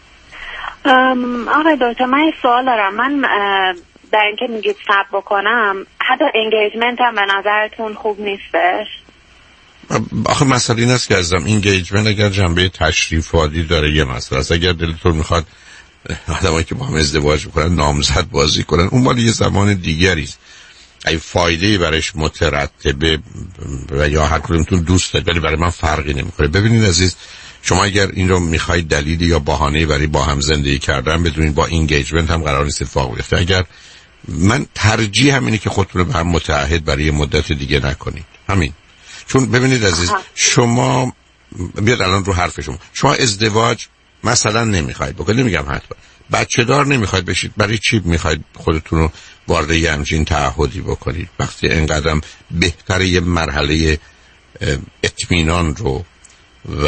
آقای دکتر، من یه سوال دارم. من در اینکه میگید صبر بکنم، حتی انگیجمنت هم به نظرتون خوب نیستش؟ آخه مسئله این است که ازم اینگیجمنت اگر جنبه تشریفاتی داره یه مسئله است. اگر دلتون میخواد آدمایی که با هم ازدواج میکنن نامزد بازی کنن، اون مال یه زمان دیگری است. ای فایده برایش مترتبه و یا هر کدومتون دوست دارید، ولی برای من فرقی نمیکنه. ببینید عزیز، شما اگر این رو میخواید دلیلی یا بهانه‌ای برای با هم زندگی کردن بدونید، با اینگیجمنت هم قرار نیست اتفاق بیفته. اگر من ترجیح همینه که خودتون رو به هم متعهد برای مدت دیگه نکنید، همین. چون ببینید عزیز، شما بیاد الان رو حرف شما ازدواج مثلا نمیخواید بکنید، نمیگم حتما بچه دار نمیخواید بشید، برای چی میخواید خودتون رو وارد یه همچین تعهدی بکنید وقتی اینقدرم بهتره یه مرحله اطمینان رو و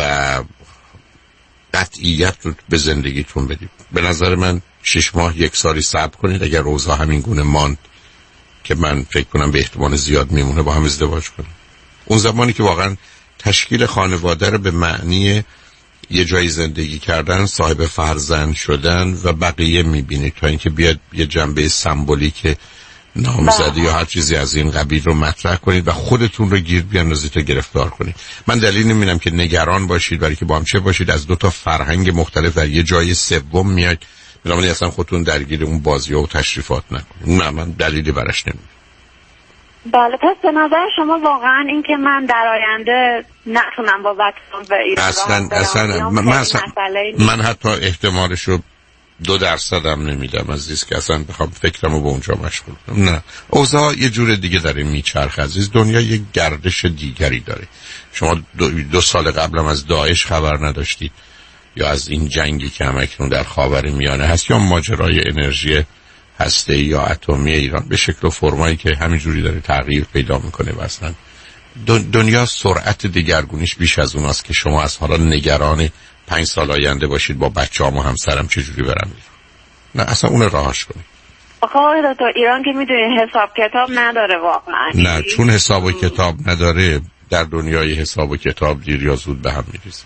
قطعیت رو به زندگیتون بدید. به نظر من 6 ماه 1 سالی صبر کنید، اگر روزها همین گونه ماند که من فکر کنم به احتمال زیاد میمونه، با هم ازدواج کنید. اون زمانی که واقعا تشکیل خانواده رو به معنی یه جای زندگی کردن، صاحب فرزند شدن و بقیه میبینید، تا اینکه بیاد یه جنبه سمبولیک نامزدی یا هر چیزی از این قبیل رو مطرح کنید و خودتون رو گیر بیاندازید تا گرفتار کنید. من دلیل نمیبینم که نگران باشید، برای که با هم چه باشید از 2 تا فرهنگ مختلف در یه جای سوم میاد، بنابراین اصلا خودتون درگیر اون بازی‌ها و تشریفات نکنید. نه، من دلیلی براش نمیبینم. بله، پس به نظر شما واقعا این که من در آینده نتونم با بچه‌م به ایران اصلا من حتی احتمالشو 2% هم نمیدم عزیز که اصلا بخوام فکرمو به اونجا مشغول کنم. نه، اوضاع یه جور دیگه داره میچرخه عزیز. دنیا یه گردش دیگری داره. شما 2 سال قبلم از داعش خبر نداشتید یا از این جنگی که همکنون در خاورمیانه هست یا ماجرای انرژی هسته‌ای یا اتمی ایران به شکل و فرمایی که همینجوری داره تغییر پیدا میکنه و اصلا دنیا سرعت دگرگونیش بیش از اوناست که شما از حالا نگران 5 سال آینده باشید با بچه‌ام و همسرم چجوری برم میرم. نه، اصلا اون راهش کنید. آخه دکتر، ایران که میدونی حساب کتاب نداره واقعا. نه، چون حساب و کتاب نداره در دنیای حساب و کتاب دیر یا زود به هم میریزه.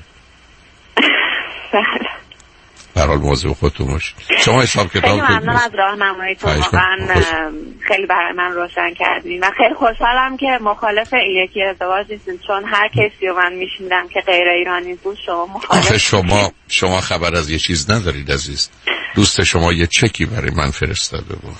بله. هر حال مواظب خودتون باشید. شما حساب کتاب خیلی ممنون از راهنماییتون، واقعا خیلی برای من روشن کردین و خیلی خوشحالم که مخالف این یکی ازدواج نیستین، چون هر کسی رو من میشنیدم که غیر ایرانی بود شما مخالف. شما خبر از یه چیز ندارید عزیز. دوست شما یه چکی برای من فرستاده بود.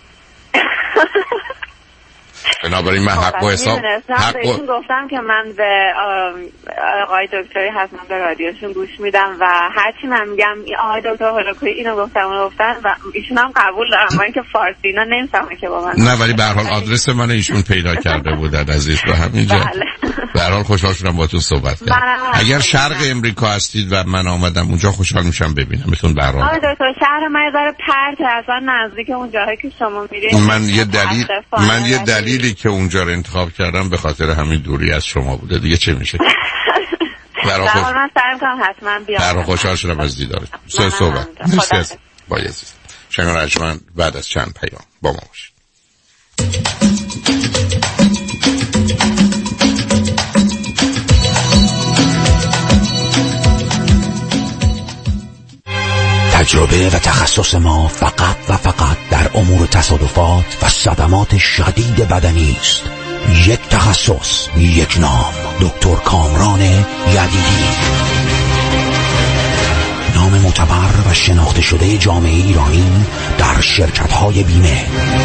بنابراین من حق و حساب بهشون گفتم که من به آقای دکتری حتما به رادیوشون گوش میدم و هرچی من میگم آقای دکتر هولوکوی اینو گفتن و ایشون هم قبول دارم، من که فارسی اینا نمیفهمه که با من. نه، ولی به هر حال آدرس من ایشون پیدا کرده بودن عزیز به همین جهت. به هر حال خوشحال شدم باهاتون صحبت کردم. اگر شرق امریکا هستید و من آمدم اونجا خوشحال میشم ببینمتون. به هر حال آقای دکتر شهر من داره پرت اصلا نزدیک اون جایی که شما میرید. من یه دلیلی که اونجا رو انتخاب کردم به خاطر همین دوری از شما بوده دیگه. چه میشه؟ من سعی کنم حتما بیام. خوشحال شدم از دیدارتون. صحبت مرسی. با عزیز شنگان رجمن بعد از چند پیام با ما باشید. تجربه و تخصص ما فقط و فقط در امور تصادفات و صدمات شدید بدنی است. یک تخصص، یک نام، دکتر کامران یدیدی. نام معتبر و شناخته شده جامعه ایرانی در شرکت‌های بیمه.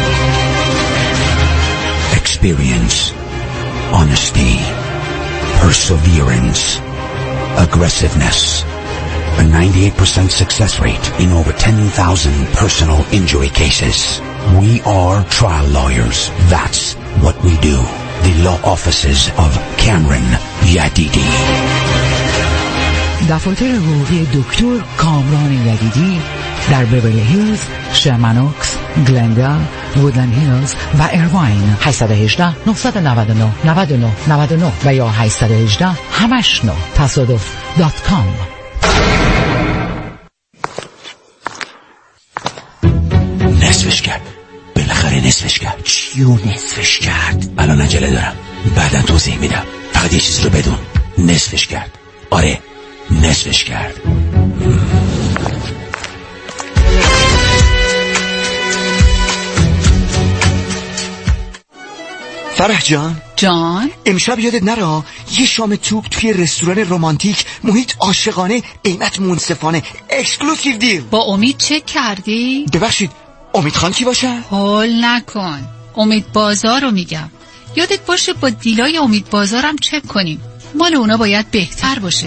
Experience, honesty, perseverance, aggressiveness. A 98% success rate in over 10,000 personal injury cases. We are trial lawyers. That's what we do. The law offices of Cameron Yadidi. دفاتر حقوقی دکتر کامران یدیدی در بیورلی هیلز، شرمنوکس، گلندال، وودلند هیلز و ایرواین. 818 999 99 99 و یا 818 89 تصادف.com. نصفش کرد. بالاخره نصفش کرد. چیو نصفش کرد؟ الان عجله دارم، بعدا توضیح میدم. فقط یه چیز رو بدون، نصفش کرد. آره، نصفش کرد. فرح جان، جان امشب یادت نره یه شام توپ توی رستوران رمانتیک، محیط عاشقانه، قیمت منصفانه، اکسکلوسیو دیل. با امید چک کردی؟ ببخشید امید خان کی باشه؟ هول نکن، امید بازار رو میگم. یادت باشه با دیلای امید بازارم چک کنیم، مال اونا باید بهتر باشه.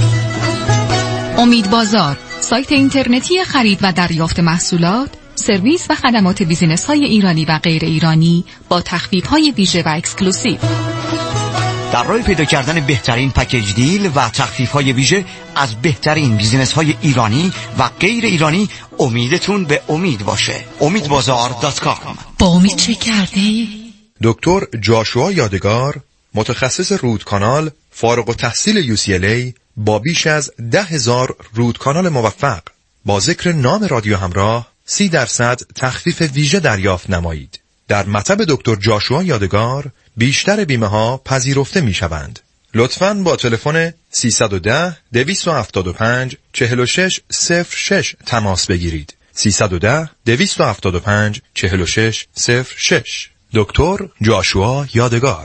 امید بازار، سایت اینترنتی خرید و دریافت محصولات، سرویس و خدمات بیزینس های ایرانی و غیر ایرانی با تخفیف های ویژه و اکسکلوسیو. در راه پیدا کردن بهترین پکیج دیل و تخفیف های ویژه از بهترین بیزینس های ایرانی و غیر ایرانی، امیدتون به امید باشه. امیدبازار.com. با امید چه کردی؟ دکتر جاشوا یادگار، متخصص رودکانال، فارغ التحصیل UCLA با بیش از 10,000 رودکانال موفق، با ذکر نام رادیو همراه 30% تخفیف ویژه دریافت نمایید. در مطب دکتر جاشوا یادگار بیشتر بیمه ها پذیرفته می شوند. لطفاً با تلفن 310-275-4606 تماس بگیرید. 310-275-4606. دکتر جاشوا یادگار.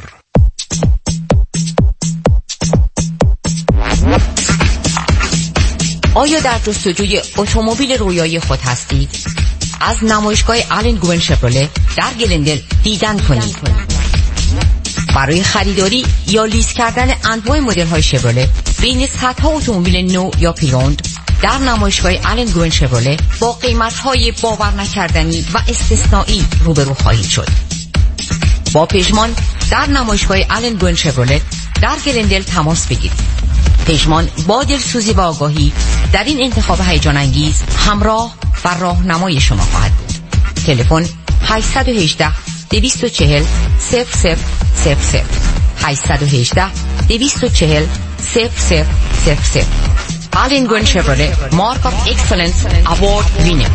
آیا در جستجوی اتومبیل رویایی خود هستید؟ از نمایشگاه آلن گوین شفرله در گلندل دیدن کنید. برای خریداری یا لیز کردن انواع مدل‌های شفرله بین صدها اتومبیل نو یا پریوند در نمایشگاه آلن گوین شفرله با قیمت‌های باور نکردنی و استثنایی روبرو خواهید شد. با پژمان در نمایشگاه آلن گوین شفرله در گلندل تماس بگیرید. پژمان با دلسوزی و آگاهی در این انتخاب هیجان انگیز همراه و راهنمای شما خواهد بود. تلفن 818 240 0000 818 240 0000. آلن گوین شفرله مارک آف اکسلنس اوارد وینر.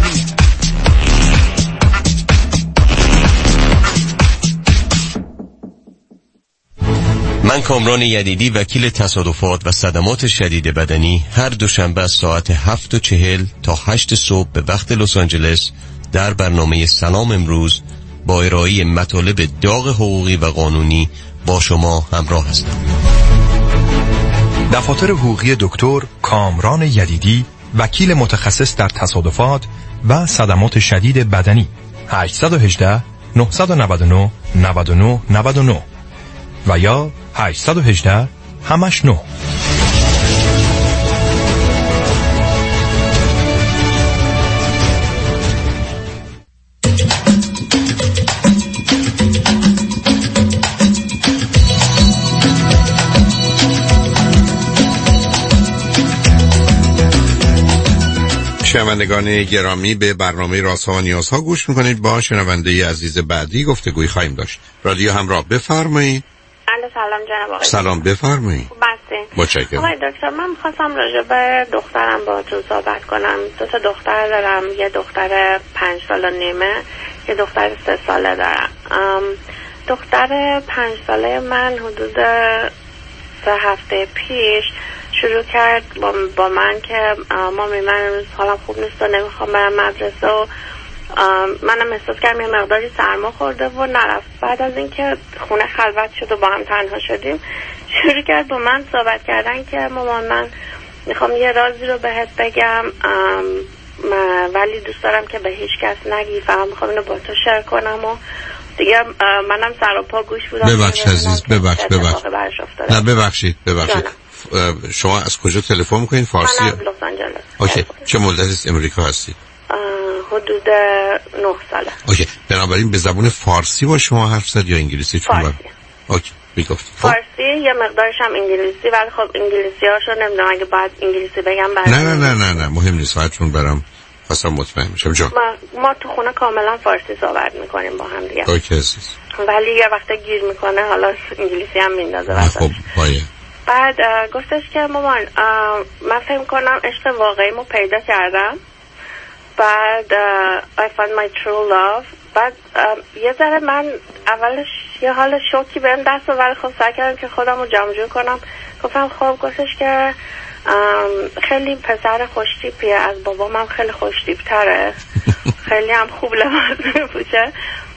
من کامران یدیدی، وکیل تصادفات و صدمات شدید بدنی، هر دوشنبه از ساعت 7:40 تا 8 صبح به وقت لس آنجلس در برنامه سلام امروز با ارائه مطالب داغ حقوقی و قانونی با شما همراه هستم. دفاتر حقوقی دکتر کامران یدیدی، وکیل متخصص در تصادفات و صدمات شدید بدنی. 818 999 99 99 و یا 818 همش 9. شنوندگان گرامی، به برنامه رازها و نیازها گوش میکنید. با شنونده عزیز بعدی گفتگوی خواهیم داشت. رادیو همراه، بفرمایید. سلام جناب آقای. سلام، بفرمایید. بسته. متشکرم. آقای دکتر، من می‌خواستم راجع به دخترم باهاتون صحبت کنم. 2 تا دختر دارم، یه دختر 5 سال و نیمه، یه دختر 3 ساله دارم. دختر 5 ساله من حدود 3 هفته پیش شروع کرد با من که مامی من حالم خوب نیست و نمیخوام برم مدرسه و منم احساس کردم یه مقداری سرما خورده و نرفت. بعد از اینکه خونه خلوت شد و با هم تنها شدیم شروع کرد با من صحبت کردن که مامان من میخوام یه رازی رو بهت بگم ولی دوست دارم که به هیچ کس نگی، فقط میخوام اینو با تو شیر کنم و دیگه منم سر و پا گوش بودم. ببخش عزیز، ببخش. نه ببخشید. شما از کجا تلفن میکنین؟ فارسی؟ من از لس آنجلس. اوکی. چه مدتی از امریکا هستید؟ حدود 9 ساله. اوکی. بنابراین به زبان فارسی با شما حرف زد یا انگلیسی؟ فارسی. اوکی. میگفت فارسی، یه مقدارش هم انگلیسی، ولی خب انگلیسی هاشو نمیدونم اگه باید انگلیسی بگم بعد. نه مهم نیست، فقط چون برام خواستم مطمئن بشم. جان ما تو خونه کاملا فارسی صحبت میکنیم با هم دیگه. اوکی عزیز. ولی یه وقتا گیر میکنه، حالا انگلیسی هم میندازه خب باید. بعد گفتش که مامان من فکر کنم عشق واقعیمو پیدا کردم. بعد I found my true love. بعد یه ذره من اولش یه حال شوکی بهم دست و ولی خب سعی کردم که خودم رو جمع جور کنم. گفتم خب، گفتش که خیلی پسر خوشتیپیه، از بابام هم خیلی خوشتیپ تره، خیلی هم خوب لباس میپوشه.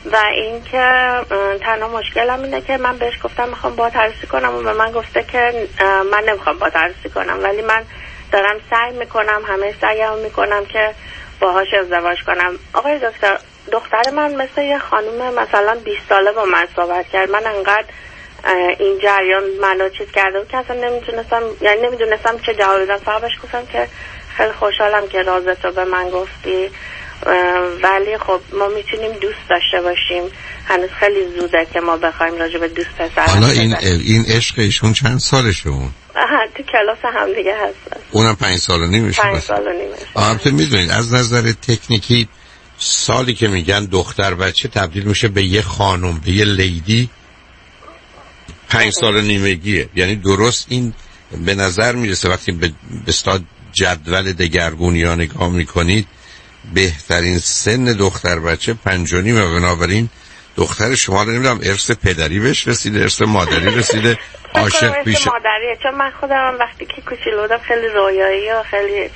و اینکه تنها مشکلم اینه که من بهش گفتم میخوام با عروسی کنم و به من گفته که من نمیخوام با عروسی کنم، ولی من دارم سعی میکنم، همه سعیمو میکنم که باهاش ازدواج کنم. آقای دکتر، دختر من مثل یه خانم مثلا 20 ساله با من صحبت کرد. من انقدر این جریان منو چیز کرده که اصلا نمیدونستم چه جواب بدم. فقط بهش گفتم که خیلی خوشحالم که رازتو به من گفتی، ولی خب ما میتونیم دوست داشته باشیم، هنوز خیلی زوده که ما بخوایم راجع به دوست پسر. حالا این عشق ایشون چند سالشه؟ اون تو کلاس هم دیگه هستن. اونم 5 سال و نیمشه. 5 سال و نیمشه. البته میدونید از نظر تکنیکی سالی که میگن دختر بچه تبدیل میشه به یه خانم، به یه لیدی 5 سال و نیمگیه. یعنی درست این به نظر میرسه وقتی به استاد جدول دگرگونی ها نگاه میکنید بهترین سن دختر بچه 5 و نیم. بنابراین دختر شما رو نمیدونم ارث پدری بهش رسیده، ارث مادری رسیده، عاشق پیشه مادریه. چون من خودم وقتی که کوچولو بودم خیلی رویایی و خیلی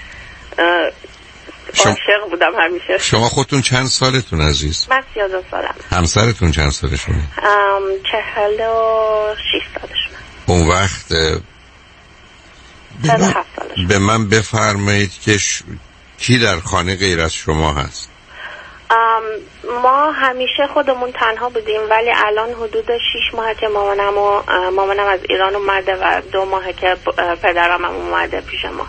عاشق بودم همیشه. شما خودتون چند سالتون عزیز؟ من 32 سالم. همسرتون چند سالشونه؟ 46 سالشونه. اون وقت به من بفرمایید که کی در خانه غیر از شما هست؟ ما همیشه خودمون تنها بودیم، ولی الان حدود 6 ماه که مامانم از ایران اومده و 2 ماه که پدرم هم اومده پیش ما.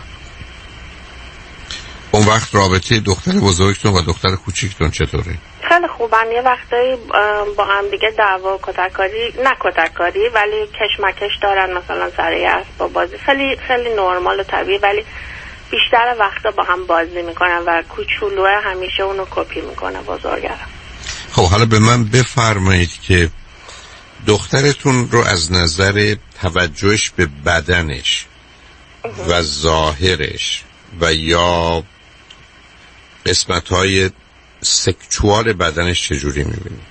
اون وقت رابطه دختر بزرگتون و دختر کوچیکتون چطوره؟ خیلی خوبن. یه وقتایی با هم دیگه دعوا کتککاری ولی کشمکش دارن، مثلا سر یه اسباب بازی، خیلی خیلی نرمال و طبیعی، ولی بیشتر وقتا با هم بازی میکنن و کوچولوه همیشه اونو کپی میکنه بزرگرم. خب حالا به من بفرمایید که دخترتون رو از نظر توجهش به بدنش و ظاهرش و یا قسمت‌های سکشوال بدنش چجوری می‌بینید؟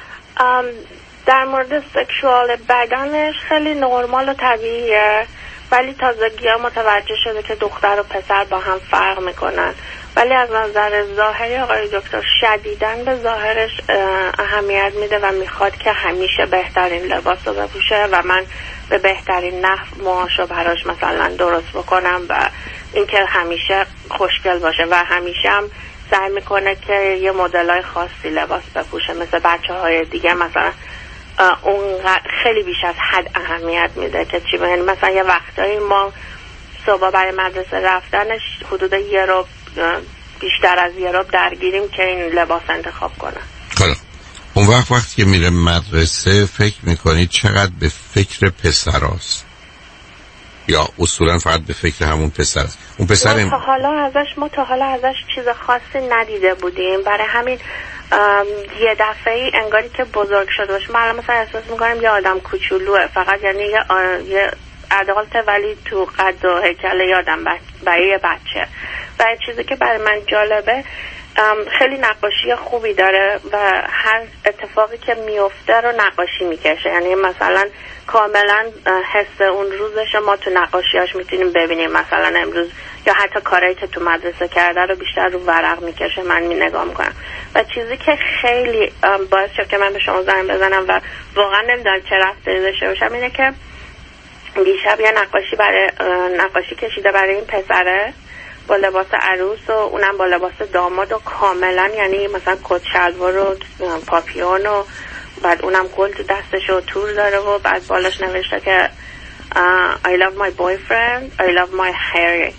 در مورد سکشوال بدنش خیلی نرمال و طبیعیه، ولی تازگی‌ها متوجه شده که دختر و پسر با هم فرق میکنن. ولی از نظر ظاهری آقای دکتر شدیداً به ظاهرش اهمیت میده و میخواد که همیشه بهترین لباس رو بپوشه و من به بهترین نحو موهاشو براش مثلا درست بکنم و اینکه همیشه خوشگل باشه و همیشه هم سعی میکنه که یه مدلای خاصی لباس بپوشه مثل بچه‌های دیگه. مثلا اون خیلی بیش از حد اهمیت میده که چی بگن. مثلا یه وقتایی ما صبح برای مدرسه رفتنش حدود یه ربع بیشتر از یه ربع درگیریم که این لباس انتخاب کنه. خب اون وقتی که میره مدرسه فکر میکنید چقدر به فکر پسراست یا اصولا فقط به فکر همون پسر است؟ اون پسر ما تا حالا ازش چیز خاصی ندیده بودیم، برای همین یه دفعه انگاری که بزرگ شده باشه. من مثلا احساس میکنم یه آدم کوچولوه، فقط یعنی یه ادالته ولی تو قد و هیکل یه آدم برای یه بچه. و چیزی که برای من جالبه خیلی نقاشی خوبی داره و هر اتفاقی که میفته رو نقاشی میکشه. یعنی مثلا کاملا حس اون روزش ما تو نقاشیاش میتونیم ببینیم. مثلا امروز یا حتی کارهایی که تو مدرسه کرده رو بیشتر رو ورق میکشه، من نگاه میکنم. و چیزی که خیلی باعث شد که من به شما زنگ بزنم و واقعا نمیدونم چه رفتاری داشته باشم اینه که دیشب یه نقاشی کشیده برای این پسره با لباس عروس و اونم با لباس داماد و کاملا یعنی مثلا کت شلوار و پاپیون و بعد اونم گل تو دستش و تور داره و بعد بالاش نوشته که I love my boyfriend, I love my hair.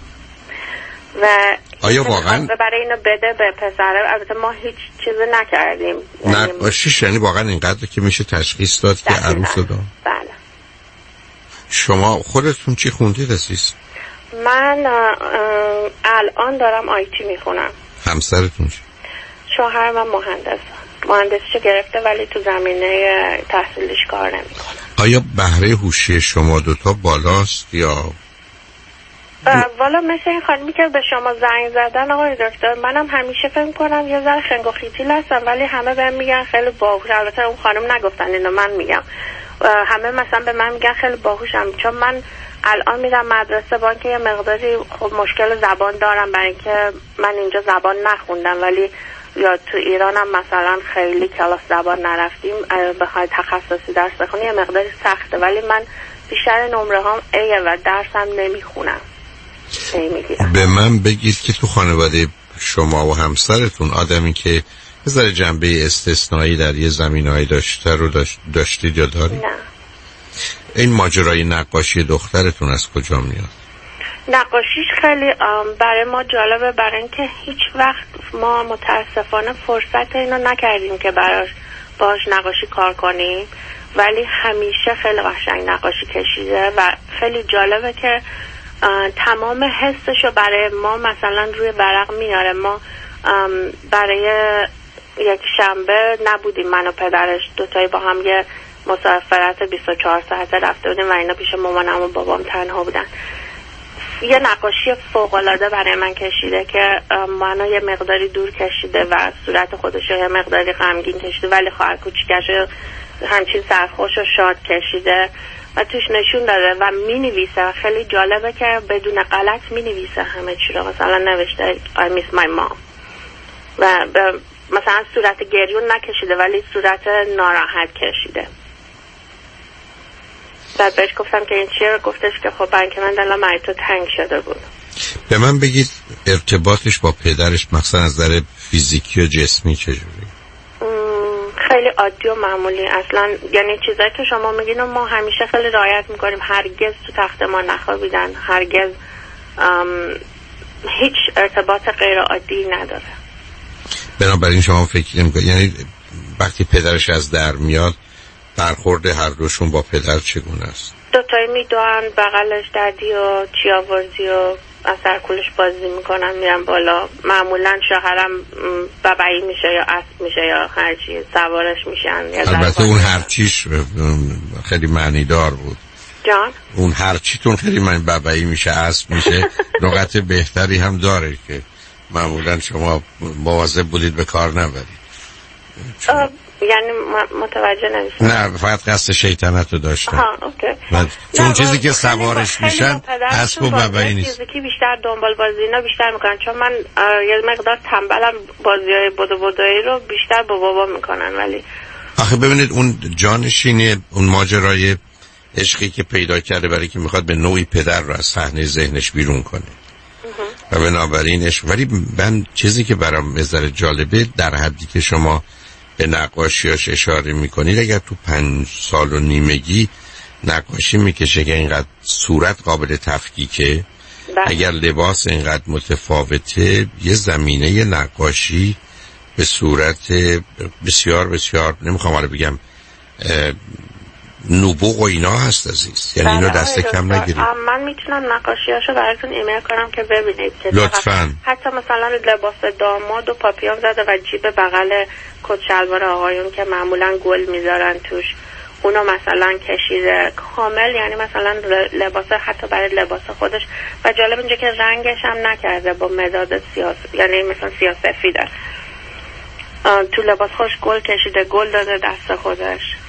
و آیا واقعا برای اینو بده به پسره. البته ما هیچ چیزی نکردیم. نقاشیش یعنی واقعا اینقدر که میشه تشخیص داد که عروس رو دام. بله. شما خودتون چی خوندید عزیز؟ من الان دارم آیتی میخونم. همسرتون چی؟ شوهر من مهندسیشو گرفته ولی تو زمینه تحصیلش کار نمیکنه. آیا بهره هوشی شما دوتا بالاست یا؟ والا مثل این خانمی که به شما زنگ زدن آقای دکتر، منم همیشه فکر کنم یه ذره خنگ و خیتیل هستم ولی همه بهم میگن خیلی باهوش. البته اون خانم نگفتن اینو، من میگم. همه مثلا به من میگن خیلی باهوشم، چون من الان میرم مدرسه با اینکه یه مقداری خب مشکل زبان دارم برای اینکه من اینجا زبان نخوندم، ولی یا تو ایران هم مثلا خیلی کلاس زبان نرفتیم، بخوای تخصصی درس بخونی یه مقداری سخته، ولی من بیشتر نمره هم ایه و درسم نمیخونم. به من بگید که تو خانواده شما و همسرتون آدمی که یه ذره جنبه استثنایی در یه زمینه‌ای داشته رو داشتید یا دارید؟ نه. این ماجرای نقاشی دخترتون از کجا میاد؟ نقاشیش خیلی برای ما جالبه، برای اینکه هیچ وقت ما متاسفانه فرصت اینو نکردیم که باش نقاشی کار کنیم، ولی همیشه خیلی قشنگ نقاشی کشیده و خیلی جالبه که تمام حسشو برای ما مثلا روی ورق میاره. ما برای یک شنبه نبودیم، من و پدرش دوتایی با هم یه مسافرت 24 ساعته رفته بودیم و اینا پیش مامانم و بابام تنها بودن. یه نقاشی فوق‌العاده برای من کشیده که منو یه مقداری دور کشیده و صورت خودش یه مقداری غمگین کشیده، ولی خواهر کوچیکش همچین سرخوش و شاد کشیده و توش نشون داده و می‌نویسه. خیلی جالبه که بدون غلط می‌نویسه همه چی رو. مثلا نوشته I miss my mom و مثلا صورت گریون نکشیده ولی صورت ناراحت کشیده. بعد بهش گفتم که این چیه، گفتش که خب بنک من دلم برای تو تنگ شده بود. به من بگید ارتباطش با پدرش مثلا از نظر فیزیکی و جسمی چجوری؟ خیلی عادی و معمولی اصلا، یعنی چیزایی که شما میگین و ما همیشه خیلی رعایت میکنیم. هرگز تو تخت ما نخوابیدن، هرگز هیچ ارتباط غیر عادی نداره. بنابراین شما فکر نمی‌کنید یعنی وقتی پدرش از در میاد برخورد هر دوشون با پدر چگونه است؟ دوتایی میدوان بغلش دردی و چیاورزی و از سر کولش بازی میکنن، میرن بالا. معمولا شوهرم ببعی میشه یا اسب میشه یا هرچی سوارش میشن. البته اون هرچیش خیلی معنی دار بود. جان؟ اون هرچیتون خیلی ببعی میشه اسب میشه نقاط بهتری هم داره که معمولا شما مواظب بودید به کار نبرید. یعنی متوجه نمیشم. نه فقط قصد شیطنت رو داشتن. اوکی. چون چیزی که سوارش میشن اسب و ببعی نیست. فیزیکی بیشتر دنبال بازی اینا بیشتر میکنن، چون من یه مقدار تنبلم، بازیای بدوایی رو بیشتر با بابا میکنن. ولی آخه ببینید اون جانشینی اون ماجرای عشقی که پیدا کرده برای که میخواد به نوعی پدر رو از صحنه ذهنش بیرون کنه و بنابراین ولی من چیزی که برام بذاره جالبه در حدی که شما به نقاشیاش اشاره میکنید، اگر تو 5 سال و نیمگی نقاشی میکشه که اینقدر صورت قابل تفکیکه، اگر لباس اینقدر متفاوته، یه زمینه نقاشی به صورت بسیار بسیار نمیخوام حالا بگم نبوغ و اینا هست عزیز، یعنی اینو دست کم نگیرید. من میتونم نقاشیاشو براتون ایمیل کنم که ببینید که لطفاً. حتی مثلا لباس داماد و پاپیون زده و جیب بغل کت شلوار آقایون که معمولا گل میذارن توش، اونو مثلا کشیده کامل، یعنی مثلا لباس حتی برای لباس خودش. و جالب اینجا که رنگش هم نکرده با مداد سیاه، یعنی مثلا سیاه سفیده. تو لباس خوش گل کشیده، گل داده دست خودش.